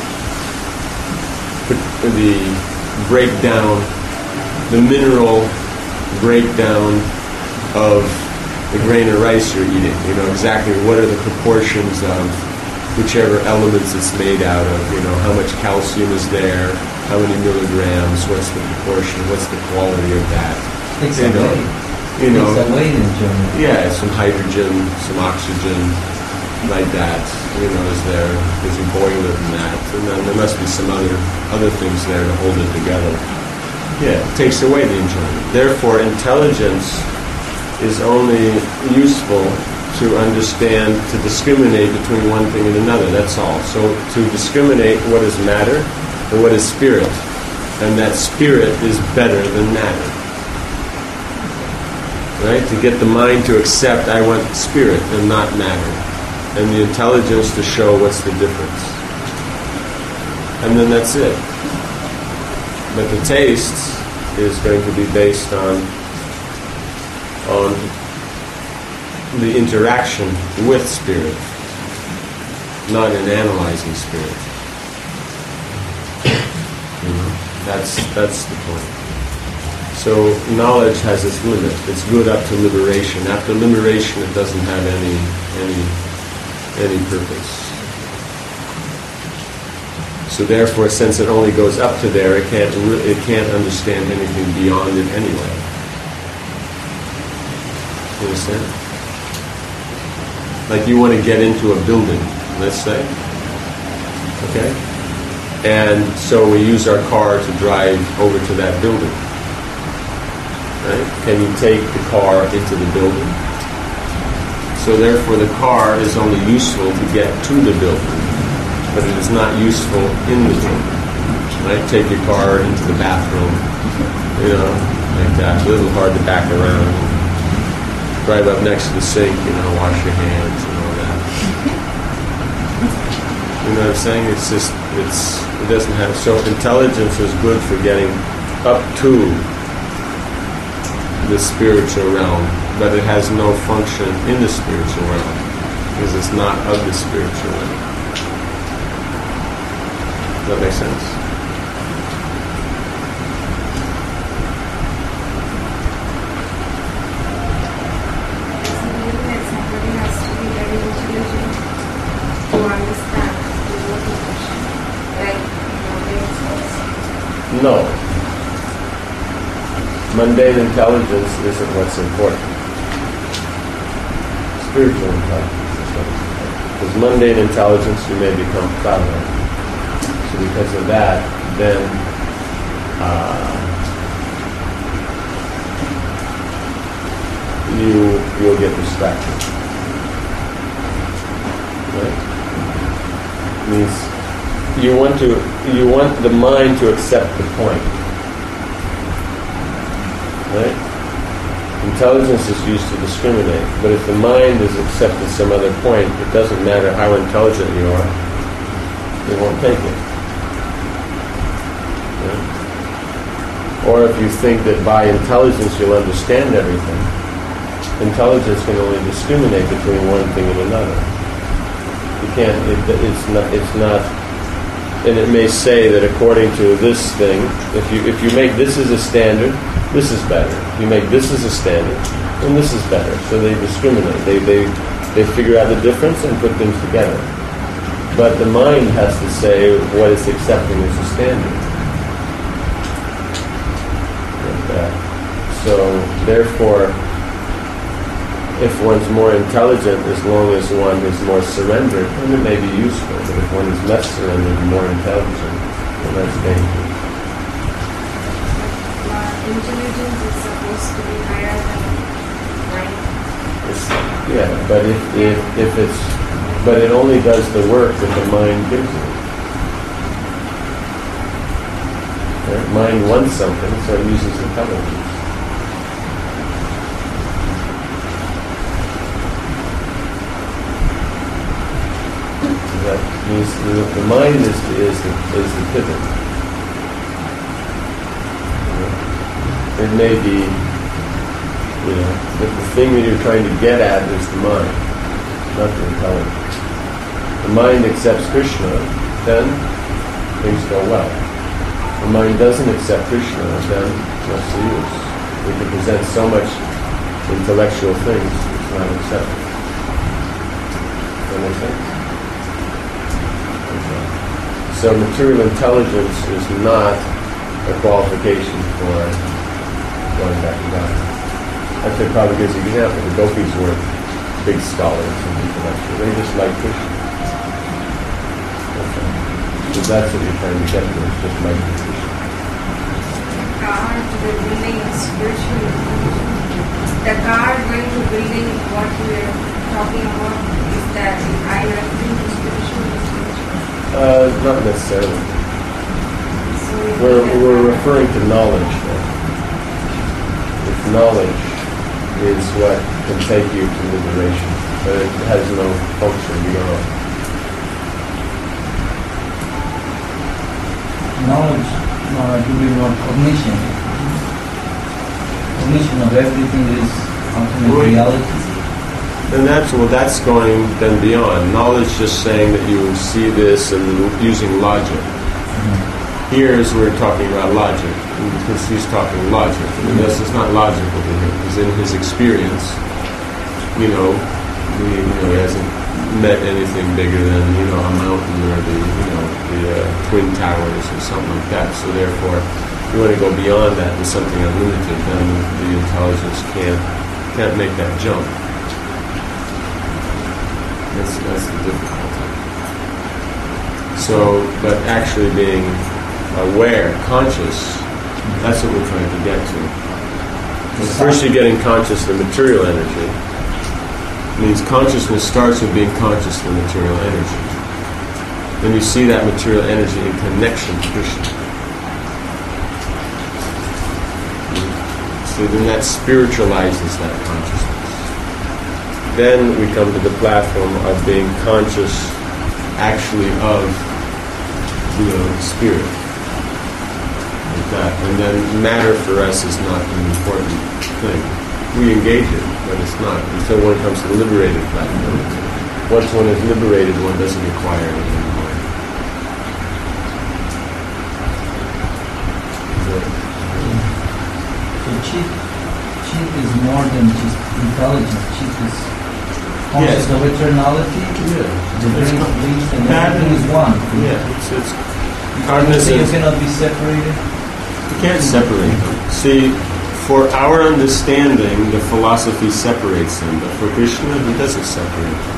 it? The breakdown, the mineral breakdown of the grain of rice you're eating. You know, exactly what are the proportions of whichever elements it's made out of, you know, how much calcium is there, how many milligrams, what's the proportion, what's the quality of that. Takes you a know, day. you know, It's a waiting journey. yeah, some hydrogen, some oxygen, like that. You know, is there? There's a boiler in that, and then there must be some other other things there to hold it together. Yeah, it takes away the enjoyment. Therefore, intelligence is only useful to understand, to discriminate between one thing and another. That's all. So to discriminate what is matter and what is spirit, and that spirit is better than matter. Right? To get the mind to accept, I want spirit and not matter, and the intelligence to show what's the difference. And then that's it. But the taste is going to be based on on the interaction with spirit, not in analyzing spirit. You know, that's that's the point. So knowledge has its limit. It's good up to liberation. After liberation, it doesn't have any any any purpose. So therefore, since it only goes up to there, it can't re- it can't understand anything beyond it anyway. You understand? Like you want to get into a building, let's say, okay? And so we use our car to drive over to that building, right? Can you take the car into the building? So therefore the car is only useful to get to the building, but it is not useful in the building, right? Take your car into the bathroom, you know, like that. A little hard to back around. Drive up next to the sink, you know, wash your hands and all that. You know what I'm saying? It's just, it's, it doesn't have, so intelligence is good for getting up to the spiritual realm, but it has no function in the spiritual realm, because it's not of the spiritual realm. Does that make sense? No. Mundane intelligence isn't what's important. Spiritual intelligence is what's important. Because mundane intelligence, you may become proud of. So because of that, then uh, you you'll get distracted. Right? Means you want to you want the mind to accept the point. Right? Intelligence is used to discriminate, but if the mind is accepted some other point, it doesn't matter how intelligent you are, it won't take it. Right? Or if you think that by intelligence you'll understand everything, intelligence can only discriminate between one thing and another. You can't. It, it's not. It's not. And it may say that according to this thing, if you if you make this as a standard, this is better. If you make this as a standard, then this is better. So they discriminate. They they they figure out the difference and put things together. But the mind has to say what it's accepting as a standard. Like that. So therefore, if one's more intelligent, as long as one is more surrendered, then it may be useful. But if one is less surrendered and more intelligent, then that's dangerous. Uh, intelligence is supposed to be higher than mind. It's, yeah, but if, if if it's but it only does the work that the mind gives it. Right? Mind wants something, so it uses intelligence. That means the, the mind is the, is the, is the pivot. It may be, you know, that the thing that you're trying to get at is the mind, not the intelligence. The mind accepts Krishna, then things go well. The mind doesn't accept Krishna, then what's the use? We can present so much intellectual things, it's not accepted. Does that make sense? So material intelligence is not a qualification for going back to God. That's a probably gives an example. The gopis weren't big scholars and intellectuals. They just liked Krishna. Okay. So that's what you're trying to get to, is just like Krishna. Car to the building is spiritual. The car going to building, what we are talking about, is that I referring to spiritual or spiritual? Uh, not necessarily. So We're, we're referring to knowledge now. If knowledge is what can take you to liberation, but it has no function beyond. Knowledge, uh, do we want cognition? Cognition of everything that is ultimate Right. reality. And that's, well, that's going then beyond. Knowledge just saying that you see this and using logic. Here is we're talking about logic, because he's talking logic. And this is not logical to him, because in his experience, you know, he, you know, he hasn't met anything bigger than, you know, a mountain or the, you know, the uh, Twin Towers or something like that. So therefore, if you want to go beyond that to something unlimited, then the intelligence can't can't make that jump. That's, that's the difficulty. So, but actually being aware, conscious, that's what we're trying to get to. And first you're getting conscious of the material energy. It means consciousness starts with being conscious of the material energy. Then you see that material energy in connection to Krishna. So then that spiritualizes that consciousness. Then we come to the platform of being conscious actually of, you know, spirit. Like that. And then matter for us is not an important thing. We engage it, but it's not. Until one comes to the liberated platform. Once one is liberated, one doesn't require it anymore. So chief, chief is more than just intelligence. Chief is conscious Yes. of eternality. The It's brain, con- breeze, and that everything is- is one. Yeah, it's, it's So you cognizant. cannot be separated. You can't separate them. See, for our understanding, the philosophy separates them, but for Krishna, he doesn't separate them.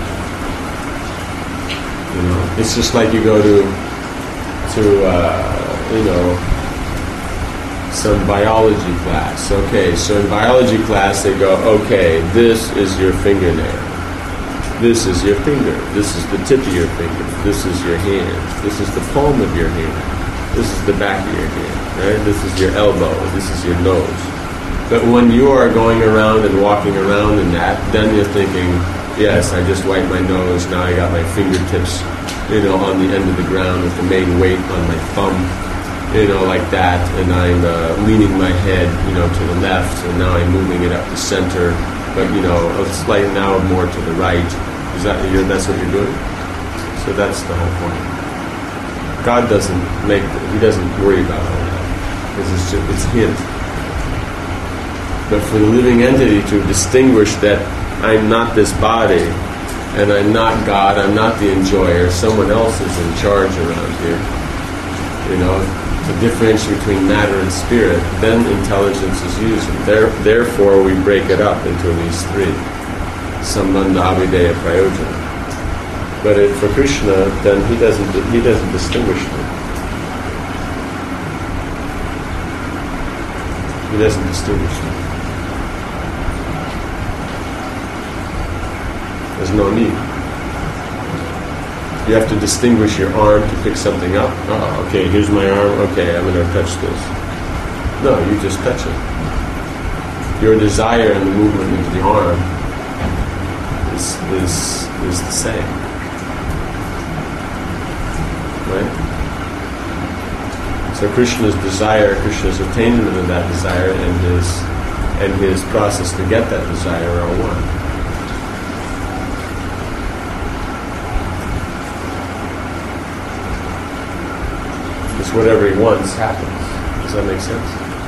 You know, it's just like you go to, to uh, you know, some biology class. Okay, so in biology class they go, okay, this is your fingernail. This is your finger. This is the tip of your finger. This is your hand. This is the palm of your hand. This is the back of your hand. Right? This is your elbow. This is your nose. But when you are going around and walking around in that, then you're thinking, yes, I just wiped my nose. Now I got my fingertips, you know, on the end of the ground with the main weight on my thumb, you know, like that. And I'm uh, leaning my head, you know, to the left. And now I'm moving it up the center. But, you know, it's like now more to the right. Is that you're, that's what you're doing? So that's the whole point. God doesn't make, he doesn't worry about all that. Because it's, just, it's him. But for the living entity to distinguish that I'm not this body, and I'm not God, I'm not the enjoyer, someone else is in charge around here, you know, to differentiate between matter and spirit, then intelligence is used. There, therefore, we break it up into these three. Sambandha, Avideya, Prayojana. But it, for Krishna, then he doesn't he doesn't distinguish them. He doesn't distinguish them. There's no need. You have to distinguish your arm to pick something up. Oh, okay, here's my arm. Okay, I'm going to touch this. No, you just touch it. Your desire and the movement of the arm is is is the same. Right? So Krishna's desire, Krishna's attainment of that desire, and his and his process to get that desire are one. Because whatever he wants happens. Does that make sense?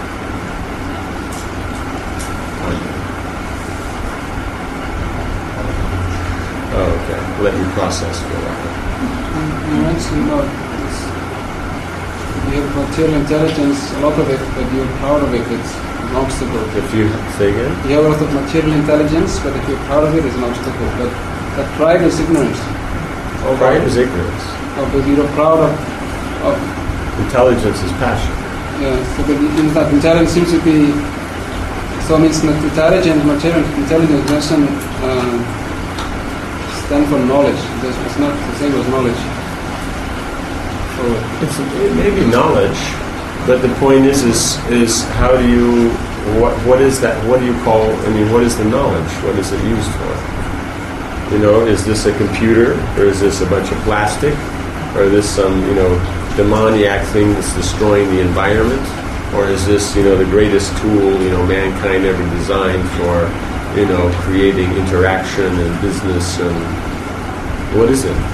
Oh, okay. Let your process go out. You mentioned about this, you have material intelligence, a lot of it, but you're proud of it. It's an obstacle. If you say again? You have a lot of material intelligence, but if you're proud of it, it's an obstacle. But that pride is ignorance. Oh, pride is ignorance. Oh, but you're proud of, of Intelligence is passion. yeah. So but in that intelligence seems to be. So it means that intelligence, material intelligence doesn't uh, stand for knowledge. It's it's not the same as knowledge. So It's, it may be knowledge, but the point is, is, is how do you, what, what is that, what do you call, I mean, what is the knowledge? What is it used for? You know, is this a computer, or is this a bunch of plastic, or is this some, you know, demoniac thing that's destroying the environment? Or is this, you know, the greatest tool, you know, mankind ever designed for, you know, creating interaction and business, and what is it?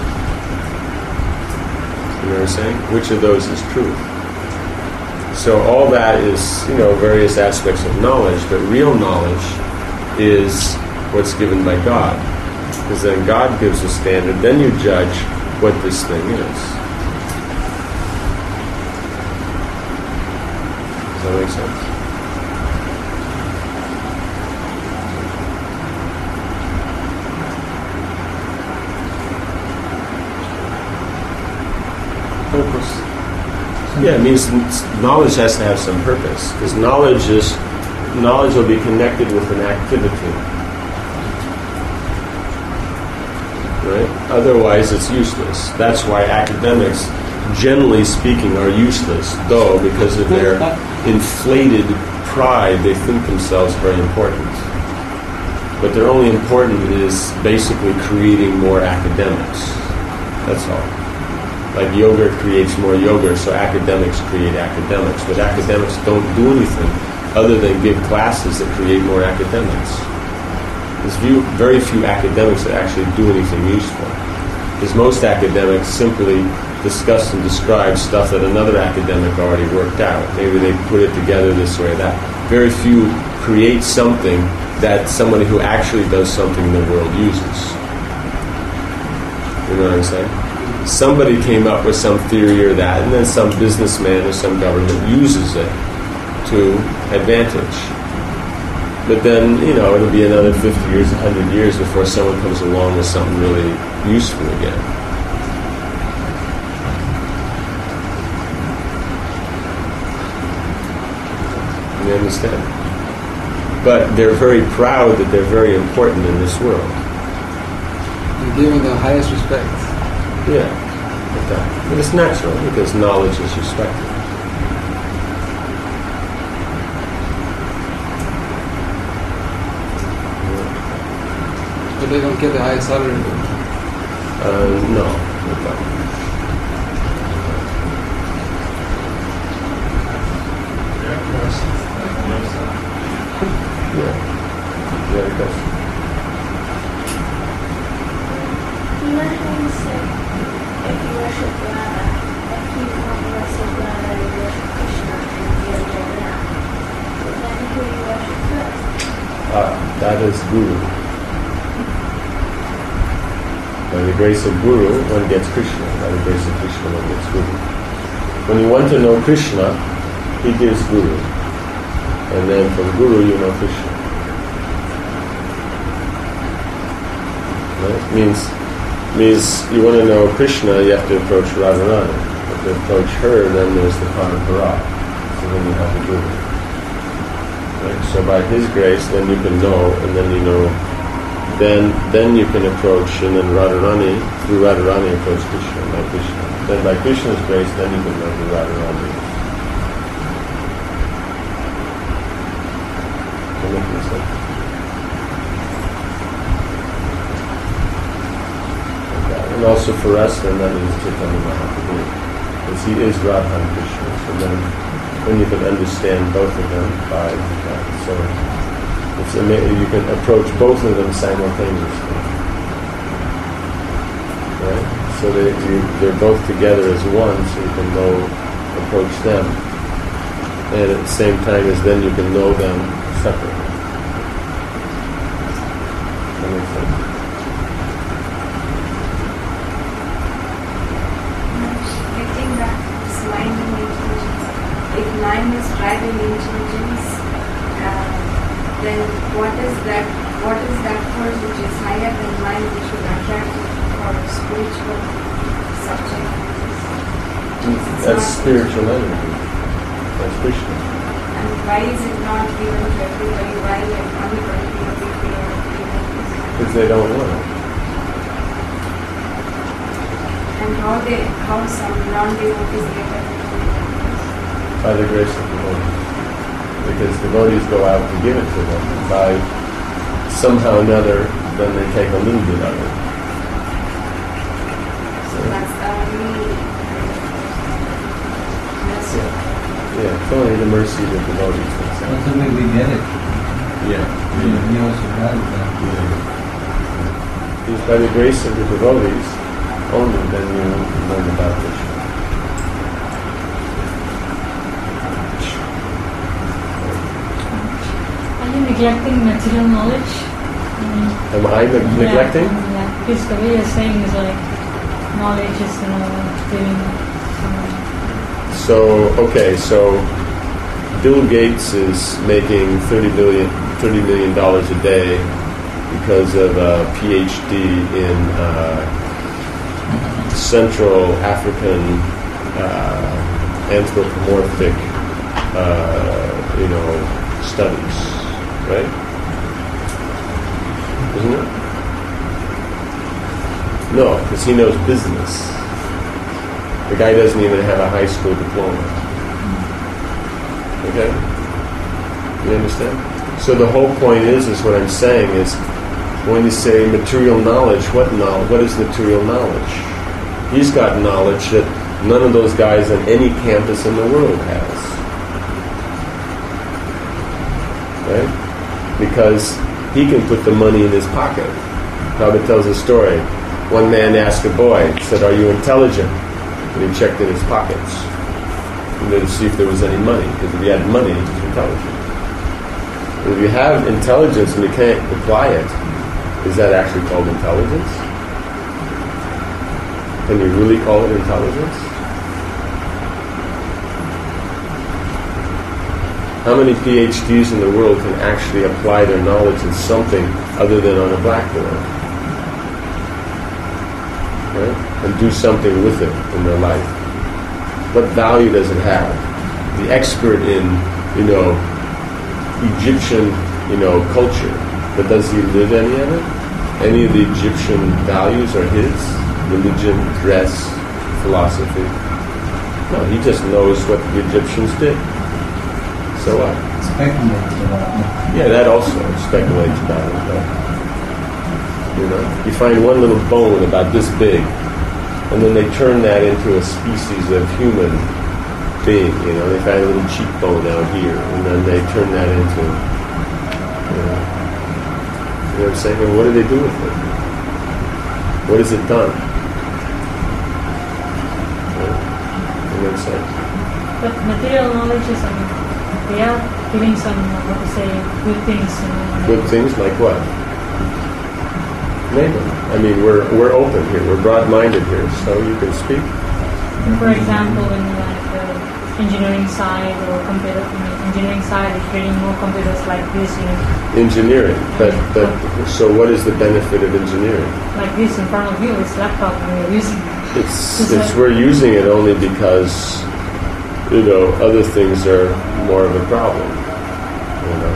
You know what I'm saying? Which of those is true? So all that is, you know, various aspects of knowledge, but real knowledge is what's given by God. Because then God gives a standard, then you judge what this thing is. Does that make sense? purpose. Yeah, it means knowledge has to have some purpose, because knowledge is knowledge will be connected with an activity, right? Otherwise, it's useless. That's why academics, generally speaking, are useless, though, because of their inflated pride, they think themselves very important. But their only important is basically creating more academics. That's all. Like yoga creates more yoga, so academics create academics. But academics don't do anything other than give classes that create more academics. There's few, very few academics that actually do anything useful. Because most academics simply discuss and describe stuff that another academic already worked out. Maybe they put it together this way or that. Very few create something that somebody who actually does something in the world uses. You know what I'm saying? Somebody came up with some theory or that, and then some businessman or some government uses it to advantage. But then, you know, it'll be another fifty years, one hundred years before someone comes along with something really useful again. You understand? But they're very proud that they're very important in this world. And given the highest respect. Yeah, but, that, but it's natural because knowledge is respected. But they don't get the highest salary. Uh, no, they don't. Yeah, yeah, question. If you worship Radha, if you don't worship Radha, you worship Krishna and you are Jagannath. Then who you worship first? Ah, that is Guru. By the grace of Guru, one gets Krishna. By the grace of Krishna, one gets Guru. When you want to know Krishna, he gives Guru. And then from Guru, you know Krishna. Right? Means means you want to know Krishna, you have to approach Radharani. If you approach her, then there's the Parampara. So then you have the Guru. Right? So by his grace, then you can know, and then you know, then then you can approach, and then Radharani, through Radharani approach Krishna, by Krishna. Then by Krishna's grace, then you can know who Radharani is. Does that make any sense? And also for us, then that is Chaitanya Mahaprabhu, because he is Radha and Krishna. So then, then you can understand both of them by that. So it's amazing. You can approach both of them simultaneously, right? So they you, they're both together as one, so you can know approach them, and at the same time as then you can know them separately. That makes sense. If mind is driving intelligence, mind we should attract for a spiritual subject? It's That's not- spiritual energy. That's Krishna. And why is it not given to everybody? Why like only particular people are given this? Because they don't want it. And how they, how some non-devotees get it? By the grace of devotees. Because devotees go out to give it to them. And by somehow or another, then they take a little bit of it. So that's the only message. Yeah, it's only the mercy of the devotees. That's it. That's the way we get it. Yeah. We, we also have that. It's by the grace of the devotees only then you learn about Krishna. Are you neglecting material knowledge? Mm. Am I neg- neglecting? Yeah, yeah, because the way you're saying is like knowledge is, you know, giving. So, okay, so Bill Gates is making thirty billion, thirty million dollars a day because of a PhD in uh, Central African uh, anthropomorphic, uh, you know, studies, right? Isn't it? No, because he knows business. The guy doesn't even have a high school diploma. Okay? You understand? So the whole point is, is what I'm saying is, when you say material knowledge, what knowledge? What is material knowledge? He's got knowledge that none of those guys on any campus in the world has. Right? Because he can put the money in his pocket. Prabhupada tells a story. One man asked a boy, said, "Are you intelligent?" And he checked in his pockets to see if there was any money. Because if he had money, he was intelligent. And if you have intelligence and you can't apply it, is that actually called intelligence? Can you really call it intelligence? How many PhDs in the world can actually apply their knowledge in something other than on a blackboard? Right? And do something with it in their life. What value does it have? The expert in, you know, Egyptian, you know, culture, but does he live any of it? Any of the Egyptian values are his? Religion, dress, philosophy? No, he just knows what the Egyptians did. So what? Speculates about it. Yeah, that also speculates about it. But, you know, you find one little bone about this big, and then they turn that into a species of human being. You know, they find a little cheekbone out here, and then they turn that into, you know, you know what I'm saying? Well, what do they do with it? What has it done? You know what I'm saying? But material knowledge is, I mean, they are giving some, what to say, good things. You know, Good things like what? Name them. I mean, we're we're open here. We're broad-minded here, so you can speak. For example, in like the engineering side or computer, I mean, engineering side is creating more computers like this, you know. Engineering, but but so what is the benefit of engineering? Like this in front of you, it's laptop and we're using it. It's it's we're using it only because, you know, other things are more of a problem. You know,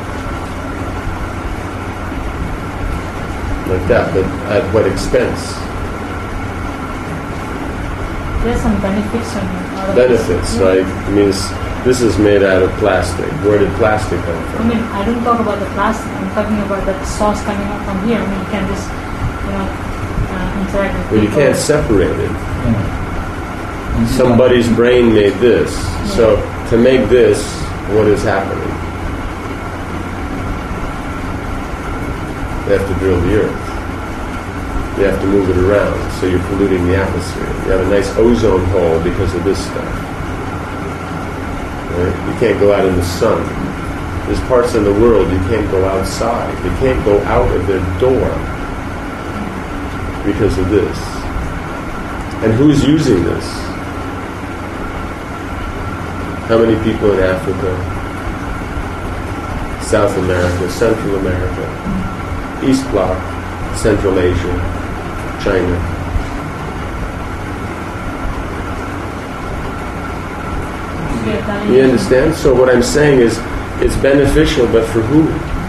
like that, but at what expense? There's some benefits on out of Benefits, this. like I mean, it's, this is made out of plastic. Where did plastic come I from? mean, I don't talk about the plastic. I'm talking about the sauce coming up from here. I mean, you can just, you know, uh, interact with Well, you people. can't separate it. Yeah. And Somebody's brain made this. So to make this, what is happening? They have to drill the earth. You have to move it around, so you're polluting the atmosphere. You have a nice ozone hole because of this stuff. Right? You can't go out in the sun. There's parts in the world you can't go outside. They can't go out of their door because of this. And who's using this? How many people in Africa, South America, Central America, East Bloc, Central Asia, China. You understand? So what I'm saying is, it's beneficial, but for who?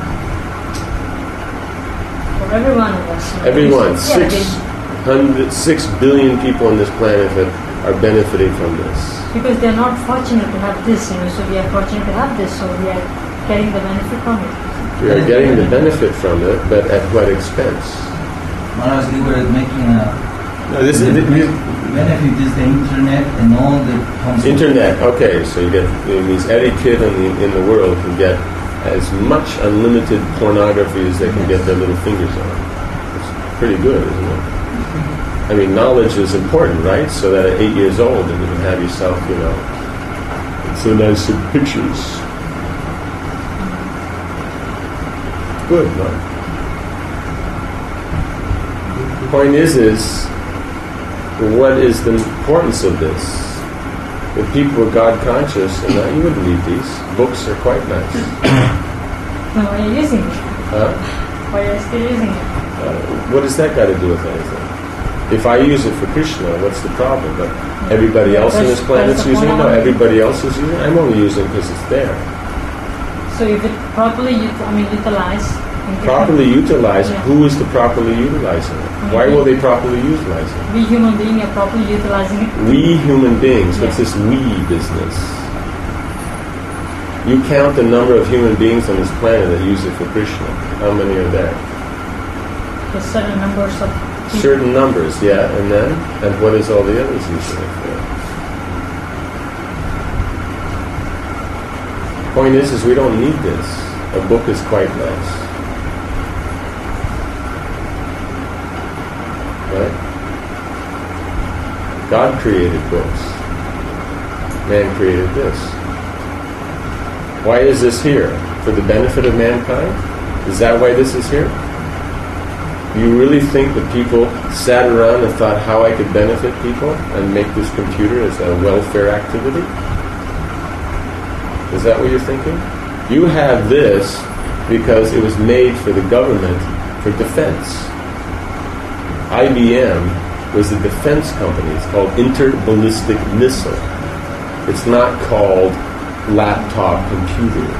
For every one of us. Everyone. Yeah, Six hundred, six billion people on this planet that are benefiting from this. Because they're not fortunate to have this, you know, so we are fortunate to have this, so we are getting the benefit from it. We are getting the benefit from it, but at what expense? Maharaj, you were making a... No, this is... The benefit is the internet and all the... Internet, okay, so you get... It means any kid in the, in the world can get as much unlimited pornography as they can get their little fingers on. It's pretty good, isn't it? I mean, knowledge is important, right? So that at eight years old, and you can have yourself, you know, so nice some pictures. Good, no? The point is, is what is the importance of this? If people were God conscious, and that, you wouldn't need these. Books are quite nice. No, why are you using it? Huh? Why are you still using it? Uh, what does that got to do with anything? If I use it for Krishna, what's the problem? But everybody else on this planet's using it? No, everybody else is using it. I'm only using it because it's there. So if it properly, ut- I mean, utilized... Properly utilized? Yeah. Who is the properly utilizing it? Mm-hmm. Why will they properly utilize it? We human beings are properly utilizing it. We human beings? Yeah. What's this we business? You count the number of human beings on this planet that use it for Krishna. How many are there? There's certain numbers of people. Certain numbers, yeah, and then? And what is all the others using it for? Point is, is we don't need this. A book is quite nice. Right? God created books. Man created this. Why is this here? For the benefit of mankind? Is that why this is here? Do you really think that people sat around and thought how I could benefit people and make this computer as a welfare activity? Is that what you're thinking? You have this because it was made for the government for defense. I B M was a defense company. It's called Interballistic Missile. It's not called laptop computer.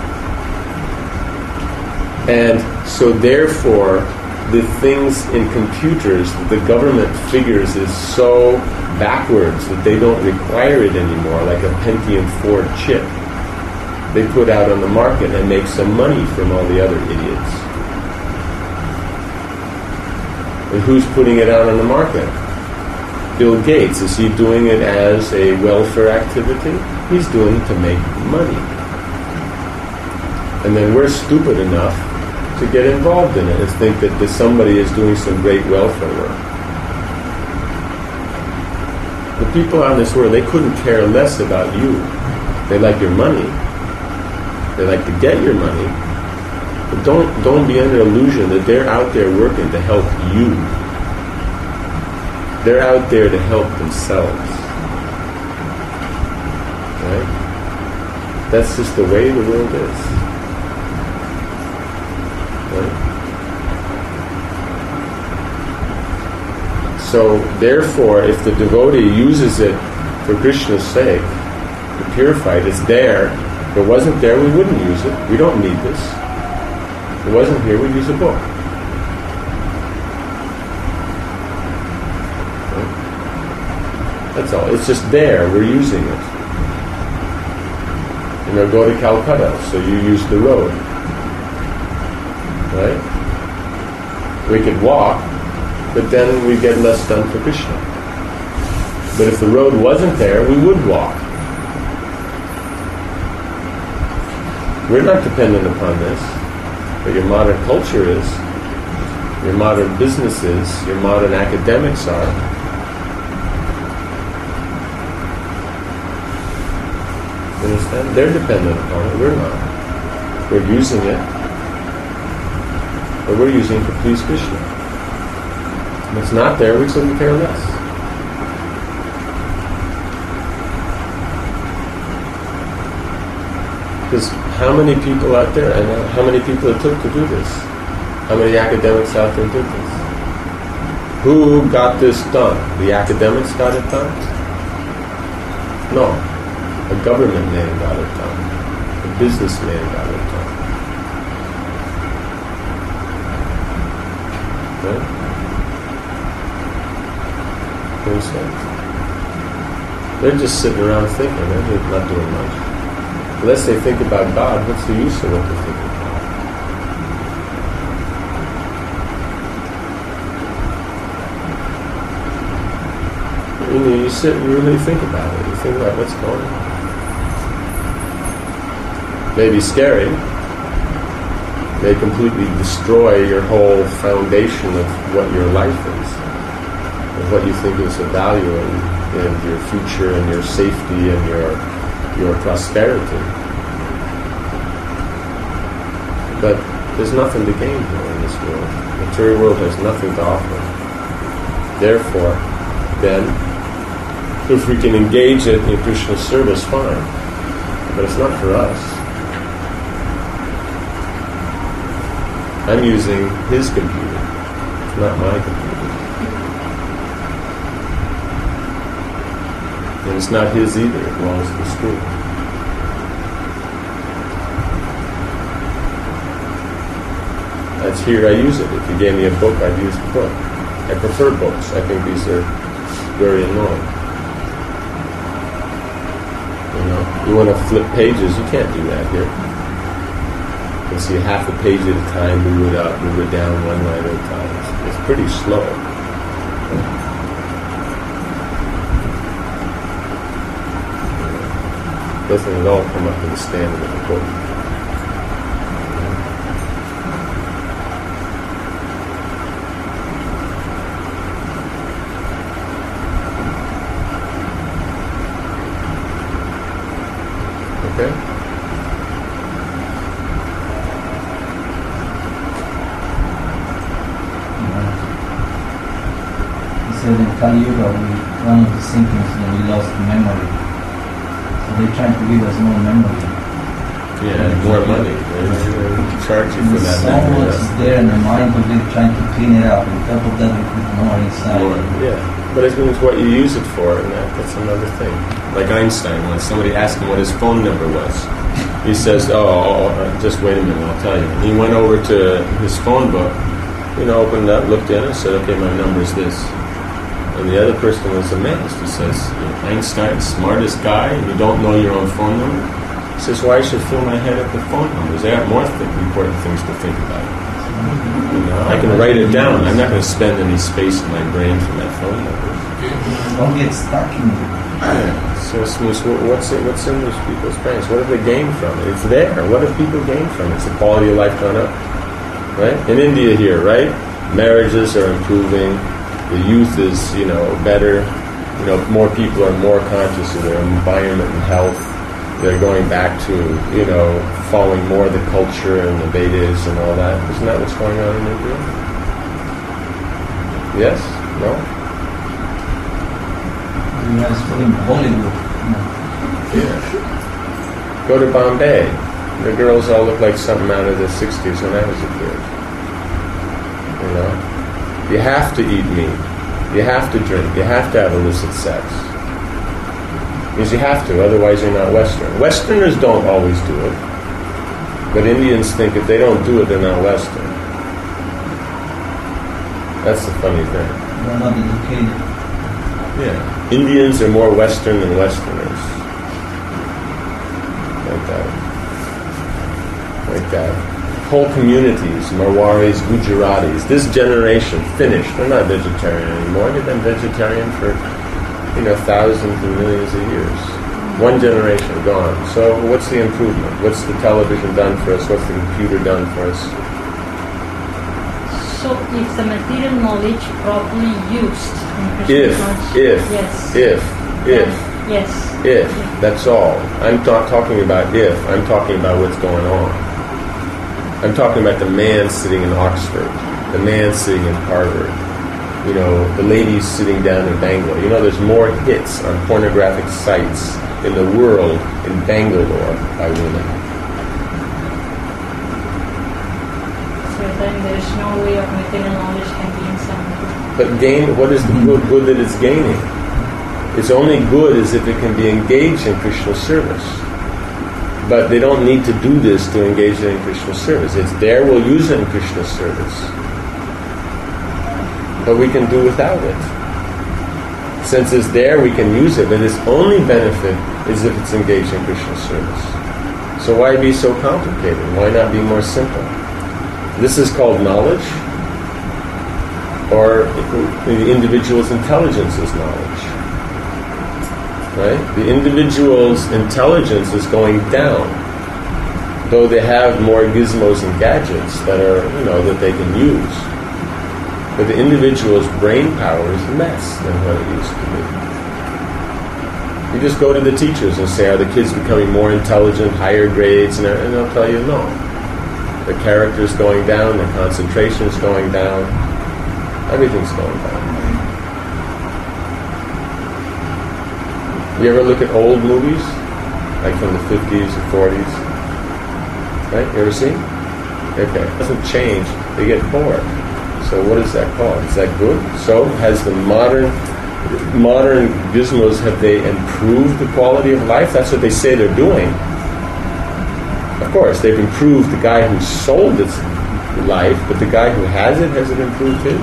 And so therefore, the things in computers that the government figures is so backwards that they don't require it anymore, like a Pentium four chip. They put out on the market and make some money from all the other idiots. And who's putting it out on the market? Bill Gates. Is he doing it as a welfare activity? He's doing it to make money. And then we're stupid enough to get involved in it and think that this somebody is doing some great welfare work. The people on this world, they couldn't care less about you. They like your money. They like to get your money. But don't don't be under illusion that they're out there working to help you. They're out there to help themselves. Right? That's just the way the world is. Right? So, therefore, if the devotee uses it for Krishna's sake, to purify it, it's there. If it wasn't there, we wouldn't use it. We don't need this. If it wasn't here, we'd use a book. Right? That's all. It's just there. We're using it. You know, go to Calcutta, so you use the road. Right? We could walk, but then we get less done for Krishna. But if the road wasn't there, we would walk. We're not dependent upon this, but your modern culture is, your modern businesses, your modern academics are. You understand? They're dependent upon it, we're not. We're using it, but we're using it to please Krishna. If it's not there, we couldn't care less. Because how many people out there, and how many people it took to do this? How many academics out there did this? Who got this done? The academics got it done? No. A government man got it done. A businessman got it done. Right? Understand? They're just sitting around thinking. They're not doing much. Unless they think about God, what's the use of what they're thinking about? You know, you sit and you really think about it. You think about what's going on. May be scary. May completely destroy your whole foundation of what your life is, of what you think is of value in, in your future and your safety and your your prosperity. But there's nothing to gain here in this world. The material world has nothing to offer. Therefore, then, if we can engage it in Krishna's service, fine. But it's not for us. I'm using his computer. It's not my computer. And it's not his either. It belongs to the school. That's here I use it. If you gave me a book, I'd use the book. I prefer books. I think these are very annoying. You know, you want to flip pages, you can't do that here. You can see half a page at a time, move it up, move it down one line at a time. It's, it's pretty slow. It doesn't at all come up to the standard of the book. Okay? In Kali Yuga, we, one of the symptoms that we lost memory. So they're trying to give us more memory. Yeah, and more money. They charge you for that so memory. much is there in the mind, but we're trying to clean it up. On top of that, we put more inside. More, yeah, but it means what you use it for, and that, that's another thing. Like Einstein, when somebody asked him what his phone number was, he says, oh, oh, oh, just wait a minute, I'll tell you. And he went over to his phone book, you know, opened it up, looked in, and said, okay, my number is this. And the other person was amazed. He says, Einstein, smartest guy, and you don't know your own phone number? He says, why well, I should fill my head up with phone numbers? There are more th- important things to think about. You know, I can write it down. I'm not going to spend any space in my brain for that phone number. Don't get stuck in it. Yeah. So it means, what's, it, what's in those people's brains? What have they gained from it? It's there. What have people gained from it? It's the quality of life gone up. Right? In India here, right? Marriages are improving. The youth is, you know, better. You know, more people are more conscious of their environment and health. They're going back to, you know, following more of the culture and the Vedas and all that. Isn't that what's going on in India? Yes? No? You guys putting Bollywood. Yeah. Go to Bombay. The girls all look like something out of the sixties when I was a kid. You know? You have to eat meat. You have to drink. You have to have illicit sex. Because you have to, otherwise you're not Western. Westerners don't always do it. But Indians think if they don't do it, they're not Western. That's the funny thing. They're not educated. Yeah. Indians are more Western than Westerners. Like that. Like that. Whole communities, Marwaris, Gujaratis, this generation finished. They're not vegetarian anymore. They've been vegetarian for, you know, thousands and millions of years. One generation gone. So what's the improvement? What's the television done for us? What's the computer done for us? So if the material knowledge properly used in Krishna If, consciousness, if, yes. if, if, yes, if. That's all. I'm not talking about if. I'm talking about what's going on. I'm talking about the man sitting in Oxford, the man sitting in Harvard, you know, the ladies sitting down in Bangalore. You know, there's more hits on pornographic sites in the world in Bangalore by women. So then there is no way of material knowledge can be in some But gain, what is the good, good that it's gaining? It's only good as if it can be engaged in Krishna service. But they don't need to do this to engage in Krishna service. It's there, we'll use it in Krishna service. But we can do without it. Since it's there, we can use it, but its only benefit is if it's engaged in Krishna service. So why be so complicated? Why not be more simple? This is called knowledge, or the individual's intelligence is knowledge. Right? The individual's intelligence is going down, though they have more gizmos and gadgets that are, you know, that they can use. But the individual's brain power is less than what it used to be. You just go to the teachers and say, are the kids becoming more intelligent, higher grades? And they'll tell you no. The character's going down, the concentration's going down, everything's going down. You ever look at old movies, like from the fifties or forties? Right? You ever seen? Okay. It doesn't change. They get bored. So what is that called? Is that good? So has the modern modern gizmos, have they improved the quality of life? That's what they say they're doing. Of course, they've improved the guy who sold his life, but the guy who has it, has it improved his?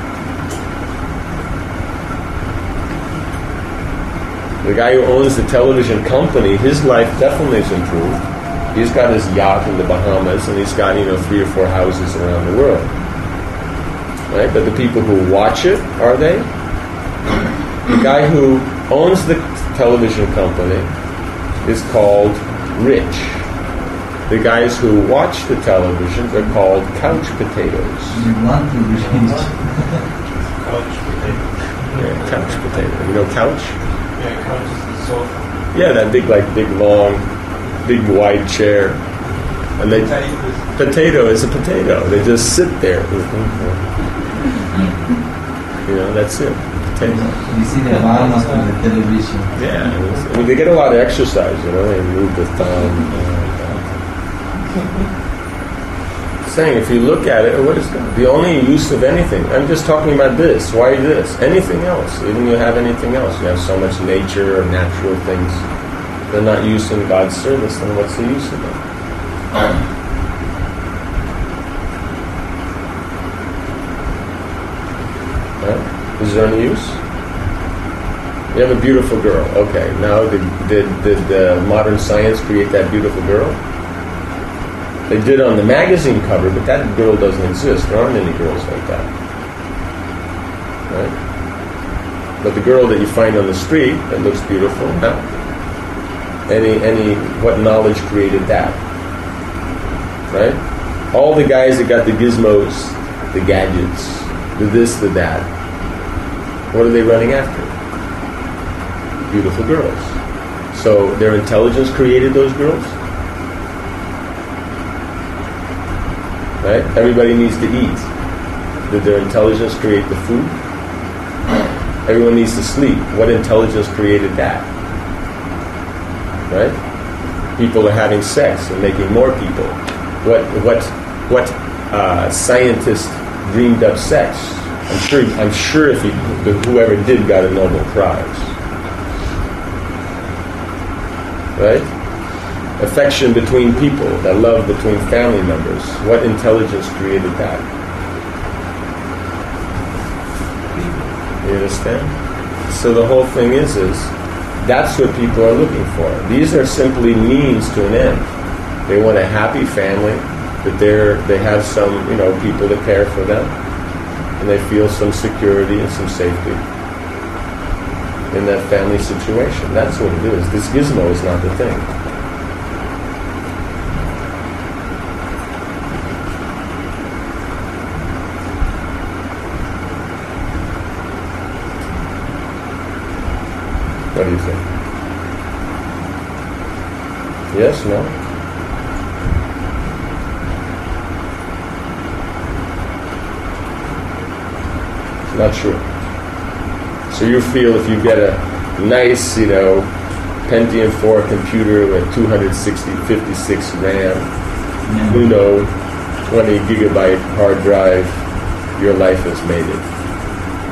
The guy who owns the television company, his life definitely is improved. He's got his yacht in the Bahamas, and he's got, you know, three or four houses around the world. Right? But the people who watch it, are they? The guy who owns the television company is called rich. The guys who watch the televisions are called couch potatoes. You want to be rich. Couch potato. Yeah, couch potato. You know couch? Yeah, couch is the sofa. Yeah, that big, like, big, long, big, wide chair. And they potato is a potato. They just sit there. You know, that's it. Potato. You see the mamas on the television. Yeah. I mean, they get a lot of exercise, you know. They move the thumb. Saying, if you look at it, what is the only use of anything? I'm just talking about this. Why this? Anything else? Even you have anything else. You have so much nature or natural things. They're not used in God's service, then what's the use of them? Right? Is there any use? You have a beautiful girl. Okay, now did, did, did uh, modern science create that beautiful girl? They did on the magazine cover, but that girl doesn't exist. There aren't any girls like that. Right? But the girl that you find on the street that looks beautiful, no. Any, any, what knowledge created that? Right? All the guys that got the gizmos, the gadgets, the this, the that, what are they running after? Beautiful girls. So their intelligence created those girls? Right? Everybody needs to eat. Did their intelligence create the food? Everyone needs to sleep. What intelligence created that? Right? People are having sex and making more people. What what what uh, scientist dreamed up sex? I'm sure. I'm sure if he, whoever did got a Nobel Prize. Right? Affection between people, that love between family members. What intelligence created that? You understand? So the whole thing is, is that's what people are looking for. These are simply means to an end. They want a happy family, that they're they have some, you know, people to care for them, and they feel some security and some safety in that family situation. That's what it is. This gizmo is not the thing. What do you think? Yes, no? Not sure. So you feel if you get a nice, you know, Pentium four computer with two hundred sixty, fifty-six RAM, mm-hmm. you know, twenty gigabyte hard drive, your life has made it.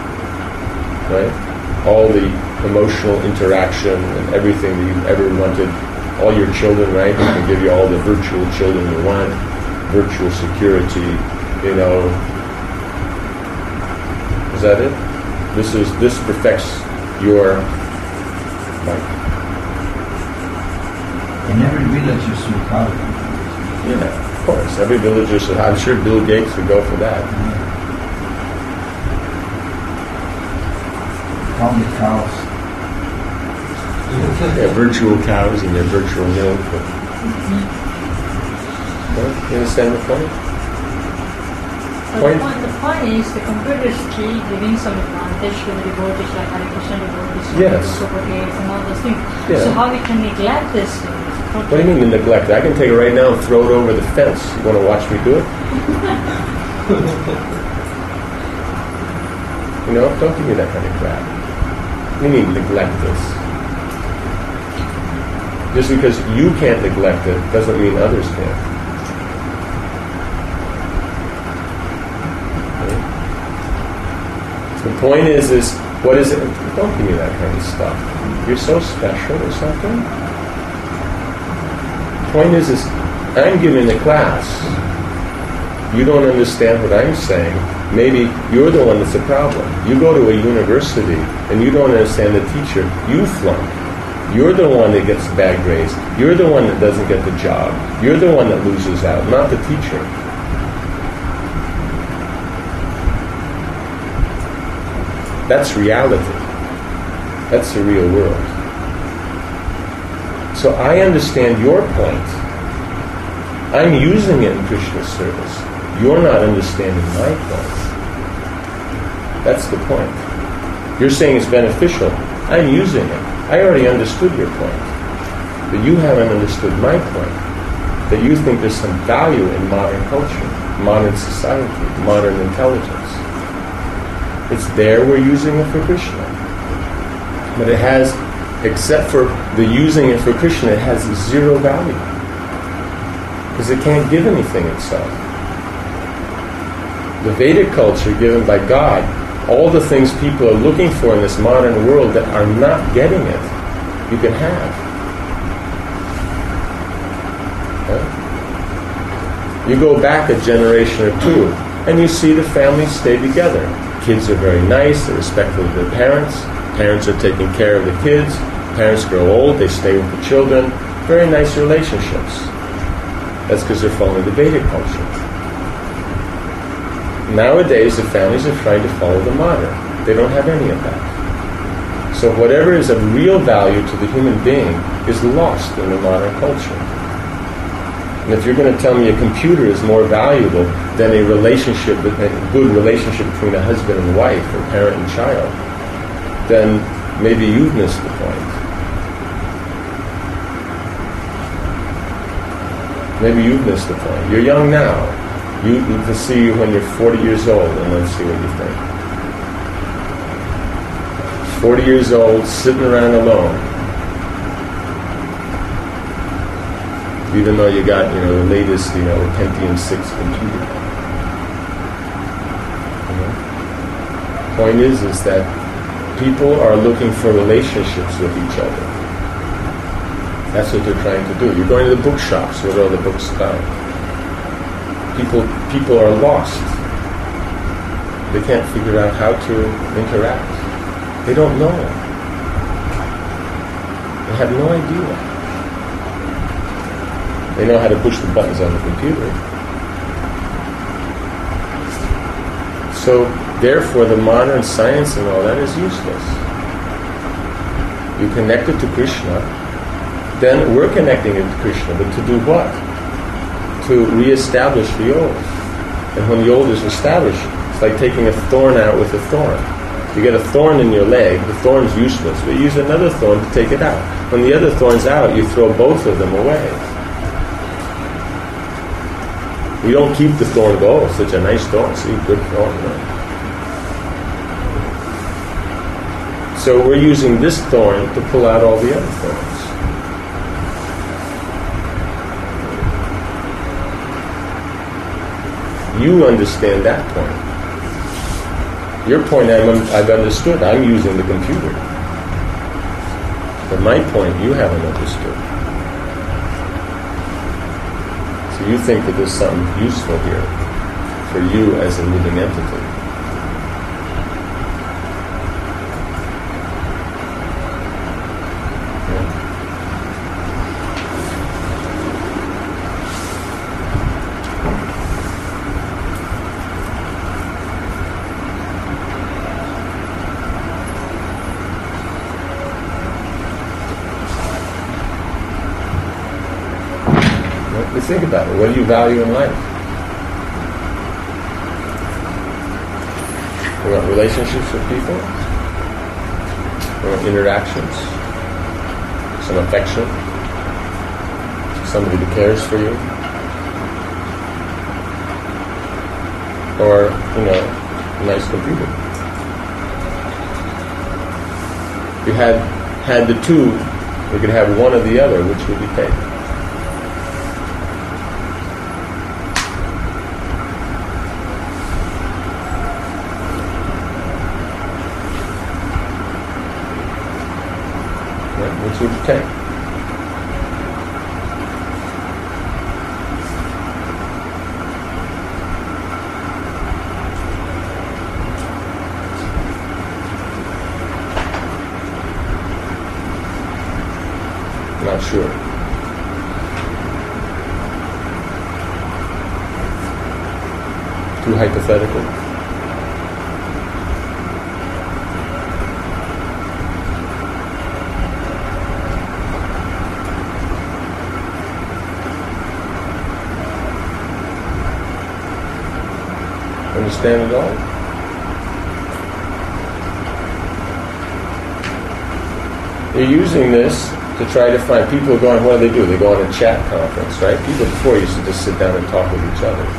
right? All the emotional interaction and everything that you've ever wanted. All your children, right? We can give you all the virtual children you want, virtual security, you know. Is that it? This is this perfects your life. In every village you see cow. Yeah, of course. Every villager should. I'm sure Bill Gates would go for that. Count the cows. Yeah, virtual cows and their virtual milk. You understand the point? So the point, the point is the computer is key, giving some advantage to the devotees like Hare Krishna devotees, Yes. Supporters and all those things. Yeah. So how we can neglect this? What do you mean to neglect? I can take it right now and throw it over the fence. You want to watch me do it? You know, don't give me that kind of crap. What do you mean neglect this? Just because you can't neglect it doesn't mean others can't. Okay? The point is, is what is it? Don't give me that kind of stuff. You're so special or something. The point is, is I'm giving the class. You don't understand what I'm saying. Maybe you're the one that's the problem. You go to a university and you don't understand the teacher. You flunk. You're the one that gets bad grades. You're the one that doesn't get the job. You're the one that loses out, not the teacher. That's reality. That's the real world. So I understand your point. I'm using it in Krishna's service. You're not understanding my point. That's the point. You're saying it's beneficial. I'm using it. I already understood your point. But you haven't understood my point. That you think there's some value in modern culture, modern society, modern intelligence. It's there, we're using it for Krishna. But it has, except for the using it for Krishna, it has zero value. Because it can't give anything itself. The Vedic culture given by God, all the things people are looking for in this modern world that are not getting it, you can have. Okay? You go back a generation or two, and you see the families stay together. Kids are very nice, they're respectful of their parents, parents are taking care of the kids, parents grow old, they stay with the children, very nice relationships. That's because they're following the Vedic culture. Nowadays, the families are trying to follow the modern. They don't have any of that. So whatever is of real value to the human being is lost in the modern culture. And if you're going to tell me a computer is more valuable than a relationship, a good relationship between a husband and wife, or parent and child, then maybe you've missed the point. Maybe you've missed the point. You're young now. You need to see you when you're forty years old, and let's see what you think. forty years old, sitting around alone. Even though you got, you know, the latest, you know, Pentium six computer. You know? Point is, is that people are looking for relationships with each other. That's what they're trying to do. You're going to the bookshops. What are the books about? People, people are lost. They can't figure out how to interact. They don't know. They have no idea. They know how to push the buttons on the computer. So, therefore, the modern science and all that is useless. You connect it to Krishna, then we're connecting it to Krishna, but to do what? To re-establish the old. And when the old is established, it's like taking a thorn out with a thorn. You get a thorn in your leg, the thorn's useless, but you use another thorn to take it out. When the other thorn's out, you throw both of them away. You don't keep the thorn and go, oh, such a nice thorn, see, good thorn. No. So we're using this thorn to pull out all the other thorns. You understand that point. Your point I'm, I've understood. I'm using the computer. But my point you haven't understood. So you think that there's something useful here for you as a living entity. Think about it. What do you value in life? You want relationships with people? You want interactions? Some affection? Somebody that cares for you? Or, you know, a nice computer? If you had, had the two, you could have one or the other. Which would you take? Which would you take? Not sure. Too hypothetical. Understand it all? You're using this to try to find people are going, what do they do? They go on a chat conference, right? People before used to just sit down and talk with each other.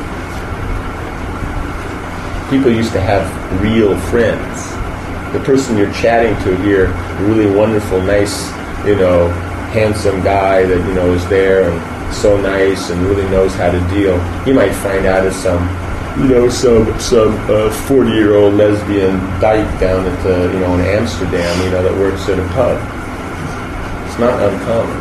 People used to have real friends. The person you're chatting to here, a really wonderful, nice, you know, handsome guy that, you know, is there and so nice and really knows how to deal. You might find out it's some You know, some some uh, forty-year-old lesbian dyke down at the, you know, in Amsterdam, you know, that works at a pub. It's not uncommon.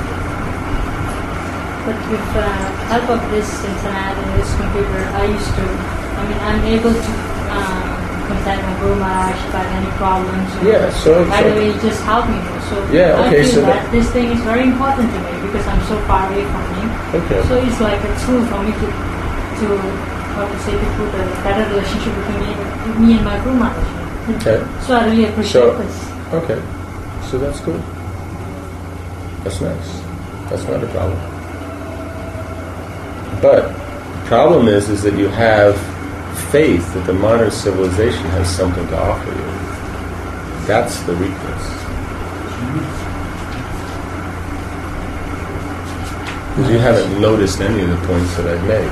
But with the uh, help of this internet and this computer, I used to, I mean, I'm able to um, contact my Guru Maharaj if I have any problems. Yeah, so... By so the way, just help me. So yeah, okay, I feel so that, that this thing is very important to me because I'm so far away from him. Okay. So it's like a tool for me to, to how to say, to put a better relationship between me, me and my Guru Maharaj. Okay. So I really appreciate So, this. okay. So that's good. That's nice. That's not a problem. But the problem is, is that you have faith that the modern civilization has something to offer you. That's the weakness. Because you haven't noticed any of the points that I've made.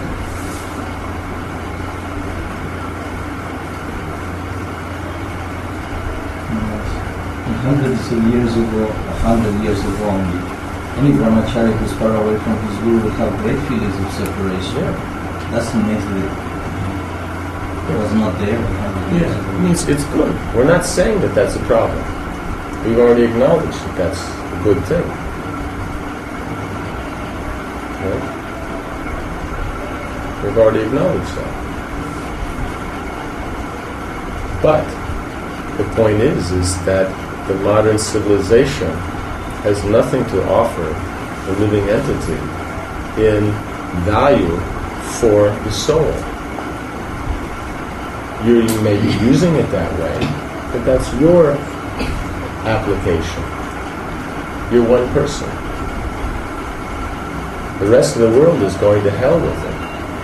Hundreds of years ago, a hundred years ago only, any brahmachari who's far away from his guru would have great feelings of separation. Yeah. That's amazing. It was not there a hundred years ago. I mean, it's, it's good. We're not saying that that's a problem. We've already acknowledged that that's a good thing. Right? We've already acknowledged that. But the point is, is that the modern civilization has nothing to offer a living entity in value for the soul. You, you may be using it that way, but that's your application. You're one person. The rest of the world is going to hell with it.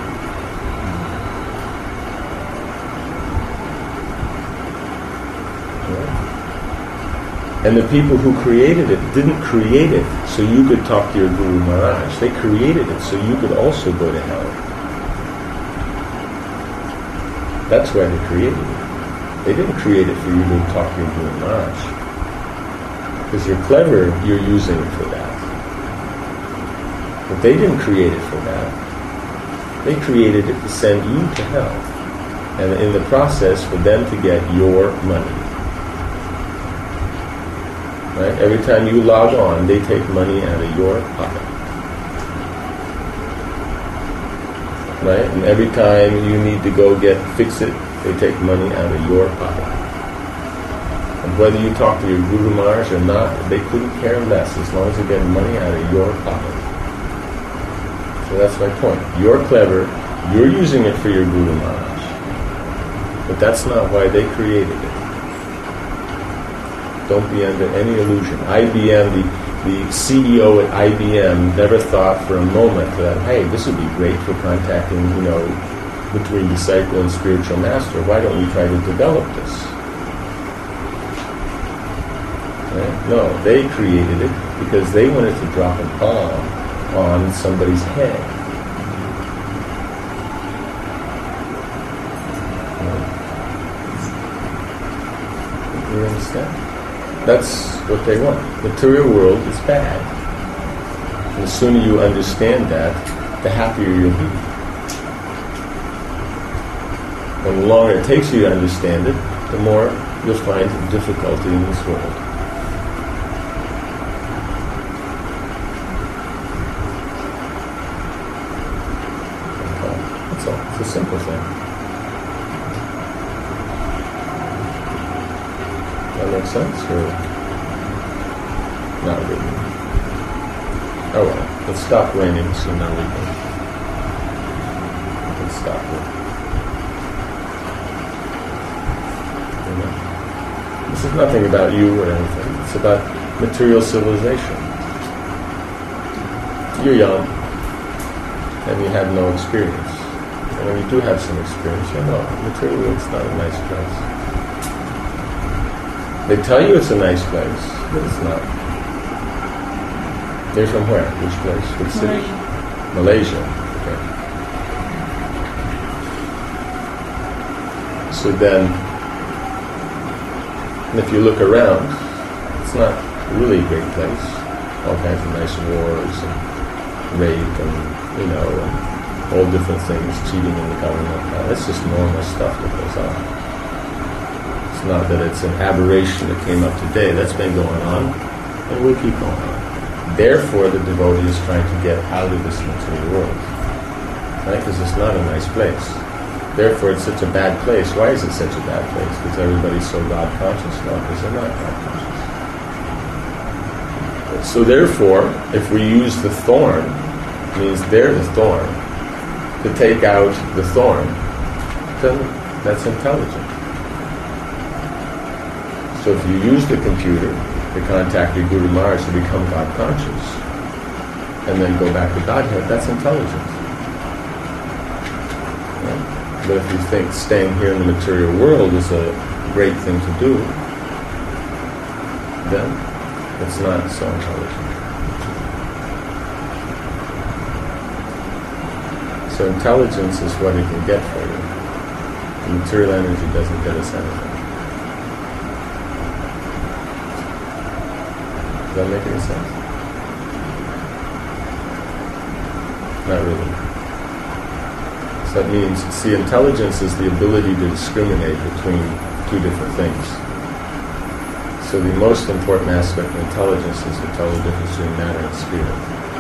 And the people who created it didn't create it so you could talk to your Guru Maharaj. They created it so you could also go to hell. That's why they created it. They didn't create it for you to talk to your Guru Maharaj. Because you're clever, you're using it for that. But they didn't create it for that. They created it to send you to hell. and in the process for them to get your money. Right? Every time you log on, they take money out of your pocket. Right? And every time you need to go get fix it, they take money out of your pocket. And whether you talk to your Guru Maharaj or not, they couldn't care less as long as they're getting money out of your pocket. So that's my point. You're clever, you're using it for your Guru Maharaj. But that's not why they created it. Don't be under any illusion. I B M, the, the C E O at I B M never thought for a moment that, hey, this would be great for contacting, you know, between disciple and spiritual master. Why don't we try to develop this? Right? No, they created it because they wanted to drop a bomb on somebody's head. Right? You understand? That's what they want. The material world is bad. And the sooner you understand that, the happier you'll be. And the longer it takes you to understand it, the more you'll find difficulty in this world. That's all. It's a simple thing. That makes sense? Or not really? Oh well, let's stop raining so now we can. Let's stop it. You know? This is nothing about you or anything. It's about material civilization. You're young and you have no experience. And when you do have some experience, you know, material world's not a nice place. They tell you it's a nice place, but it's not. They're from where? Which place? Which city? Malaysia. Malaysia. Okay. So then, and if you look around, it's not really a great place. All kinds of nice wars and rape and, you know, and all different things, cheating in the government. Now, that's just normal stuff that goes on. Not that it's an aberration that came up today. That's been going on, and will keep going on. Therefore, the devotee is trying to get out of this material world, right? Because it's not a nice place. Therefore, it's such a bad place. Why is it such a bad place? Because everybody's so God conscious? No, because they're not God conscious. So therefore, if we use the thorn, it means they're the thorn, to take out the thorn, then that's intelligent. So if you use the computer to contact your Guru Maharaj to become God conscious, and then go back to Godhead, that's intelligence. Right? But if you think staying here in the material world is a great thing to do, then it's not so intelligent. So intelligence is what it can get for you. The material energy doesn't get us anything. Does that make any sense? Not really. So that means, see, intelligence is the ability to discriminate between two different things. So the most important aspect of intelligence is to tell the difference between matter and spirit.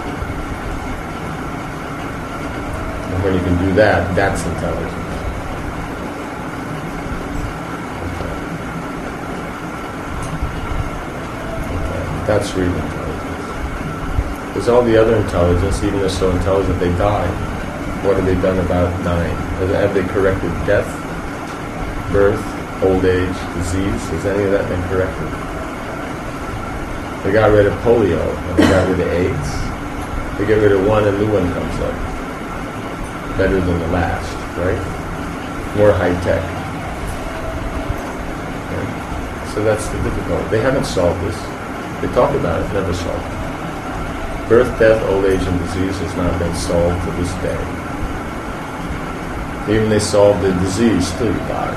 And when you can do that, that's intelligence. That's real intelligence. Because all the other intelligence, even though they're so intelligent they die, what have they done about dying? Have they corrected death, birth, old age, disease? Has any of that been corrected? They got rid of polio, and they got rid of AIDS. They get rid of one, a new one comes up. Better than the last, right? More high-tech. Right? So that's the difficulty. They haven't solved this. They talk about it, never solved it. Birth, death, old age, and disease has not been solved to this day. Even they solved the disease, still you die.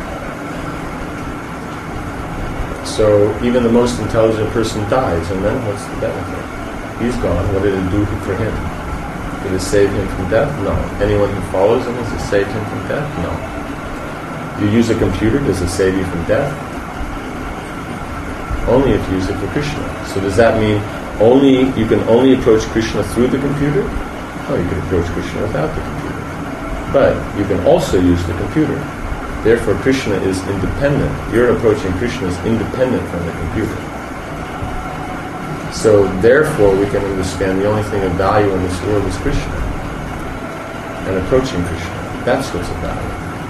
So even the most intelligent person dies, and then what's the benefit? He's gone. What did it do for him? Did it save him from death? No. Anyone who follows him, has it saved him from death? No. You use a computer, does it save you from death? Only if you use it for Krishna. So does that mean only you can only approach Krishna through the computer? No, you can approach Krishna without the computer. But you can also use the computer. Therefore, Krishna is independent. Your approaching Krishna is independent from the computer. So therefore, we can understand the only thing of value in this world is Krishna. And approaching Krishna. That's what's of value.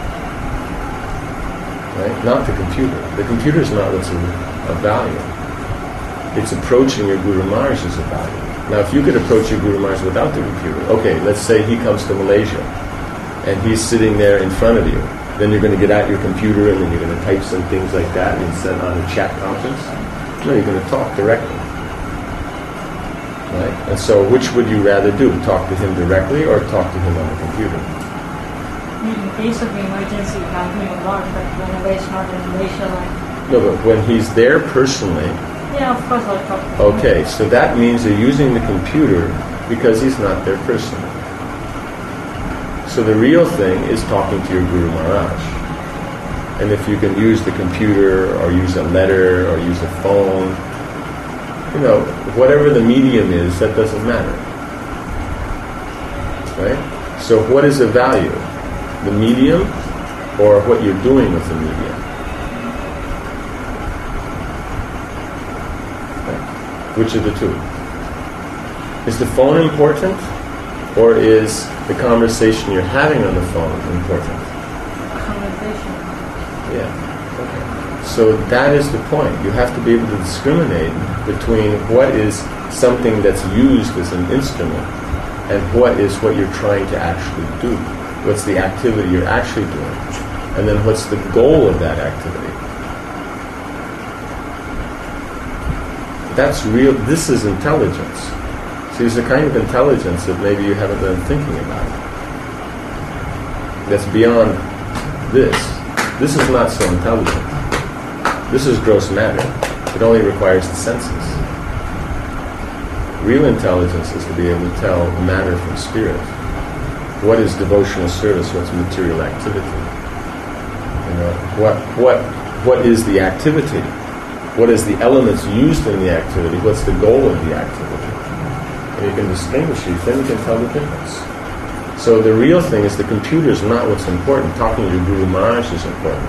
Right? Not the computer. The computer is not what's of, of value. It's approaching your Guru Maharaj is of value. Now, if you could approach your Guru Maharaj without the computer, okay, let's say he comes to Malaysia, and he's sitting there in front of you. Then you're going to get out your computer, and then you're going to type some things like that and send on a chat conference. No, you're going to talk directly. Right? And so, which would you rather do? Talk to him directly or talk to him on the computer? In case of emergency, help me a lot, but whenever it's not in Malaysia, like... No, but when he's there personally... Yeah, of course I'll talk to him. Okay, so that means you're using the computer because he's not there personally. So the real thing is talking to your Guru Maharaj. And if you can use the computer or use a letter or use a phone, you know, whatever the medium is, that doesn't matter. Right? So what is the value? The medium or what you're doing with the medium? Right? Which of the two? Is the phone important or is the conversation you're having on the phone important? Conversation. Yeah. Okay. So that is the point. You have to be able to discriminate between what is something that's used as an instrument and what is what you're trying to actually do. What's the activity you're actually doing? And then what's the goal of that activity? That's real. This is intelligence. See, there's a kind of intelligence that maybe you haven't done thinking about. That's beyond this. This is not so intelligent. This is gross matter. It only requires the senses. Real intelligence is to be able to tell matter from spirit. What is devotional service? What's material activity? You know, what what what is the activity? What is the elements used in the activity? What's the goal of the activity? And you can distinguish these, then you can tell the difference. So the real thing is the computer is not what's important. Talking to your Guru Maharaj is important.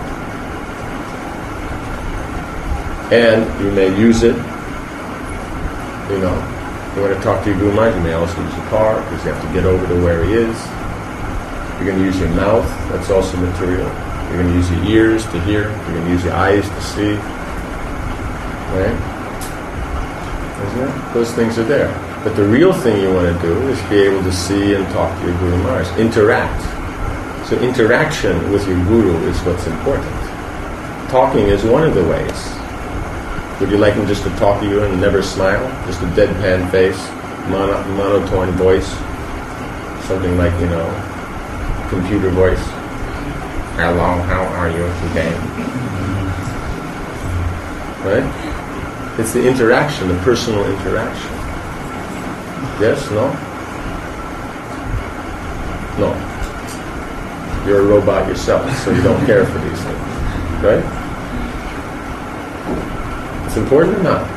And you may use it, you know, you want to talk to your Guru Maharaj, you may also use a car, because you have to get over to where he is. You're going to use your mouth, that's also material. You're going to use your ears to hear. You're going to use your eyes to see. Right? Isn't it? Those things are there. But the real thing you want to do is be able to see and talk to your Guru Maharaj. Interact. So interaction with your Guru is what's important. Talking is one of the ways. Would you like him just to talk to you and never smile? Just a deadpan face, mono- monotone voice? Something like, you know, computer voice. Hello, how are you today? Right? It's the interaction, the personal interaction. Yes? No? No. You're a robot yourself, so you don't care for these things. Right? It's important or not?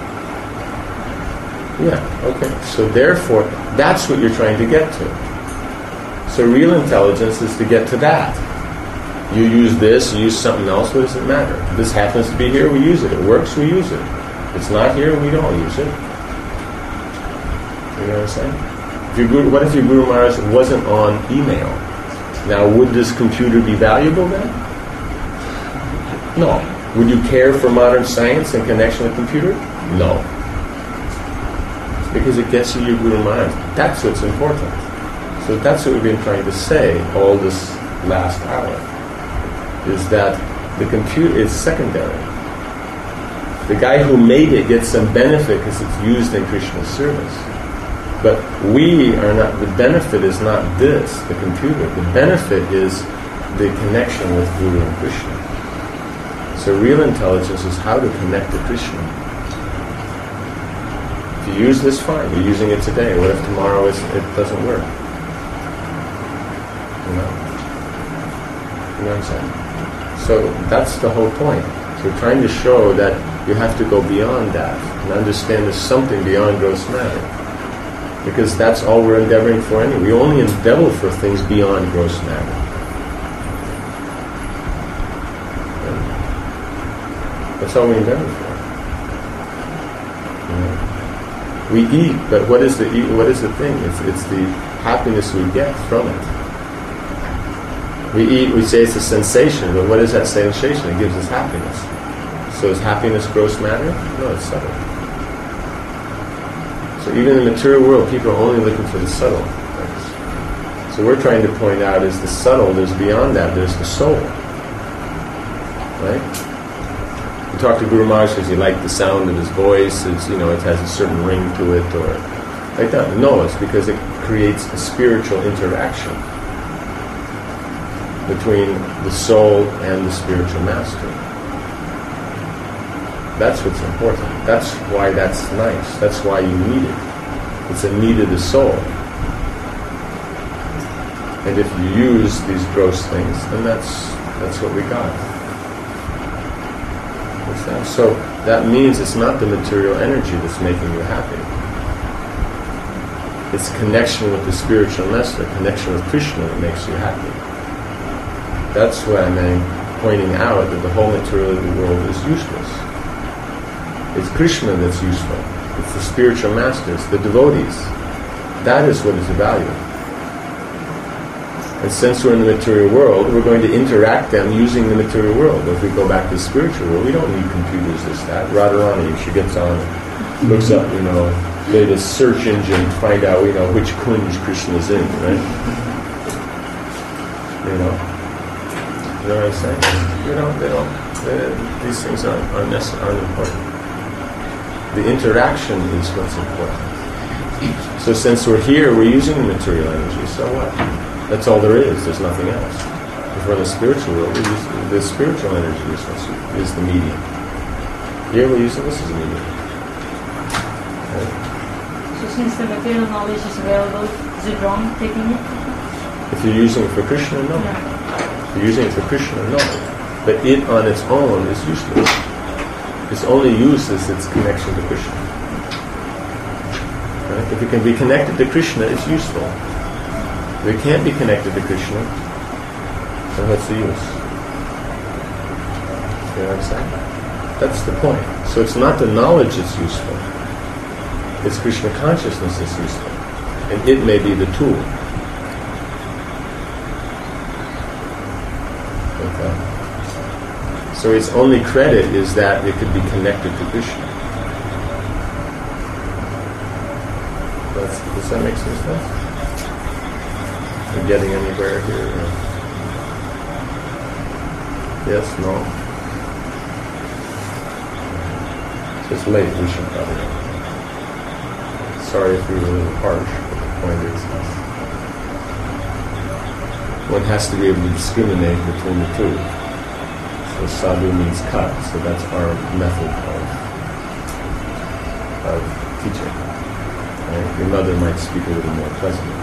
Yeah, okay. So therefore, that's what you're trying to get to. So real intelligence is to get to that. You use this, you use something else, what does it matter? This happens to be here, we use it. It works, we use it. It's not here, we don't use it. You know what I'm saying? If your Guru, what if your Guru Maharaj wasn't on email? Now, would this computer be valuable then? No. Would you care for modern science in connection with computer? No. Because it gets you your Guru Maharaj. That's what's important. So that's what we've been trying to say all this last hour, is that the computer is secondary. The guy who made it gets some benefit because it's used in Krishna's service. But we are not, the benefit is not this, the computer. The benefit is the connection with Guru and Krishna. So real intelligence is how to connect to Krishna. If you use this, fine. You're using it today. What if tomorrow is, it doesn't work? You know? You know what I'm saying? So that's the whole point. So we're trying to show that you have to go beyond that and understand there's something beyond gross matter. Because that's all we're endeavoring for anyway. We only endeavor for things beyond gross matter. That's all we endeavor for. Yeah. We eat, but what is the eat, what is the thing? It's it's the happiness we get from it. We eat, we say it's a sensation, but what is that sensation? It gives us happiness. So is happiness gross matter? No, it's subtle. So even in the material world, people are only looking for the subtle things. So we're trying to point out is the subtle, there's beyond that, there's the soul. Right? You talk to Guru Maharaj because you like the sound of his voice, it's, you know, it has a certain ring to it, or like that. No, it's because it creates a spiritual interaction between the soul and the spiritual master. That's what's important. That's why that's nice. That's why you need it. It's a need of the soul. And if you use these gross things, then that's that's what we got. What's that? So that means it's not the material energy that's making you happy. It's connection with the spiritual master, connection with Krishna that makes you happy. That's why I'm pointing out that the whole material of the world is useless. It's Krishna that's useful. It's the spiritual masters, the devotees. That is what is of value. And since we're in the material world, we're going to interact them using the material world. But if we go back to the spiritual world, we don't need computers, this, that. Radharani, she gets on, looks up, you know, they the search engine to find out, you know, which kunj Krishna's in, right? You know? You know what I'm saying? You know, they don't, they, these things aren't, aren't, aren't important. The interaction is what's important. So since we're here, we're using the material energy, so what? That's all there is, there's nothing else. If we're in the spiritual world, we use, the spiritual energy is, is the medium. Here we're using this as a medium. Okay? So since the material knowledge is available, is it wrong taking it? If you're using it for Krishna, no. No. If you're using it for Krishna, no. But it on its own is useless. Its only use is its connection to Krishna. Right? If it can be connected to Krishna, it's useful. If it can't be connected to Krishna, then what's the use? You know what I'm saying? That's the point. So it's not the knowledge that's useful. It's Krishna consciousness that's useful. And it may be the tool. Okay. So its only credit is that it could be connected to Krishna. That's, does that make some sense? Are you getting anywhere here? Or? Yes? No? So it's late, we should probably. Sorry if we were a little harsh, but the point is one has to be able to discriminate between the two. So sadhu means cut, so that's our method of, of teaching. Right? Your mother might speak a little more pleasantly.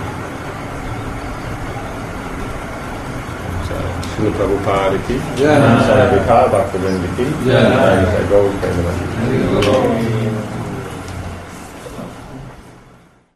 So, Srila Prabhupada ki, Srila Bhaktivinoda ki, Jai Jai Gaur Premanandi.